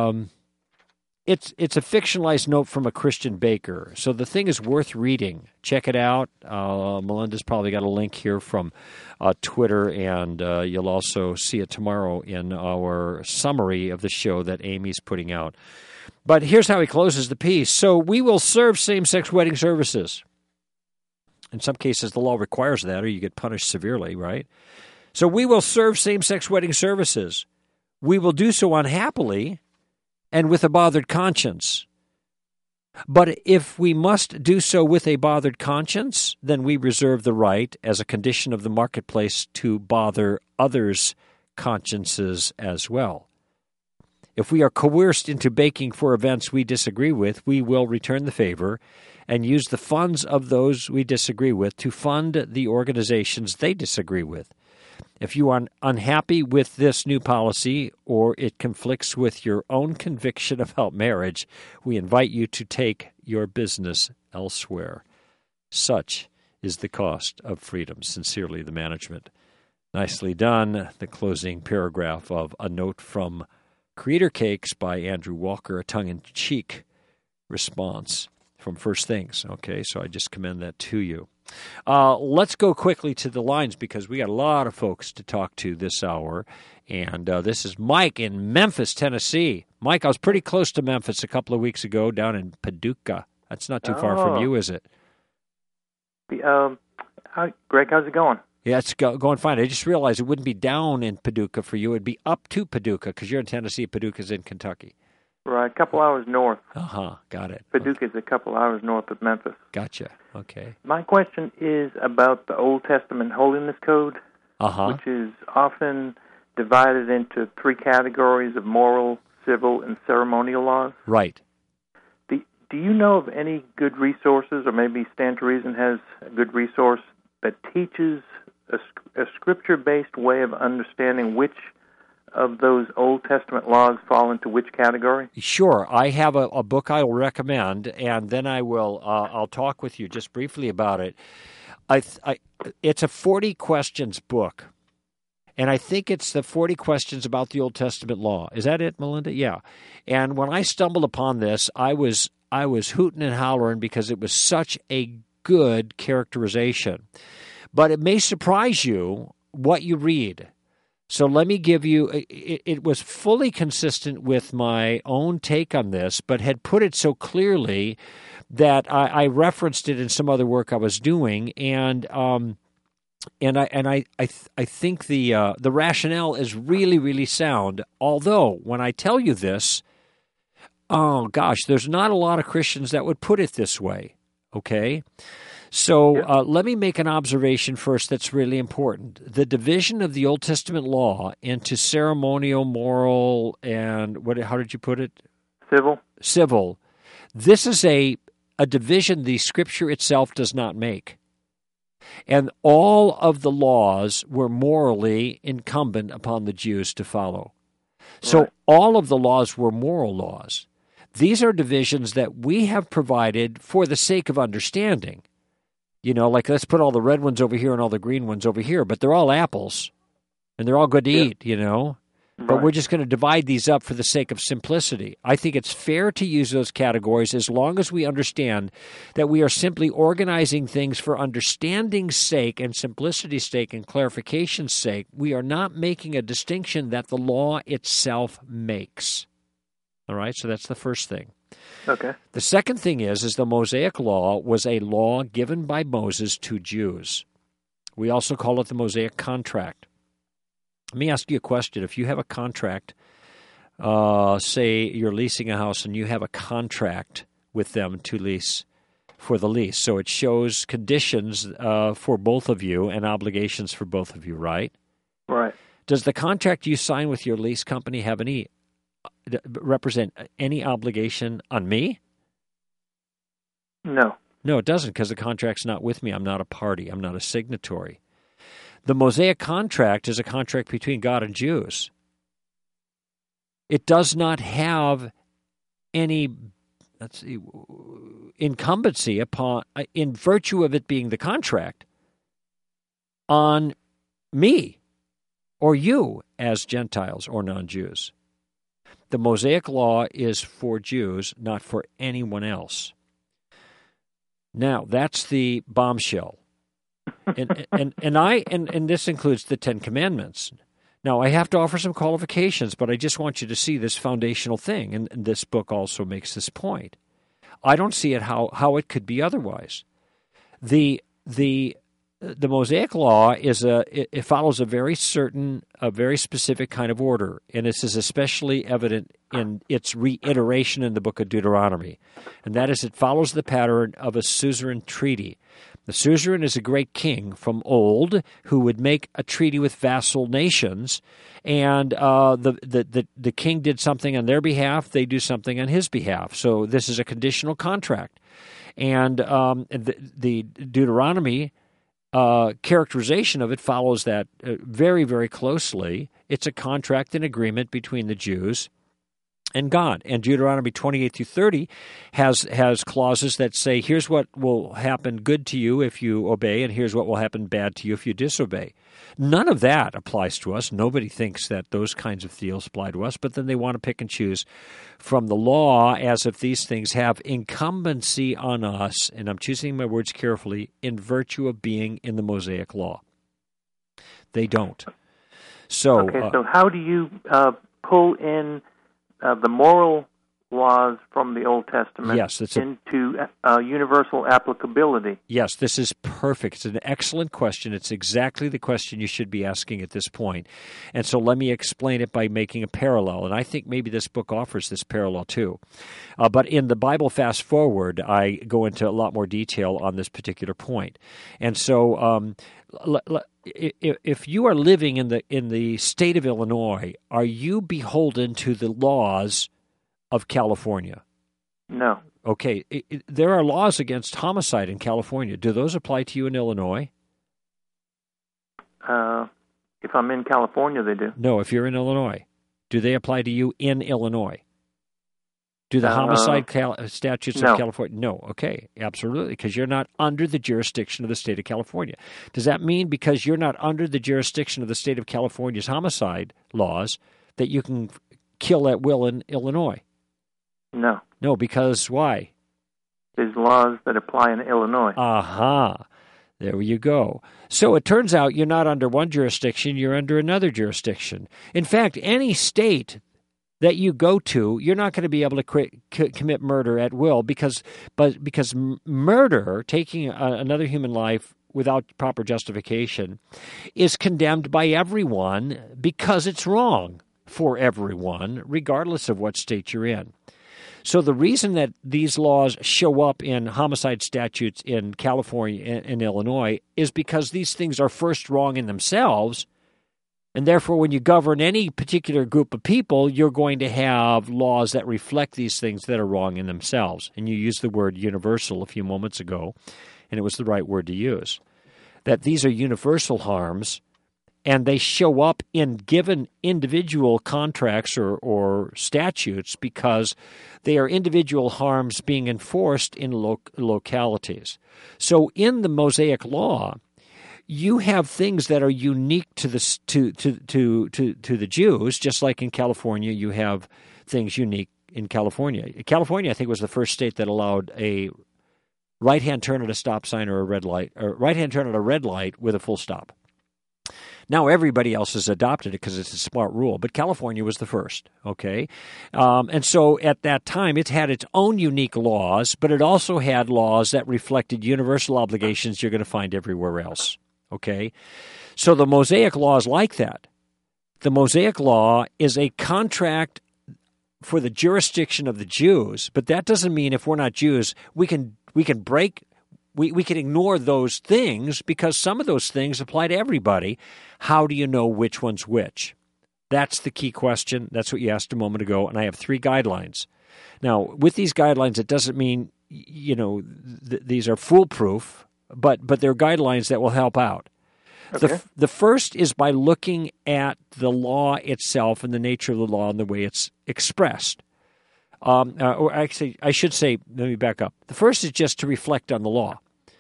Speaker 2: it's a fictionalized note from a Christian baker. So the thing is worth reading. Check it out. Melinda's probably got a link here from Twitter, and you'll also see it tomorrow in our summary of the show that Amy's putting out. But here's how he closes the piece. So we will serve same-sex wedding services. In some cases, the law requires that, or you get punished severely, right? So we will serve same-sex wedding services. We will do so unhappily and with a bothered conscience. But if we must do so with a bothered conscience, then we reserve the right, as a condition of the marketplace, to bother others' consciences as well. If we are coerced into baking for events we disagree with, we will return the favor and use the funds of those we disagree with to fund the organizations they disagree with. If you are unhappy with this new policy or it conflicts with your own conviction about marriage, we invite you to take your business elsewhere. Such is the cost of freedom. Sincerely, the management. Nicely done. The closing paragraph of A Note from Creator Cakes by Andrew Walker, a tongue-in-cheek response from First Things. Okay, so I just commend that to you. Let's go quickly to the lines because we got a lot of folks to talk to this hour. And this is Mike in Memphis, Tennessee. Mike, I was pretty close to Memphis a couple of weeks ago down in Paducah. That's not too far from you, is it?
Speaker 12: Hi, Greg, how's it going?
Speaker 2: Yeah, it's going fine. I just realized it wouldn't be down in Paducah for you. It'd be up to Paducah because you're in Tennessee. Paducah's in Kentucky.
Speaker 12: Right, a couple hours north.
Speaker 2: Got it.
Speaker 12: Paducah's a couple hours north of Memphis.
Speaker 2: Gotcha. Okay.
Speaker 12: My question is about the Old Testament Holiness Code, which is often divided into three categories of moral, civil, and ceremonial laws.
Speaker 2: Right.
Speaker 12: Do you know of any good resources, or maybe Stand to Reason has a good resource that teaches a scripture-based way of understanding which of those Old Testament laws fall into which category?
Speaker 2: Sure. I have a book I will recommend, and then I'll talk with you just briefly about it. It's a 40 questions book, and I think it's the 40 questions about the Old Testament law. Is that it, Melinda? Yeah. And when I stumbled upon this, I was hooting and hollering because it was such a good characterization. But it may surprise you what you read. So let me give you, it was fully consistent with my own take on this, but had put it so clearly that I referenced it in some other work I was doing, and I think the rationale is really, really sound. Although when I tell you this, Oh, gosh, there's not a lot of Christians that would put it this way, okay? So let me make an observation first that's really important. The division of the Old Testament law into ceremonial, moral, and how did you put it? Civil. This is a division the Scripture itself does not make. And all of the laws were morally incumbent upon the Jews to follow. So all of the laws were moral laws. These are divisions that we have provided for the sake of understanding. You know, like let's put all the red ones over here and all the green ones over here, but they're all apples, and they're all good to eat, you know. But we're just going to divide these up for the sake of simplicity. I think it's fair to use those categories as long as we understand that we are simply organizing things for understanding's sake and simplicity's sake and clarification's sake. We are not making a distinction that the law itself makes. All right, so that's the first thing.
Speaker 12: Okay.
Speaker 2: The second thing is the Mosaic Law was a law given by Moses to Jews. We also call it the Mosaic Contract. Let me ask you a question. If you have a contract, say you're leasing a house and you have a contract with them to lease for the lease, so it shows conditions for both of you and obligations for both of you, right?
Speaker 12: Right.
Speaker 2: Does the contract you sign with your lease company have represent any obligation on me?
Speaker 12: No.
Speaker 2: No, it doesn't, because the contract's not with me. I'm not a party. I'm not a signatory. The Mosaic Contract is a contract between God and Jews. It does not have any incumbency upon, in virtue of it being the contract, on me or you as Gentiles or non-Jews. The Mosaic Law is for Jews, not for anyone else. Now, that's the bombshell. And this includes the Ten Commandments. Now, I have to offer some qualifications, but I just want you to see this foundational thing, and this book also makes this point. I don't see it how it could be otherwise. The Mosaic Law it follows a very specific kind of order, and this is especially evident in its reiteration in the book of Deuteronomy, and that is it follows the pattern of a suzerain treaty. The suzerain is a great king from old who would make a treaty with vassal nations, and the king did something on their behalf, they do something on his behalf. So this is a conditional contract, and the Deuteronomy characterization of it follows that very, very closely. It's a contract and agreement between the Jews and God. And Deuteronomy 28 through 30 has clauses that say, here's what will happen good to you if you obey, and here's what will happen bad to you if you disobey. None of that applies to us. Nobody thinks that those kinds of deals apply to us, but then they want to pick and choose from the law as if these things have incumbency on us, and I'm choosing my words carefully, in virtue of being in the Mosaic Law. They don't. So,
Speaker 12: so how do you pull in the moral laws from the Old Testament into universal applicability?
Speaker 2: Yes, this is perfect. It's an excellent question. It's exactly the question you should be asking at this point. And so let me explain it by making a parallel. And I think maybe this book offers this parallel too. But in the Bible Fast Forward, I go into a lot more detail on this particular point. And so if you are living in the state of Illinois, are you beholden to the laws of California?
Speaker 12: No.
Speaker 2: Okay. There are laws against homicide in California. Do those apply to you in Illinois?
Speaker 12: If I'm in California, they do.
Speaker 2: No, if you're in Illinois. Do they apply to you in Illinois? Do the homicide statutes of California? No. Okay, absolutely, because you're not under the jurisdiction of the state of California. Does that mean because you're not under the jurisdiction of the state of California's homicide laws that you can kill at will in Illinois?
Speaker 12: No.
Speaker 2: No, because why?
Speaker 12: There's laws that apply in Illinois.
Speaker 2: Aha. There you go. So it turns out you're not under one jurisdiction, you're under another jurisdiction. In fact, any state that you go to, you're not going to be able to commit murder at will because murder, taking another human life without proper justification, is condemned by everyone because it's wrong for everyone, regardless of what state you're in. So the reason that these laws show up in homicide statutes in California and Illinois is because these things are first wrong in themselves, and therefore when you govern any particular group of people, you're going to have laws that reflect these things that are wrong in themselves. And you used the word universal a few moments ago, and it was the right word to use. That these are universal harms, and they show up in given individual contracts or statutes because they are individual harms being enforced in localities. So in the Mosaic Law, you have things that are unique to the Jews, just like in California, you have things unique in California. California, I think, was the first state that allowed a right-hand turn at a stop sign or a red light, or right-hand turn at a red light with a full stop. Now everybody else has adopted it because it's a smart rule, but California was the first, okay? And so at that time, it had its own unique laws, but it also had laws that reflected universal obligations you're going to find everywhere else, okay? So the Mosaic Law is like that. The Mosaic Law is a contract for the jurisdiction of the Jews, but that doesn't mean if we're not Jews, we can ignore those things because some of those things apply to everybody. How do you know which one's which? That's the key question. That's what you asked a moment ago, and I have 3 guidelines. Now, with these guidelines, it doesn't mean, these are foolproof, but they're guidelines that will help out. Okay. The first is by looking at the law itself and the nature of the law and the way it's expressed. Or actually, I should say, let me back up. The first is just to reflect on the law.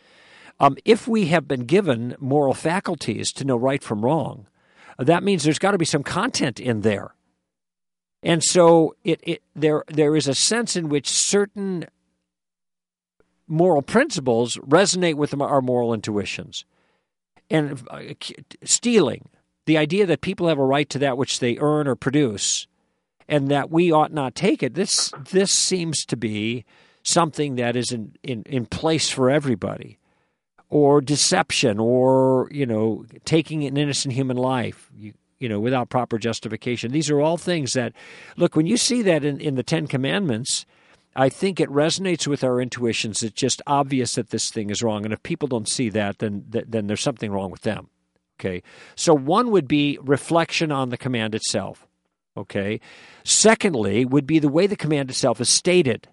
Speaker 2: If we have been given moral faculties to know right from wrong, that means there's got to be some content in there. And so there is a sense in which certain moral principles resonate with our moral intuitions. And stealing, the idea that people have a right to that which they earn or produce, and that we ought not take it, this seems to be something that is in place for everybody. Or deception, or, taking an innocent human life, without proper justification. These are all things that, look, when you see that in the Ten Commandments, I think it resonates with our intuitions. It's just obvious that this thing is wrong. And if people don't see that, then there's something wrong with them. Okay. So one would be reflection on the command itself. Okay. Secondly, would be the way the command itself is stated.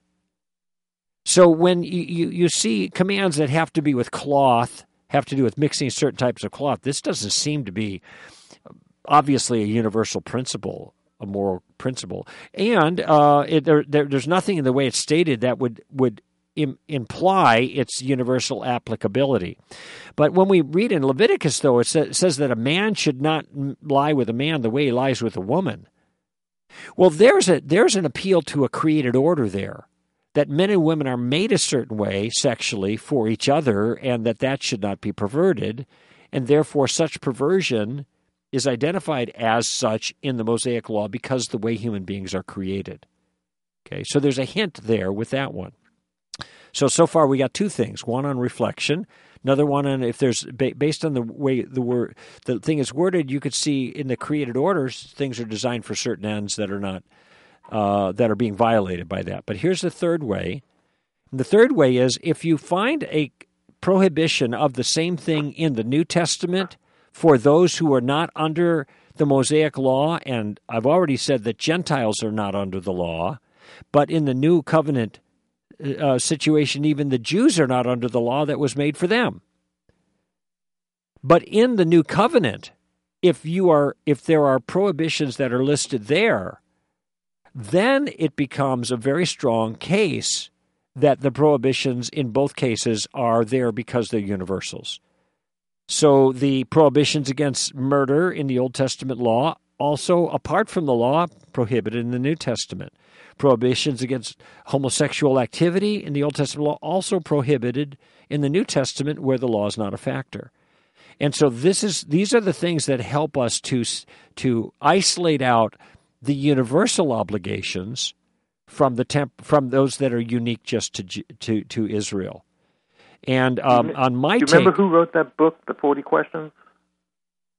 Speaker 2: So when you see commands that have to be with cloth, have to do with mixing certain types of cloth, this doesn't seem to be obviously a universal principle, a moral principle. And there's nothing in the way it's stated that would imply its universal applicability. But when we read in Leviticus, though, it says that a man should not lie with a man the way he lies with a woman. Well, there's an appeal to a created order there, that men and women are made a certain way sexually for each other, and that should not be perverted, and therefore such perversion is identified as such in the Mosaic Law because the way human beings are created. Okay, so there's a hint there with that one. So far we got 2 things, one on reflection, another one on if there's, based on the way the thing is worded, you could see in the created orders, things are designed for certain ends that are not, that are being violated by that. But here's the third way. The third way is if you find a prohibition of the same thing in the New Testament for those who are not under the Mosaic Law, and I've already said that Gentiles are not under the law, but in the New Covenant situation, even the Jews are not under the law that was made for them. But in the New Covenant, if there are prohibitions that are listed there, then it becomes a very strong case that the prohibitions in both cases are there because they're universals. So the prohibitions against murder in the Old Testament law, also apart from the law, prohibited in the New Testament. Prohibitions against homosexual activity in the Old Testament law, also prohibited in the New Testament where the law is not a factor. And so these are the things that help us to isolate out the universal obligations from those that are unique just to Israel. And on my take,
Speaker 12: do you remember who wrote that book, The 40 Questions?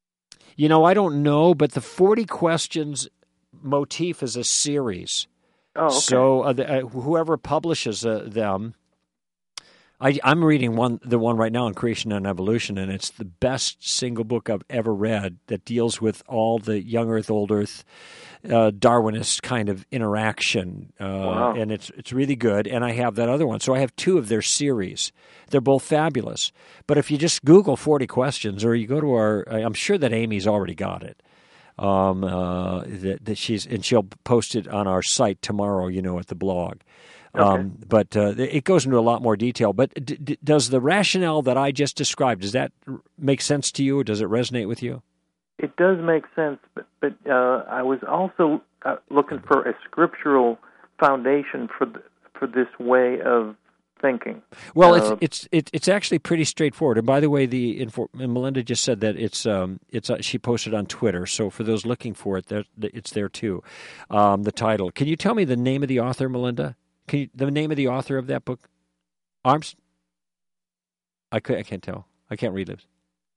Speaker 2: I don't know, but the 40 Questions motif is a series.
Speaker 12: Oh, okay.
Speaker 2: So whoever publishes them, I'm reading the one right now on creation and evolution, and it's the best single book I've ever read that deals with all the young Earth, old Earth, Darwinist kind of interaction.
Speaker 12: Wow.
Speaker 2: And it's really good. And I have that other one. So I have 2 of their series. They're both fabulous. But if you just Google 40 questions, or you go to I'm sure that Amy's already got it. That she'll post it on our site tomorrow, at the blog.
Speaker 12: Okay.
Speaker 2: But it goes into a lot more detail. But does the rationale that I just described, does that make sense to you, or does it resonate with you?
Speaker 12: It does make sense, but I was also looking for a scriptural foundation for this way of thinking.
Speaker 2: Well, it's actually pretty straightforward. And by the way, Melinda just said that it's she posted on Twitter. So for those looking for it, it's there too. The title. Can you tell me the name of the author, Melinda? The name of the author of that book? Arms? I can't tell. I can't read lips.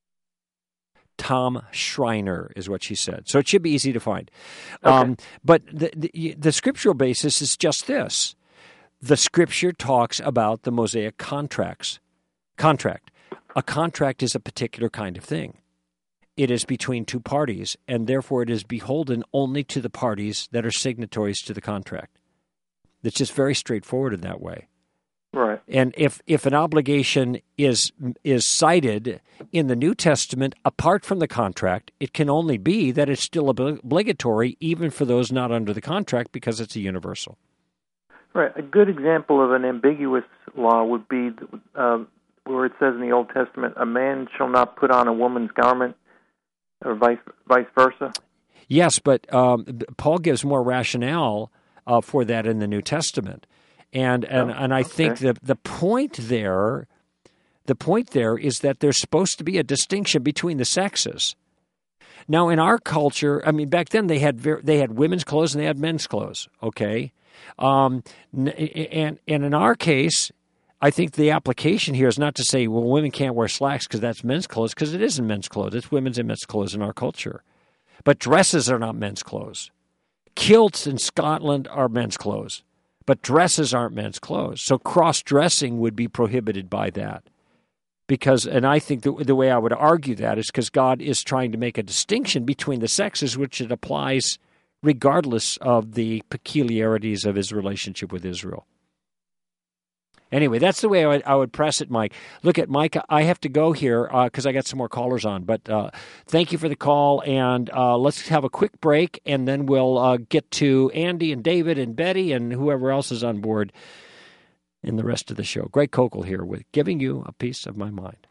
Speaker 2: Tom Schreiner is what she said. So it should be easy to find.
Speaker 12: Okay.
Speaker 2: But the scriptural basis is just this. The Scripture talks about the Mosaic contract. A contract is a particular kind of thing. It is between 2 parties, and therefore it is beholden only to the parties that are signatories to the contract. It's just very straightforward in that way.
Speaker 12: Right.
Speaker 2: And if an obligation is cited in the New Testament apart from the contract, it can only be that it's still obligatory even for those not under the contract because it's a universal.
Speaker 12: Right. A good example of an ambiguous law would be where it says in the Old Testament, a man shall not put on a woman's garment, or vice versa.
Speaker 2: Yes, but Paul gives more rationale for that in the New Testament. And I think that the point there is that there's supposed to be a distinction between the sexes. Now, in our culture, I mean, back then they had women's clothes and they had men's clothes. Okay, and in our case, I think the application here is not to say, well, women can't wear slacks because that's men's clothes, because it isn't men's clothes. It's women's and men's clothes in our culture. But dresses are not men's clothes. Kilts in Scotland are men's clothes. But dresses aren't men's clothes. So cross-dressing would be prohibited by that. And I think the way I would argue that is because God is trying to make a distinction between the sexes, which it applies regardless of the peculiarities of his relationship with Israel. Anyway, that's the way I would press it, Mike. Look at Mike. I have to go here because I got some more callers on. But thank you for the call, and let's have a quick break, and then we'll get to Andy and David and Betty and whoever else is on board in the rest of the show. Greg Kokel here with Giving You a Piece of My Mind.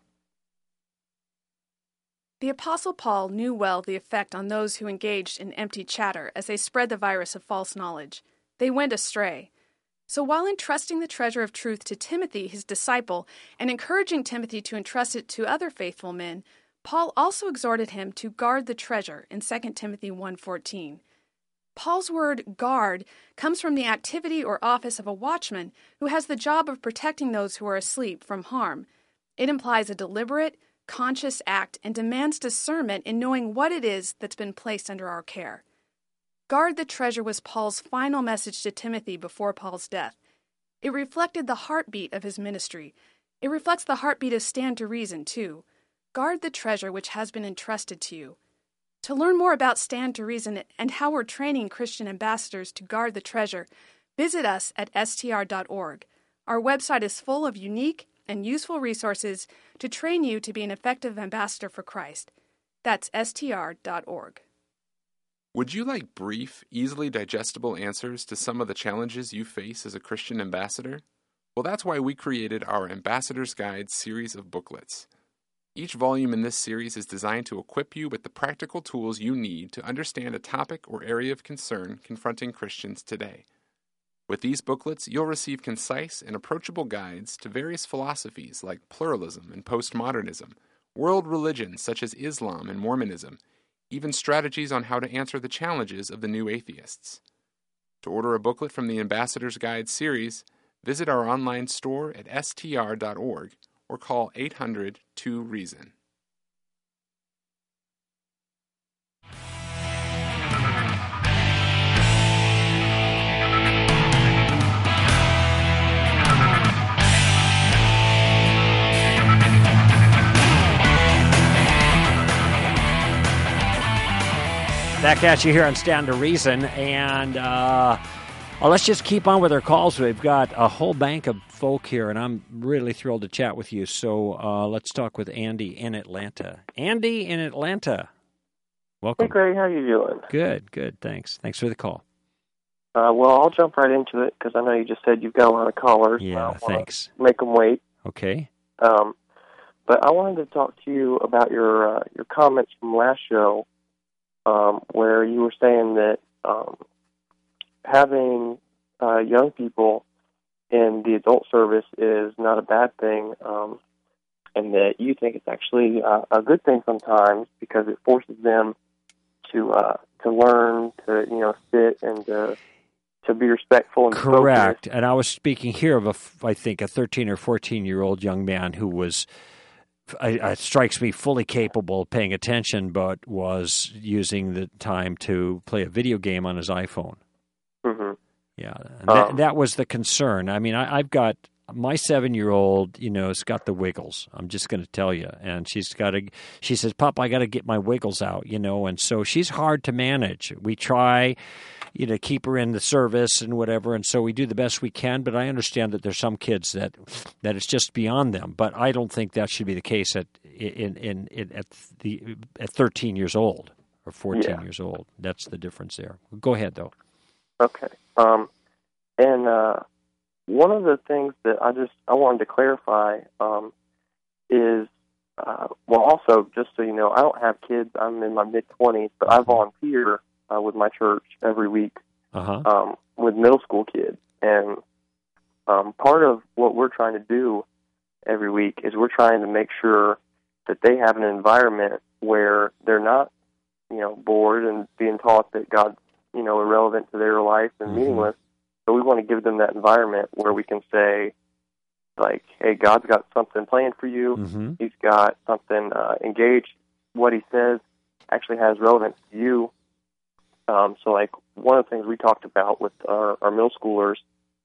Speaker 1: The Apostle Paul knew well the effect on those who engaged in empty chatter as they spread the virus of false knowledge. They went astray. So while entrusting the treasure of truth to Timothy, his disciple, and encouraging Timothy to entrust it to other faithful men, Paul also exhorted him to guard the treasure in 2 Timothy 1:14. Paul's word guard comes from the activity or office of a watchman who has the job of protecting those who are asleep from harm. It implies a deliberate, conscious act and demands discernment in knowing what it is that's been placed under our care. Guard the treasure was Paul's final message to Timothy before Paul's death. It reflected the heartbeat of his ministry. It reflects the heartbeat of Stand to Reason, too. Guard the treasure which has been entrusted to you. To learn more about Stand to Reason and how we're training Christian ambassadors to guard the treasure, visit us at str.org. Our website is full of unique and useful resources to train you to be an effective ambassador for Christ. That's str.org.
Speaker 4: Would you like brief, easily digestible answers to some of the challenges you face as a Christian ambassador? Well, that's why we created our Ambassador's Guide series of booklets. Each volume in this series is designed to equip you with the practical tools you need to understand a topic or area of concern confronting Christians today. With these booklets, you'll receive concise and approachable guides to various philosophies like pluralism and postmodernism, world religions such as Islam and Mormonism, even strategies on how to answer the challenges of the new atheists. To order a booklet from the Ambassador's Guide series, visit our online store at str.org or call 800-2REASON.
Speaker 2: Back at you here on Stand to Reason, and let's just keep on with our calls. We've got a whole bank of folk here, and I'm really thrilled to chat with you. So let's talk with Andy in Atlanta. Andy in Atlanta, welcome.
Speaker 13: Hey, Greg, how are you doing?
Speaker 2: Good, thanks. Thanks for the call.
Speaker 13: Well, I'll jump right into it because I know you just said you've got a lot of callers.
Speaker 2: Yeah, thanks.
Speaker 13: Make them wait.
Speaker 2: Okay.
Speaker 13: But I wanted to talk to you about your comments from last show, where you were saying that having young people in the adult service is not a bad thing, and that you think it's actually a good thing sometimes because it forces them to learn, to sit and to be respectful and
Speaker 2: correct.
Speaker 13: focused.
Speaker 2: And I was speaking here of I think a 13 or 14-year-old young man who was. It strikes me fully capable of paying attention, but was using the time to play a video game on his iPhone.
Speaker 13: Mm-hmm.
Speaker 2: Yeah, that was the concern. I mean, I've got my 7-year-old, has got the wiggles. I'm just going to tell you. And she says, Pop, I got to get my wiggles out, and so she's hard to manage. We try, keep her in the service and whatever, and so we do the best we can, but I understand that there's some kids that it's just beyond them. But I don't think that should be the case at 13 years old or 14 years old. That's the difference there. Go ahead, though.
Speaker 13: Okay. One of the things that I wanted to clarify is, also, just so you know, I don't have kids. I'm in my mid-20s, but I volunteer with my church every week with middle school kids. And part of what we're trying to do every week is we're trying to make sure that they have an environment where they're not, bored and being taught that God's, irrelevant to their life and meaningless. So we want to give them that environment where we can say, like, hey, God's got something planned for you.
Speaker 2: Mm-hmm.
Speaker 13: He's got something engaged. What he says actually has relevance to you. So, like, one of the things we talked about with our middle schoolers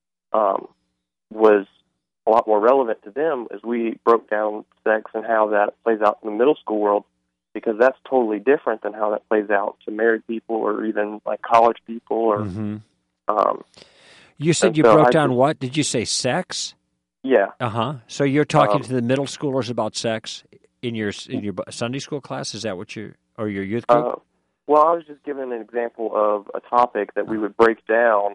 Speaker 13: was a lot more relevant to them as we broke down sex and how that plays out in the middle school world, because that's totally different than how that plays out to married people or even, like, college people or...
Speaker 2: Mm-hmm. You said you broke down what? Did you say sex?
Speaker 13: Yeah.
Speaker 2: So you're talking to the middle schoolers about sex in your Sunday school class? Is that what or your youth group?
Speaker 13: Well, I was just giving an example of a topic that we would break down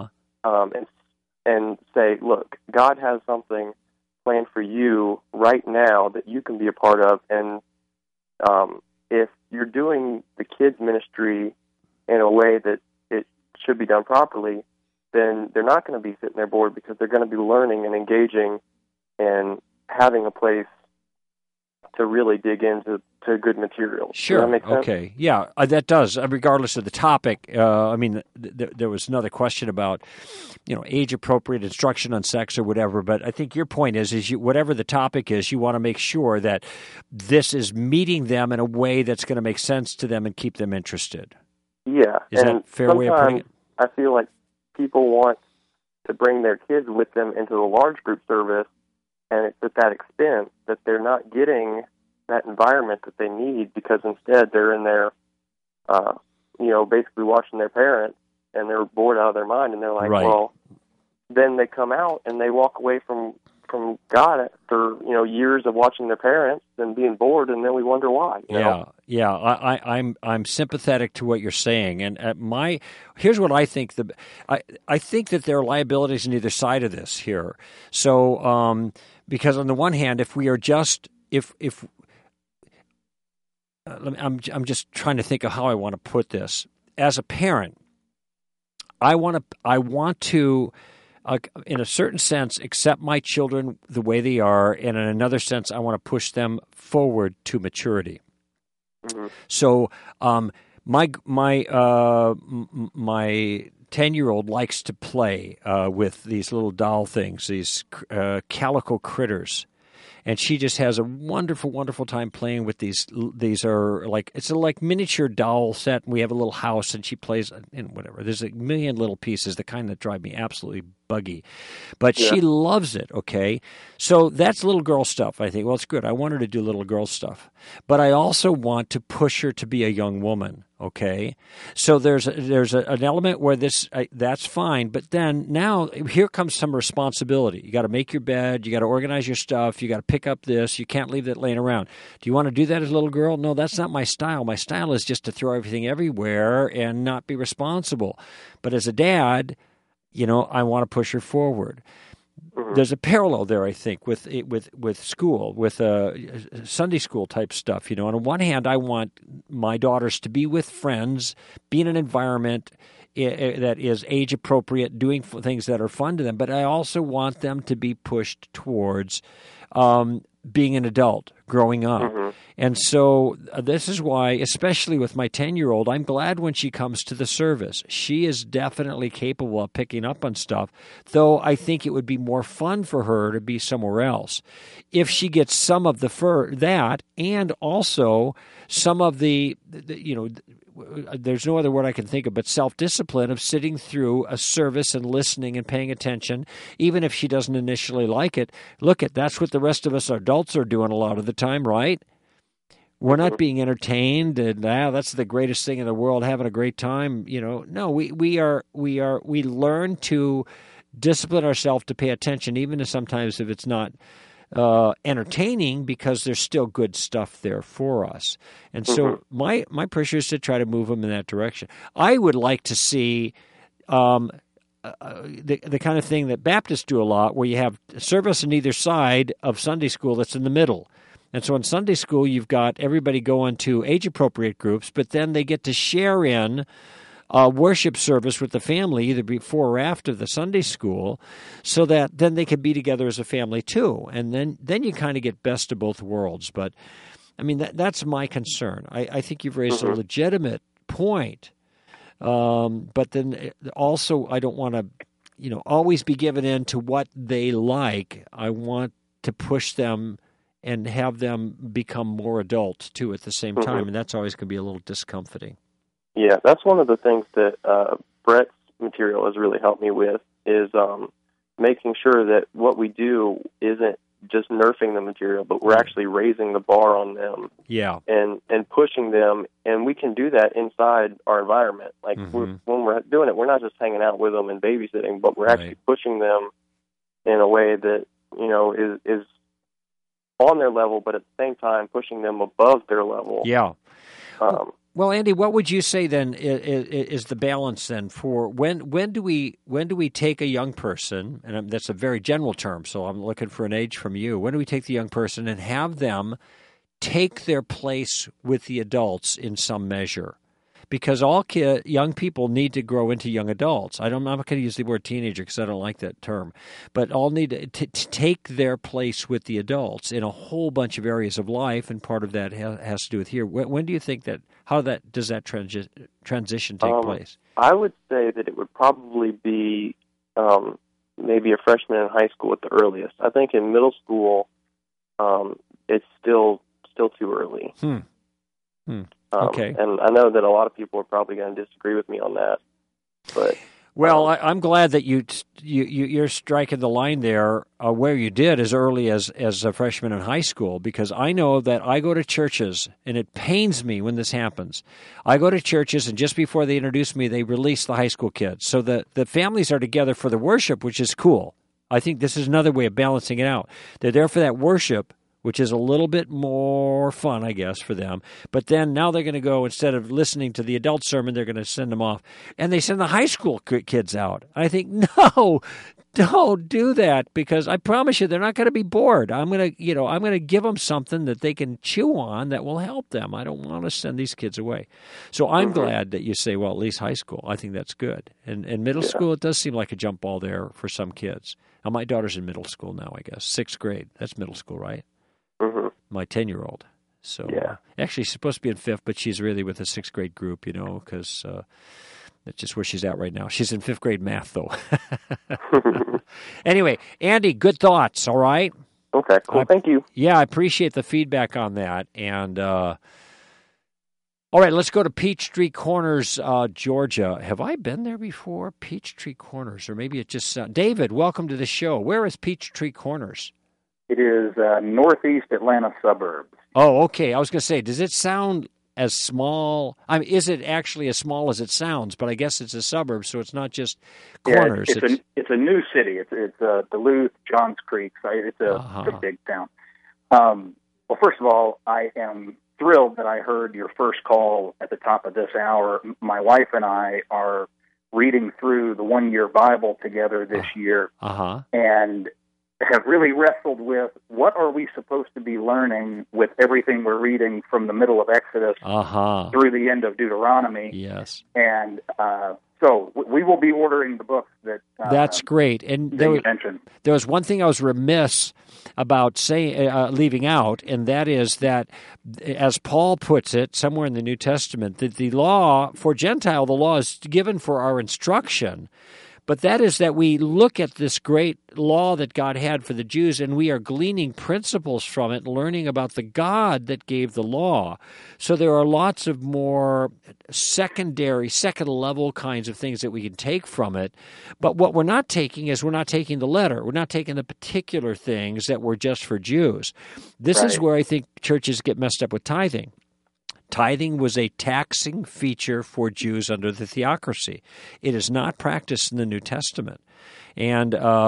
Speaker 13: and say, look, God has something planned for you right now that you can be a part of, and if you're doing the kids' ministry in a way that it should be done properly, then they're not going to be sitting there bored because they're going to be learning and engaging and having a place to really dig into good material.
Speaker 2: Sure.
Speaker 13: Does that make sense?
Speaker 2: Okay. Yeah, that does. Regardless of the topic, there was another question about, age-appropriate instruction on sex or whatever. But I think your point is whatever the topic is, you want to make sure that this is meeting them in a way that's going to make sense to them and keep them interested.
Speaker 13: Yeah.
Speaker 2: Is that a fair way of putting it?
Speaker 13: I feel like people want to bring their kids with them into the large group service, and it's at that expense that they're not getting that environment that they need, because instead they're in there, basically watching their parents, and they're bored out of their mind, and they're like, well, then they come out and they walk away from God after, years of watching their parents and being bored, and then we wonder why.
Speaker 2: Yeah. I'm sympathetic to what you're saying, and here's what I think. I think that there are liabilities on either side of this here. So, because on the one hand, if we are just I'm just trying to think of how I want to put this. As a parent, I want to. In a certain sense, accept my children the way they are, and in another sense, I want to push them forward to maturity. Mm-hmm. So, my 10-year-old likes to play with these little doll things, these calico critters. And she just has a wonderful, wonderful time playing with these. These are it's like miniature doll set. And we have a little house, and she plays in whatever. There's a million little pieces, the kind that drive me absolutely buggy. But she loves it, okay? So that's little girl stuff. I think, well, it's good. I want her to do little girl stuff. But I also want to push her to be a young woman, okay? So there's an element where that's fine. But then now here comes some responsibility. You got to make your bed. You got to organize your stuff. You got to pick up this. You can't leave that laying around. Do you want to do that as a little girl? No, that's not my style. My style is just to throw everything everywhere and not be responsible. But as a dad, I want to push her forward. There's a parallel there, I think, with school, with Sunday school type stuff. On one hand, I want my daughters to be with friends, be in an environment that is age appropriate, doing things that are fun to them. But I also want them to be pushed towards being an adult, growing up. And so this is why, especially with my 10-year-old, I'm glad when she comes to the service. She is definitely capable of picking up on stuff, though I think it would be more fun for her to be somewhere else. If she gets some of that and also some of the there's no other word I can think of but self-discipline of sitting through a service and listening and paying attention, even if she doesn't initially like it. That's what the rest of us adults are doing a lot of the time, right? We're not being entertained and that's the greatest thing in the world, having a great time. No, we learn to discipline ourselves to pay attention, even if sometimes if it's not entertaining, because there's still good stuff there for us. And so my pressure is to try to move them in that direction. I would like to see the kind of thing that Baptists do a lot, where you have service on either side of Sunday school that's in the middle. And so in Sunday school, you've got everybody going to age-appropriate groups, but then they get to share in worship service with the family either before or after the Sunday school, so that then they can be together as a family too. And then you kind of get best of both worlds. But, I mean, that's my concern. I think you've raised a legitimate point. But then also I don't want to, always be given in to what they like. I want to push them and have them become more adult, too, at the same time. And that's always going to be a little discomforting.
Speaker 13: Yeah, that's one of the things that Brett's material has really helped me with, is making sure that what we do isn't just nerfing the material, but we're actually raising the bar on them.
Speaker 2: Yeah.
Speaker 13: And pushing them, and we can do that inside our environment. Like, when we're doing it, we're not just hanging out with them and babysitting, but we're actually pushing them in a way that, is on their level, but at the same time pushing them above their level.
Speaker 2: Yeah. Well, Andy, what would you say then is the balance then for when do we take a young person, and that's a very general term, so I'm looking for an age from you. When do we take the young person and have them take their place with the adults in some measure? Because all young people need to grow into young adults. I'm not going to use the word teenager because I don't like that term. But all need to take their place with the adults in a whole bunch of areas of life, and part of that has to do with here. When do you think that, does that transition take place?
Speaker 13: I would say that it would probably be maybe a freshman in high school at the earliest. I think in middle school, it's still too early.
Speaker 2: Okay.
Speaker 13: And I know that a lot of people are probably going to disagree with me on that, but
Speaker 2: well, I'm glad that you're striking the line there where you did as early as a freshman in high school, because I know that I go to churches, and it pains me when this happens. I go to churches, and just before they introduce me, they release the high school kids, so the families are together for the worship, which is cool. I think this is another way of balancing it out. They're there for that worship, which is a little bit more fun, I guess, for them. But then now they're going to go, instead of listening to the adult sermon, they're going to send them off. And they send the high school kids out. I think, no, don't do that, because I promise you they're not going to be bored. I'm going to give them something that they can chew on that will help them. I don't want to send these kids away. So I'm glad that you say, well, at least high school. I think that's good. And middle school, it does seem like a jump ball there for some kids. Now, my daughter's in middle school now, I guess. 6th grade. That's middle school, right? My 10-year-old. So actually, she's supposed to be in 5th, but she's really with a 6th grade group, because that's just where she's at right now. She's in 5th grade math, though. Anyway, Andy, good thoughts, all right?
Speaker 13: Okay, cool. Thank you.
Speaker 2: Yeah, I appreciate the feedback on that. And All right, let's go to Peachtree Corners, Georgia. Have I been there before? Peachtree Corners, or maybe it just David, welcome to the show. Where is Peachtree Corners?
Speaker 14: It is northeast Atlanta suburbs.
Speaker 2: Oh, okay. I was going to say, does it sound as small? I mean, is it actually as small as it sounds? But I guess it's a suburb, so it's not just corners.
Speaker 14: Yeah, it's a new city. It's Duluth, Johns Creek. So it's a big town. Well, first of all, I am thrilled that I heard your first call at the top of this hour. My wife and I are reading through the one-year Bible together this year, and have really wrestled with what are we supposed to be learning with everything we're reading from the middle of Exodus through the end of Deuteronomy.
Speaker 2: Yes.
Speaker 14: And so we will be ordering the books that
Speaker 2: that's great. And
Speaker 14: you mentioned.
Speaker 2: There was one thing I was remiss about leaving out, and that is that, as Paul puts it somewhere in the New Testament, that the law for Gentile, the law is given for our instruction. But that is that we look at this great law that God had for the Jews, and we are gleaning principles from it, learning about the God that gave the law. So there are lots of more secondary, second-level kinds of things that we can take from it. But what we're not taking is we're not taking the letter. We're not taking the particular things that were just for Jews. This is where I think churches get messed up with tithing. Tithing was a taxing feature for Jews under the theocracy. It is not practiced in the New Testament. And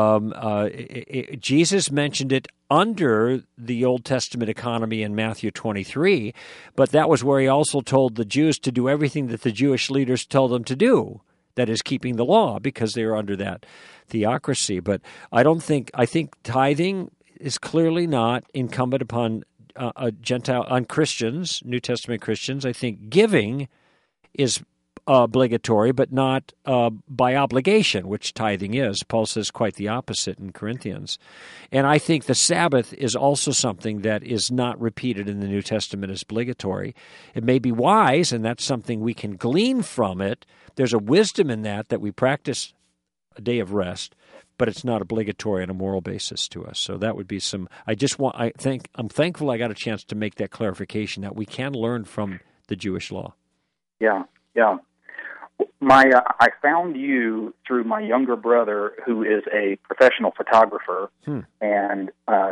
Speaker 2: Jesus mentioned it under the Old Testament economy in Matthew 23, but that was where he also told the Jews to do everything that the Jewish leaders told them to do, that is, keeping the law, because they were under that theocracy. But I think tithing is clearly not incumbent upon on Christians, New Testament Christians. I think giving is obligatory, but not by obligation, which tithing is. Paul says quite the opposite in Corinthians. And I think the Sabbath is also something that is not repeated in the New Testament as obligatory. It may be wise, and that's something we can glean from it. There's a wisdom in that we practice a day of rest, but it's not obligatory on a moral basis to us. So that would be some. I'm thankful I got a chance to make that clarification that we can learn from the Jewish law.
Speaker 14: Yeah. I found you through my younger brother, who is a professional photographer, and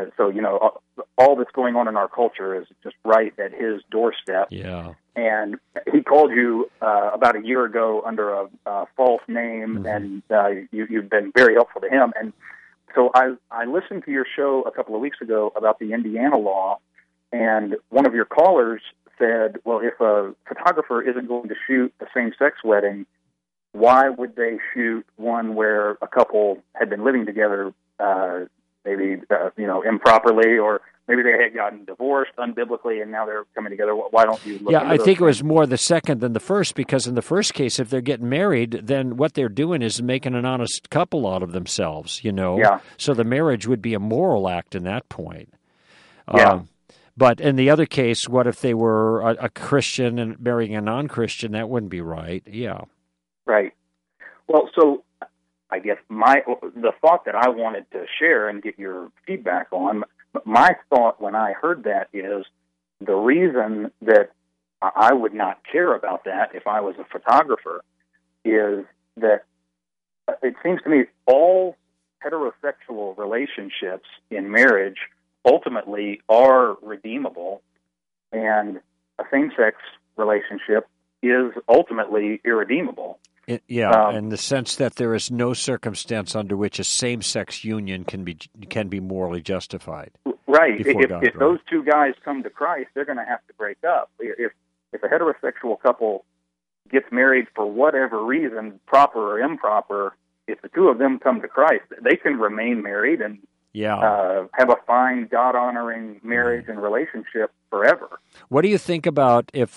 Speaker 14: so all that's going on in our culture is just right at his doorstep.
Speaker 2: Yeah.
Speaker 14: And he called you about a year ago under a false name, and you've been very helpful to him. And so I listened to your show a couple of weeks ago about the Indiana law, and one of your callers said, well, if a photographer isn't going to shoot a same-sex wedding, why would they shoot one where a couple had been living together, maybe improperly, or maybe they had gotten divorced unbiblically and now they're coming together? Why don't you look into
Speaker 2: I think
Speaker 14: those
Speaker 2: it was more the second than the first, because in the first case, if they're getting married, then what they're doing is making an honest couple out of themselves,
Speaker 14: Yeah.
Speaker 2: So the marriage would be a moral act in that point.
Speaker 14: Yeah.
Speaker 2: But in the other case, what if they were a Christian and marrying a non-Christian? That wouldn't be right. Yeah.
Speaker 14: Right. Well, so I guess the thought that I wanted to share and get your feedback on, my thought when I heard that is the reason that I would not care about that if I was a photographer is that it seems to me all heterosexual relationships in marriage ultimately are redeemable, and a same-sex relationship is ultimately irredeemable.
Speaker 2: In the sense that there is no circumstance under which a same-sex union can be morally justified.
Speaker 14: Right. If those two guys come to Christ, they're going to have to break up. If a heterosexual couple gets married for whatever reason, proper or improper, if the two of them come to Christ, they can remain married and have a fine, God-honoring marriage and relationship forever.
Speaker 2: What do you think about if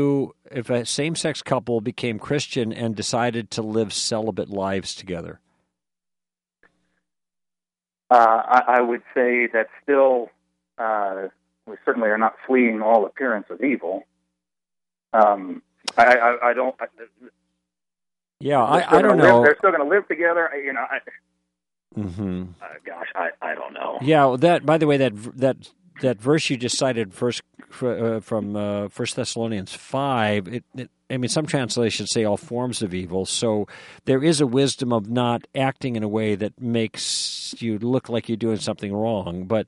Speaker 2: a same-sex couple became Christian and decided to live celibate lives together?
Speaker 14: I would say that still, we certainly are not fleeing all appearance of evil. I don't.
Speaker 2: I don't know.
Speaker 14: They're still going to live together.
Speaker 2: Mm-hmm.
Speaker 14: Gosh, I don't know.
Speaker 2: Yeah, that. By the way, that that verse you just cited from 1 Thessalonians 5, some translations say all forms of evil, so there is a wisdom of not acting in a way that makes you look like you're doing something wrong, but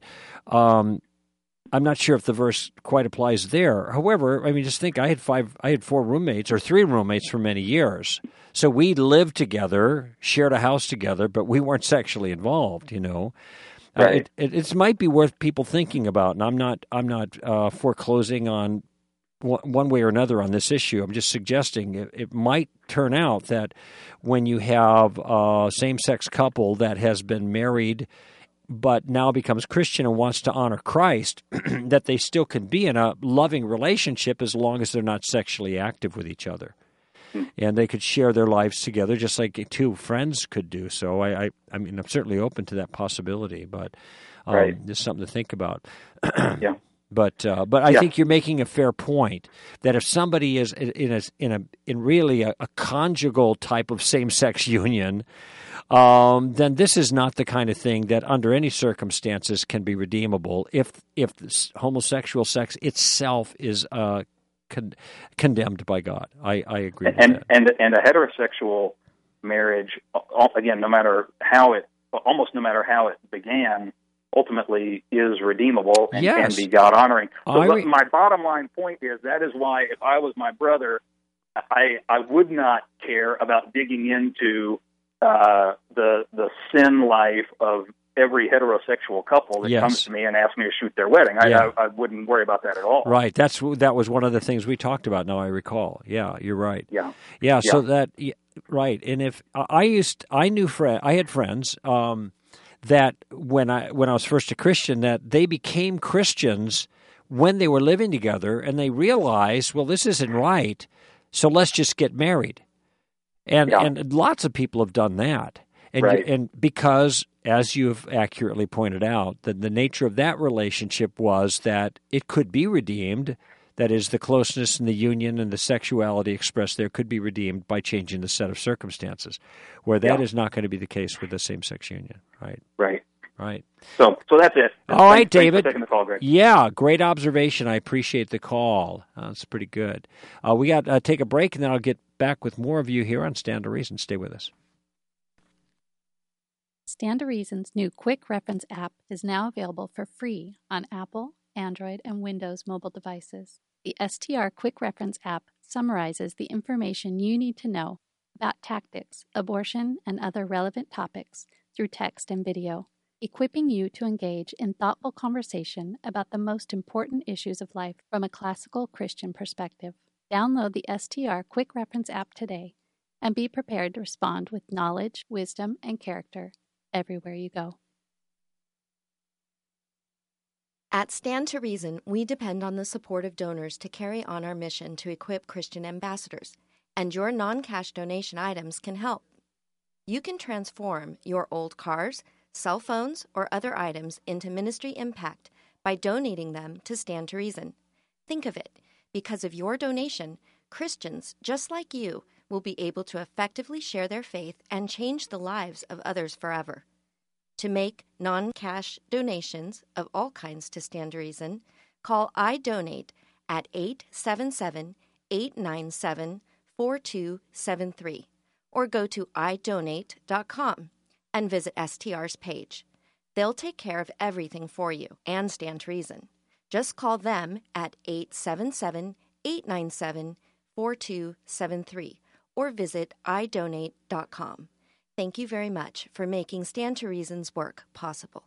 Speaker 2: I'm not sure if the verse quite applies there. However, just think, I had 4 roommates or 3 roommates for many years. So we lived together, shared a house together, but we weren't sexually involved,
Speaker 14: Right.
Speaker 2: It might be worth people thinking about, and I'm not foreclosing on one way or another on this issue. I'm just suggesting it might turn out that when you have a same-sex couple that has been married but now becomes Christian and wants to honor Christ, that they still can be in a loving relationship as long as they're not sexually active with each other. And they could share their lives together just like 2 friends could do so. I'm certainly open to that possibility, but just something to think about.
Speaker 14: Yeah.
Speaker 2: But I think you're making a fair point that if somebody is in really a conjugal type of same-sex union, then this is not the kind of thing that under any circumstances can be redeemable if homosexual sex itself is condemned by God. I agree with that.
Speaker 14: And a heterosexual marriage, again, almost no matter how it began, ultimately is redeemable and can be God honoring. So my bottom line point is that is why if I was my brother, I would not care about digging into the sin life of every heterosexual couple that comes to me and asks me to shoot their wedding. I wouldn't worry about that at all.
Speaker 2: Right. That was one of the things we talked about. Now I recall. Yeah, you're right.
Speaker 14: Yeah.
Speaker 2: So that right. And if I had friends that when I was first a Christian, that they became Christians when they were living together, and they realized, well, this isn't right, so let's just get married. And lots of people have done that. And because, as you've accurately pointed out, that the nature of that relationship was that it could be redeemed. That is, the closeness and the union and the sexuality expressed there could be redeemed by changing the set of circumstances, where that is not going to be the case with the same-sex union. Right.
Speaker 14: So that's it.
Speaker 2: All right, David.
Speaker 14: Thanks for taking the call, Greg.
Speaker 2: Yeah, great observation. I appreciate the call. That's pretty good. We got to take a break, and then I'll get back with more of you here on Stand to Reason. Stay with us.
Speaker 7: Stand to Reason's new Quick Reference app is now available for free on Apple, Android, and Windows mobile devices. The STR Quick Reference app summarizes the information you need to know about tactics, abortion, and other relevant topics through text and video, equipping you to engage in thoughtful conversation about the most important issues of life from a classical Christian perspective. Download the STR Quick Reference app today and be prepared to respond with knowledge, wisdom, and character everywhere you go.
Speaker 8: At Stand to Reason, we depend on the support of donors to carry on our mission to equip Christian ambassadors, and your non-cash donation items can help. You can transform your old cars, cell phones, or other items into ministry impact by donating them to Stand to Reason. Think of it. Because of your donation, Christians just like you will be able to effectively share their faith and change the lives of others forever. To make non-cash donations of all kinds to Stand to Reason, call iDonate at 877-897-4273 or go to idonate.com and visit STR's page. They'll take care of everything for you and Stand to Reason. Just call them at 877-897-4273 or visit idonate.com. Thank you very much for making Stand to Reason's work possible.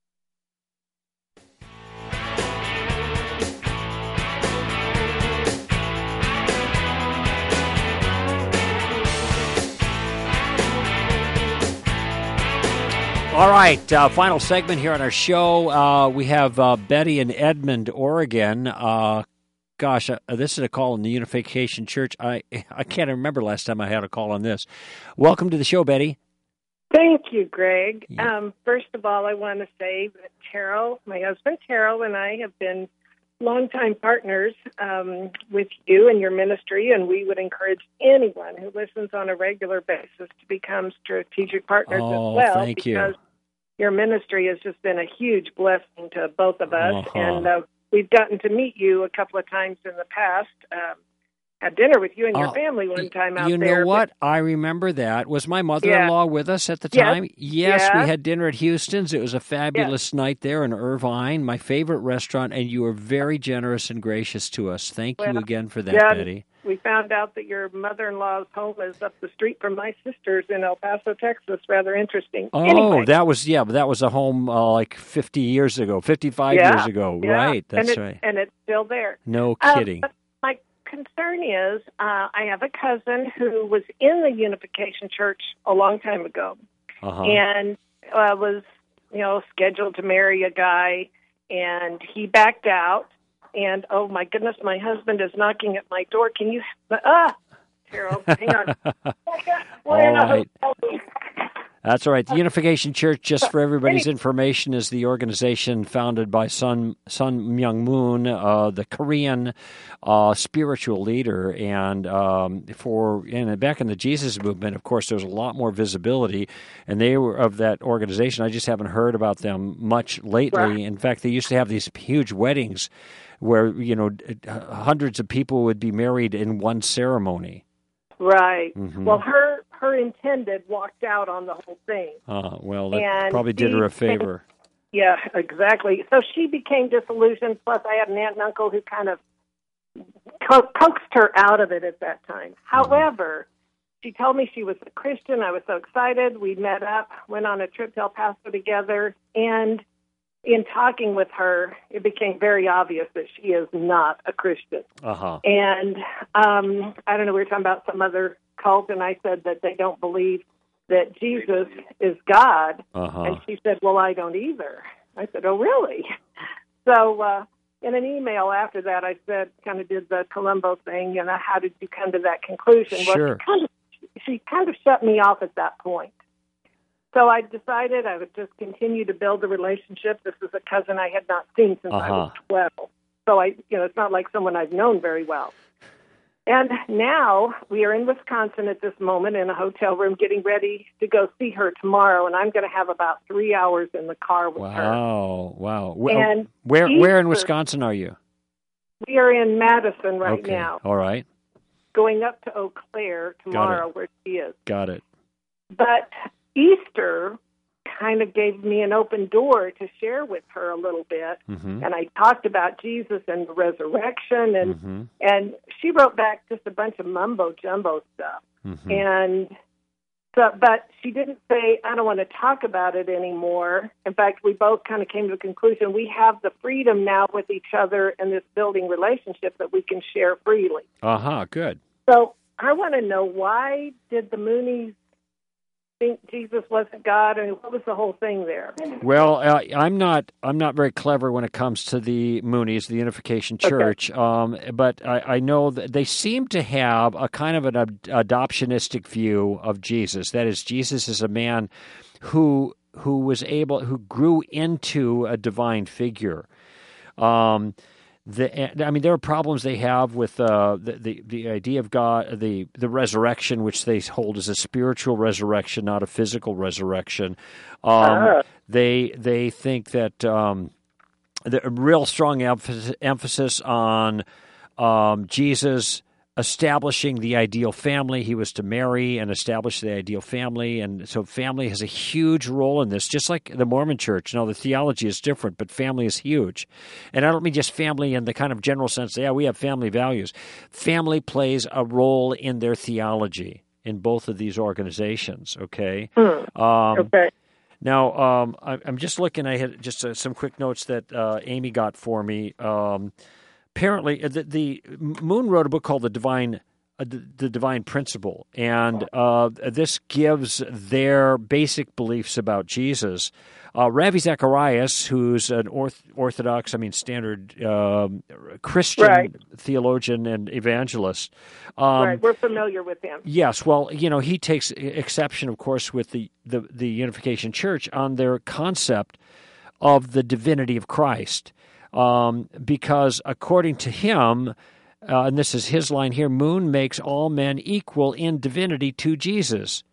Speaker 2: All right, final segment here on our show. We have Betty in Edmond, Oregon. This is a call in the Unification Church. I can't remember last time I had a call on this. Welcome to the show, Betty.
Speaker 15: Thank you, Greg. First of all, I want to say that Terrell, my husband Terrell, and I have been longtime partners with you and your ministry, and we would encourage anyone who listens on a regular basis to become strategic partners as well.
Speaker 2: Thank you.
Speaker 15: your ministry has just been a huge blessing to both of us.
Speaker 2: Uh-huh.
Speaker 15: And we've gotten to meet you a couple of times in the past. Had dinner with you and your family one time out there.
Speaker 2: You know what? I remember that. Was my mother-in-law with us at the time? Yes, we had dinner at Houston's. It was a fabulous night there in Irvine, my favorite restaurant, and you were very generous and gracious to us. Thank you again for that, Betty.
Speaker 15: We found out that your mother-in-law's home is up the street from my sister's in El Paso, Texas. Rather interesting.
Speaker 2: Oh,
Speaker 15: anyway.
Speaker 2: that was a home like 50 years ago, 55 years ago.
Speaker 15: Yeah.
Speaker 2: Right, that's
Speaker 15: and
Speaker 2: right.
Speaker 15: And it's still there.
Speaker 2: No kidding.
Speaker 15: But my concern is I have a cousin who was in the Unification Church a long time ago and was, scheduled to marry a guy, and he backed out. And, oh, my goodness, my husband is knocking at my door. Can you... Carol, hang on.
Speaker 2: All right. That's all right. The Unification Church, just for everybody's information, is the organization founded by Sun Myung Moon, the Korean spiritual leader. And back in the Jesus movement, of course, there was a lot more visibility. And they were of that organization. I just haven't heard about them much lately. Right. In fact, they used to have these huge weddings where, hundreds of people would be married in one ceremony.
Speaker 15: Right.
Speaker 2: Mm-hmm.
Speaker 15: Well, her intended walked out on the whole thing.
Speaker 2: Well, that probably did her a favor.
Speaker 15: Yeah, exactly. So she became disillusioned, plus I had an aunt and uncle who kind of coaxed her out of it at that time. However, she told me she was a Christian. I was so excited. We met up, went on a trip to El Paso together, and in talking with her, it became very obvious that she is not a Christian. And I don't know, we were talking about some other cult, and I said that they don't believe that Jesus is God. And she said, well, I don't either. I said, oh, really? So in an email after that, I said, kind of did the Columbo thing, how did you come to that conclusion?
Speaker 2: Sure.
Speaker 15: Well, she kind of shut me off at that point. So I decided I would just continue to build the relationship. This is a cousin I had not seen since I was 12. So it's not like someone I've known very well. And now we are in Wisconsin at this moment in a hotel room getting ready to go see her tomorrow. And I'm going to have about 3 hours in the car with her.
Speaker 2: Wow.
Speaker 15: And
Speaker 2: where in Wisconsin are you?
Speaker 15: We are in Madison right now.
Speaker 2: All right.
Speaker 15: Going up to Eau Claire tomorrow where she is.
Speaker 2: Got it.
Speaker 15: But Easter kind of gave me an open door to share with her a little bit. And I talked about Jesus and the resurrection, and she wrote back just a bunch of mumbo-jumbo stuff. And so, but she didn't say, I don't want to talk about it anymore. In fact, we both kind of came to the conclusion we have the freedom now with each other in this building relationship that we can share freely.
Speaker 2: Good.
Speaker 15: So I want to know, why did the Moonies think Jesus wasn't God, and what was the whole thing there?
Speaker 2: Well, I'm not very clever when it comes to the Moonies, the Unification Church, but I know that they seem to have a kind of an adoptionistic view of Jesus. That is, Jesus is a man who grew into a divine figure. There are problems they have with the idea of God, the resurrection, which they hold as a spiritual resurrection, not a physical resurrection. They think that the real strong emphasis on Jesus establishing the ideal family. He was to marry and establish the ideal family, and so family has a huge role in this, just like the Mormon Church. Now, the theology is different, but family is huge. And I don't mean just family in the kind of general sense, we have family values. Family plays a role in their theology in both of these organizations, okay? Now, I'm just looking, I had just some quick notes that Amy got for me. Apparently, the Moon wrote a book called The Divine Principle, and this gives their basic beliefs about Jesus. Ravi Zacharias, who's an Orthodox, standard Christian theologian and evangelist.
Speaker 15: We're familiar with him.
Speaker 2: Yes, well, he takes exception, of course, with the Unification Church on their concept of the divinity of Christ. Because according to him, and this is his line here, Moon makes all men equal in divinity to Jesus.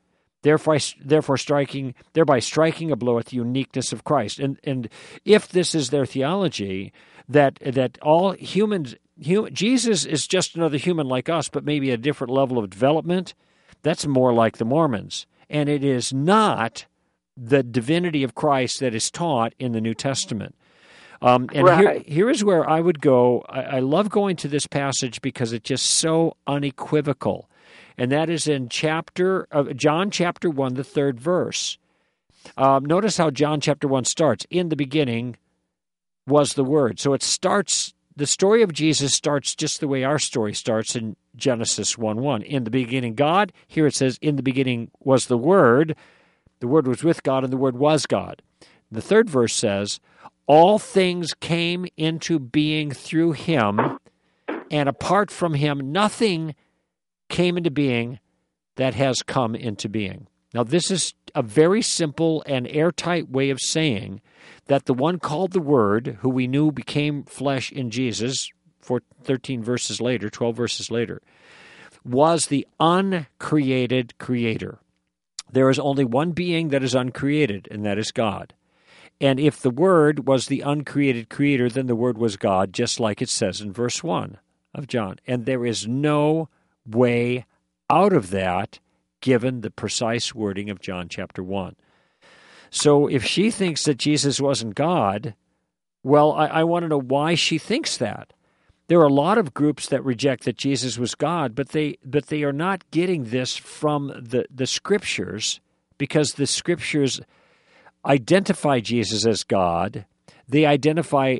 Speaker 2: thereby striking a blow at the uniqueness of Christ. And if this is their theology, that all humans, Jesus is just another human like us, but maybe a different level of development, that's more like the Mormons. And it is not the divinity of Christ that is taught in the New Testament. And
Speaker 10: Right.
Speaker 2: here is where I would go. I love going to this passage because it's just so unequivocal. And that is in John chapter 1, the 3rd verse. Notice how John chapter 1 starts. In the beginning was the Word. So it starts, the story of Jesus starts just the way our story starts in Genesis 1:1. In the beginning, God. Here it says, in the beginning was the Word. The Word was with God, and the Word was God. The 3rd verse says, all things came into being through him, and apart from him, nothing came into being that has come into being. Now, this is a very simple and airtight way of saying that the one called the Word, who we knew became flesh in Jesus, 13 verses later, 12 verses later, was the uncreated creator. There is only one being that is uncreated, and that is God. And if the Word was the uncreated creator, then the Word was God, just like it says in verse 1 of John. And there is no way out of that, given the precise wording of John chapter 1. So if she thinks that Jesus wasn't God, well, I want to know why she thinks that. There are a lot of groups that reject that Jesus was God, but they are not getting this from the Scriptures, because the Scriptures identify Jesus as God. They identify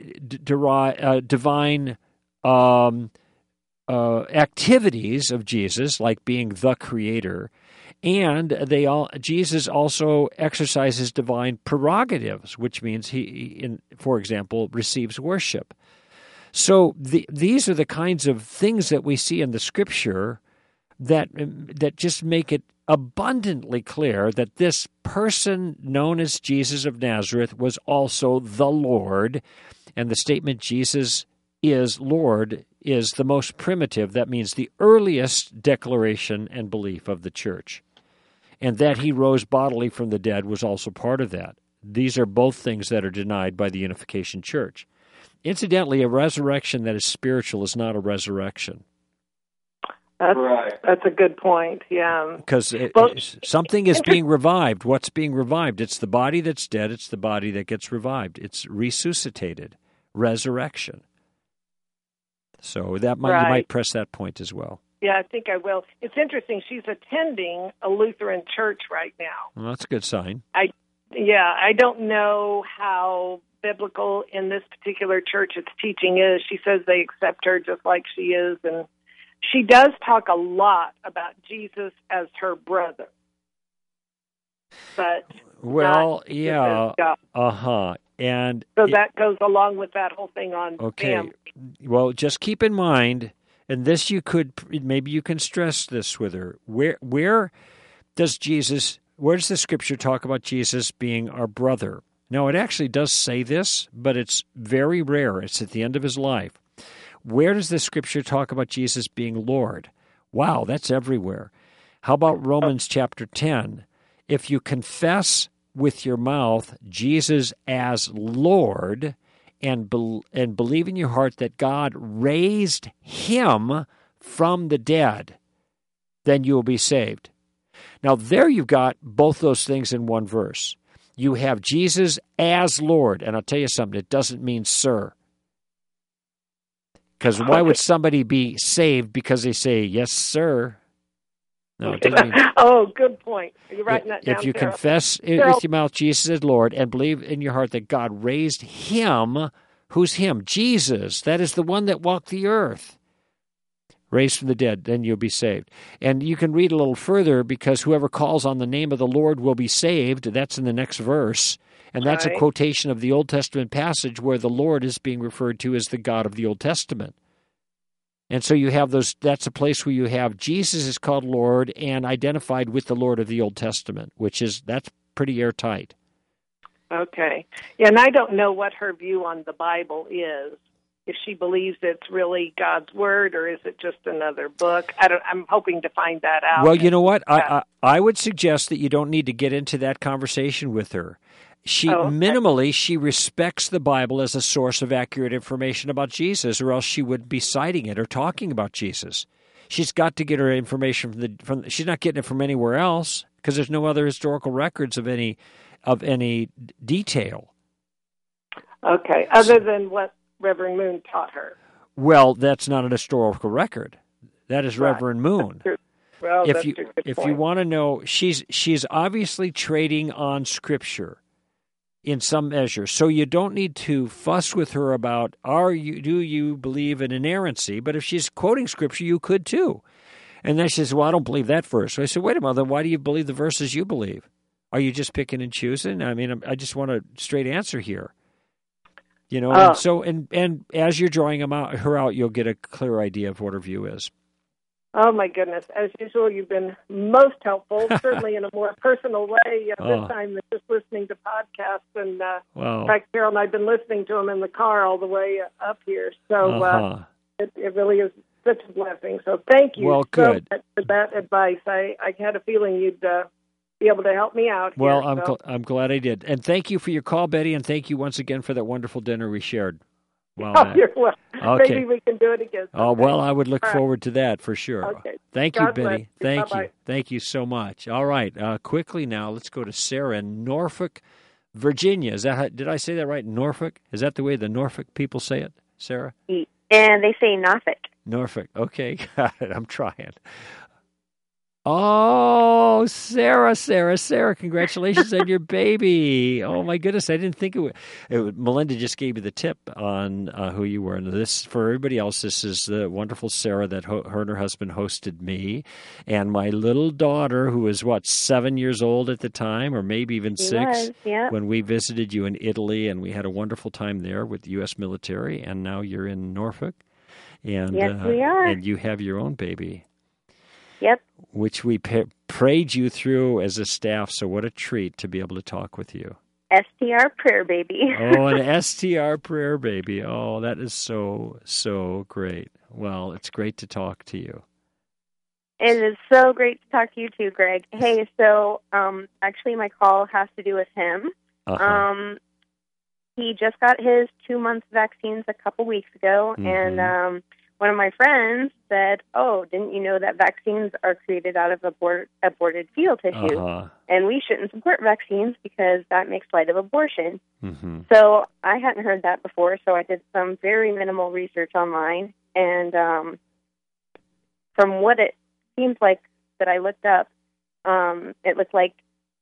Speaker 2: divine activities of Jesus, like being the Creator, and Jesus also exercises divine prerogatives, which means he, for example, receives worship. So these are the kinds of things that we see in the Scripture that just make it abundantly clear that this person known as Jesus of Nazareth was also the Lord, and the statement Jesus is Lord is the most primitive, that means the earliest declaration and belief of the church. And that he rose bodily from the dead was also part of that. These are both things that are denied by the Unification Church. Incidentally, a resurrection that is spiritual is not a resurrection.
Speaker 15: That's a good point, yeah.
Speaker 2: Because something is being revived. What's being revived? It's the body that's dead. It's the body that gets revived. It's resuscitated. Resurrection. So that you might press that point as well.
Speaker 15: Yeah, I think I will. It's interesting. She's attending a Lutheran church right now.
Speaker 2: Well, that's a good sign.
Speaker 15: I don't know how biblical in this particular church its teaching is. She says they accept her just like she is, and she does talk a lot about Jesus as her brother. But and so that goes along with that whole thing on family.
Speaker 2: Well, just keep in mind, and this maybe you can stress this with her. Where does the Scripture talk about Jesus being our brother? Now, it actually does say this, but it's very rare. It's at the end of his life. Where does the Scripture talk about Jesus being Lord? Wow, that's everywhere. How about Romans chapter 10? If you confess with your mouth Jesus as Lord and believe in your heart that God raised him from the dead, then you will be saved. Now, there you've got both those things in one verse. You have Jesus as Lord, and I'll tell you something, it doesn't mean sir. Because why would somebody be saved because they say, yes, sir? No, it doesn't mean...
Speaker 15: Oh, good point. Are you writing that down,
Speaker 2: If you
Speaker 15: Carol?
Speaker 2: confess with your mouth Jesus as Lord and believe in your heart that God raised him, who's him? Jesus. That is the one that walked the earth. Raised from the dead, then you'll be saved. And you can read a little further, because whoever calls on the name of the Lord will be saved. That's in the next verse. And that's a quotation of the Old Testament passage where the Lord is being referred to as the God of the Old Testament. And so you have that's a place where you have Jesus is called Lord and identified with the Lord of the Old Testament, that's pretty airtight.
Speaker 15: Okay. Yeah, and I don't know what her view on the Bible is. if she believes it's really God's word or is it just another book. I'm hoping to find that out.
Speaker 2: Well, you know what? I would suggest that you don't need to get into that conversation with her. Minimally, she respects the Bible as a source of accurate information about Jesus, or else she would be citing it or talking about Jesus. She's got to get her information from she's not getting it from anywhere else because there's no other historical records of any detail.
Speaker 15: Okay, other than what Reverend Moon taught her.
Speaker 2: Well, that's not an historical record. That is
Speaker 15: Right.
Speaker 2: Reverend Moon.
Speaker 15: Well,
Speaker 2: if
Speaker 15: that's
Speaker 2: you
Speaker 15: a good
Speaker 2: if
Speaker 15: point.
Speaker 2: you want to know, she's obviously trading on Scripture in some measure. So you don't need to fuss with her about do you believe in inerrancy? But if she's quoting Scripture, you could too. And then she says, well, I don't believe that verse. So I said, wait a minute, then why do you believe the verses you believe? Are you just picking and choosing? I mean, I just want a straight answer here. You know, and as you're drawing her out, you'll get a clear idea of what her view is.
Speaker 15: Oh, my goodness. As usual, you've been most helpful, certainly in a more personal way this time than just listening to podcasts. And in fact, Carol and I have been listening to them in the car all the way up here. So it really is such a blessing. So thank you so much for that advice. I had a feeling you'd be able to help me out here.
Speaker 2: Well, I'm glad I did. And thank you for your call, Betty, and thank you once again for that wonderful dinner we shared. Wow,
Speaker 15: you're welcome.
Speaker 2: Okay.
Speaker 15: Maybe we can do it again.
Speaker 2: Oh, well, I would look forward to that for sure.
Speaker 15: Okay.
Speaker 2: Thank you,
Speaker 15: God bless
Speaker 2: Betty.
Speaker 15: you.
Speaker 2: Thank
Speaker 15: Bye-bye.
Speaker 2: you. Thank you so much. All right. Quickly now, let's go to Sarah in Norfolk, Virginia. Did I say that right? Norfolk? Is that the way the Norfolk people say it, Sarah?
Speaker 16: And they say Norfolk.
Speaker 2: Norfolk. Okay. Got it. I'm trying. Oh, Sarah, congratulations on your baby. Oh, my goodness. I didn't think it would. Melinda just gave you the tip on who you were. And this, for everybody else, this is the wonderful Sarah that her and her husband hosted me. And my little daughter, who was, 7 years old at the time, or maybe even 6, when we visited you in Italy. And we had a wonderful time there with the U.S. military. And now you're in Norfolk. And,
Speaker 16: yes, we are.
Speaker 2: And you have your own baby.
Speaker 16: Yep.
Speaker 2: Which we prayed you through as a staff, so what a treat to be able to talk with you.
Speaker 16: STR prayer baby.
Speaker 2: Oh, an STR prayer baby. Oh, that is so, so great. Well, it's great to talk to you.
Speaker 16: It is so great to talk to you too, Greg. Hey, so actually my call has to do with him. He just got his 2-month vaccines a couple weeks ago, and one of my friends said, oh, didn't you know that vaccines are created out of aborted fetal tissue? And we shouldn't support vaccines because that makes light of abortion. So I hadn't heard that before, so I did some very minimal research online. And from what it seems like that I looked up, it looked like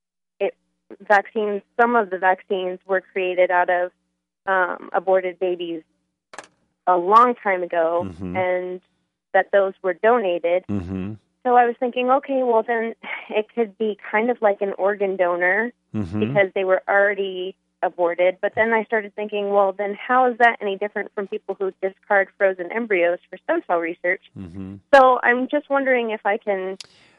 Speaker 16: some of the vaccines were created out of aborted babies a long time ago, and that those were donated. So I was thinking, okay, well then it could be kind of like an organ donor because they were already aborted. But then I started thinking, well then how is that any different from people who discard frozen embryos for stem cell research? So I'm just wondering if I can...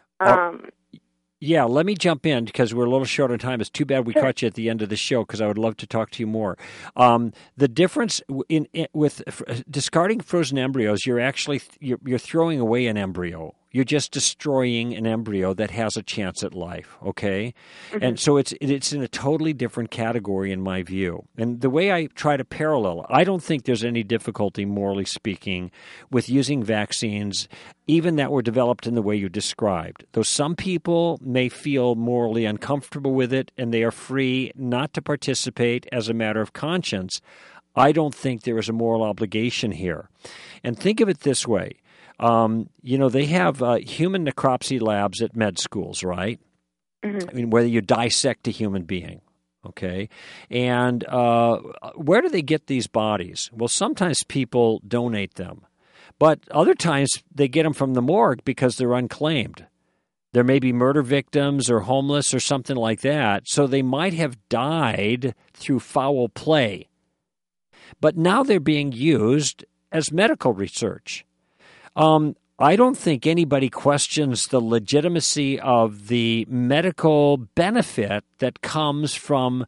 Speaker 2: Yeah, let me jump in because we're a little short on time. It's too bad we caught you at the end of the show because I would love to talk to you more. The difference with discarding frozen embryos, you're throwing away an embryo. You're just destroying an embryo that has a chance at life, okay? And so it's in a totally different category in my view. And the way I try to parallel, I don't think there's any difficulty, morally speaking, with using vaccines, even that were developed in the way you described. Though some people may feel morally uncomfortable with it and they are free not to participate as a matter of conscience, I don't think there is a moral obligation here. And think of it this way. They have human necropsy labs at med schools, right? I mean, whether you dissect a human being, okay? And where do they get these bodies? Well, sometimes people donate them, but other times they get them from the morgue because they're unclaimed. There may be murder victims or homeless or something like that, so they might have died through foul play. But now they're being used as medical research. I don't think anybody questions the legitimacy of the medical benefit that comes from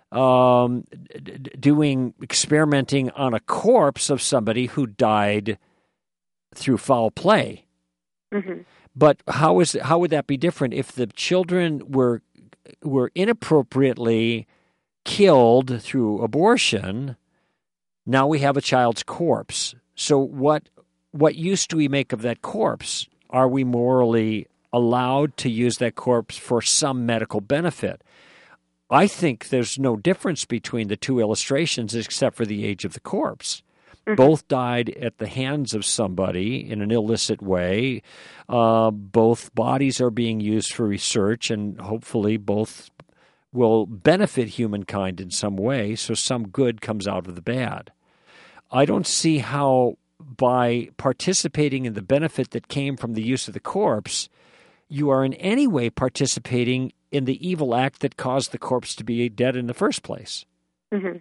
Speaker 2: experimenting on a corpse of somebody who died through foul play.
Speaker 16: Mm-hmm.
Speaker 2: But how would that be different if the children were inappropriately killed through abortion? Now we have a child's corpse. So what use do we make of that corpse? Are we morally allowed to use that corpse for some medical benefit? I think there's no difference between the two illustrations except for the age of the corpse. Mm-hmm. Both died at the hands of somebody in an illicit way. Both bodies are being used for research, and hopefully both will benefit humankind in some way, so some good comes out of the bad. I don't see how by participating in the benefit that came from the use of the corpse, you are in any way participating in the evil act that caused the corpse to be dead in the first place.
Speaker 16: Mm-hmm.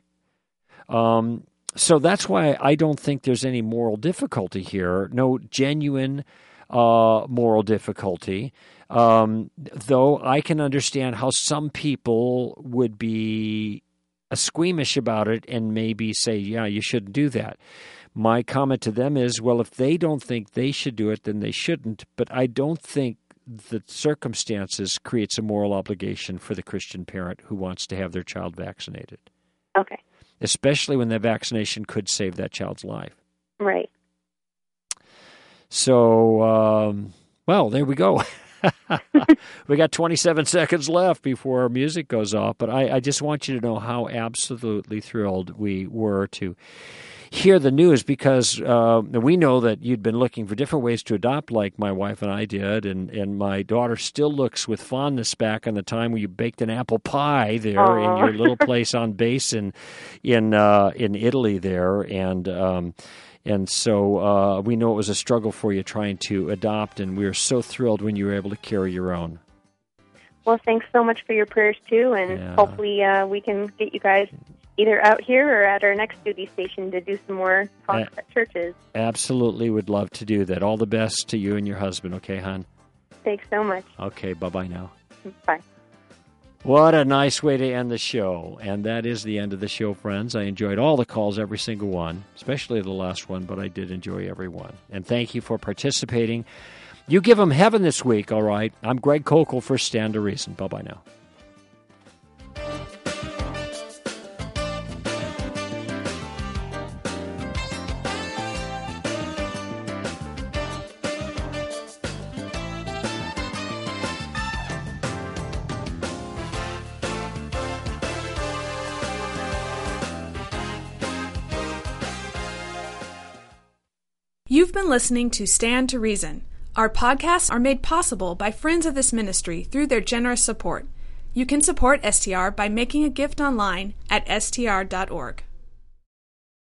Speaker 2: So that's why I don't think there's any moral difficulty here, no genuine moral difficulty, though I can understand how some people would be squeamish about it and maybe say, yeah, you shouldn't do that. My comment to them is, well, if they don't think they should do it, then they shouldn't, but I don't think the circumstances creates a moral obligation for the Christian parent who wants to have their child vaccinated.
Speaker 16: Okay.
Speaker 2: Especially when that vaccination could save that child's life.
Speaker 16: Right.
Speaker 2: So, well, there we go. We got 27 seconds left before our music goes off, but I just want you to know how absolutely thrilled we were to hear the news, because we know that you'd been looking for different ways to adopt like my wife and I did, and my daughter still looks with fondness back on the time when you baked an apple pie there in your little place on base in Italy there, and so we know it was a struggle for you trying to adopt, and we were so thrilled when you were able to carry your own.
Speaker 16: Well, thanks so much for your prayers too, and hopefully we can get you guys either out here or at our next duty station to do some more talks at churches.
Speaker 2: Absolutely would love to do that. All the best to you and your husband, okay, hon?
Speaker 16: Thanks so much.
Speaker 2: Okay, bye-bye now.
Speaker 16: Bye.
Speaker 2: What a nice way to end the show. And that is the end of the show, friends. I enjoyed all the calls, every single one, especially the last one, but I did enjoy every one. And thank you for participating. You give them heaven this week, all right? I'm Greg Kokel for Stand to Reason. Bye-bye now.
Speaker 1: You've been listening to Stand to Reason. Our podcasts are made possible by friends of this ministry through their generous support. You can support STR by making a gift online at str.org.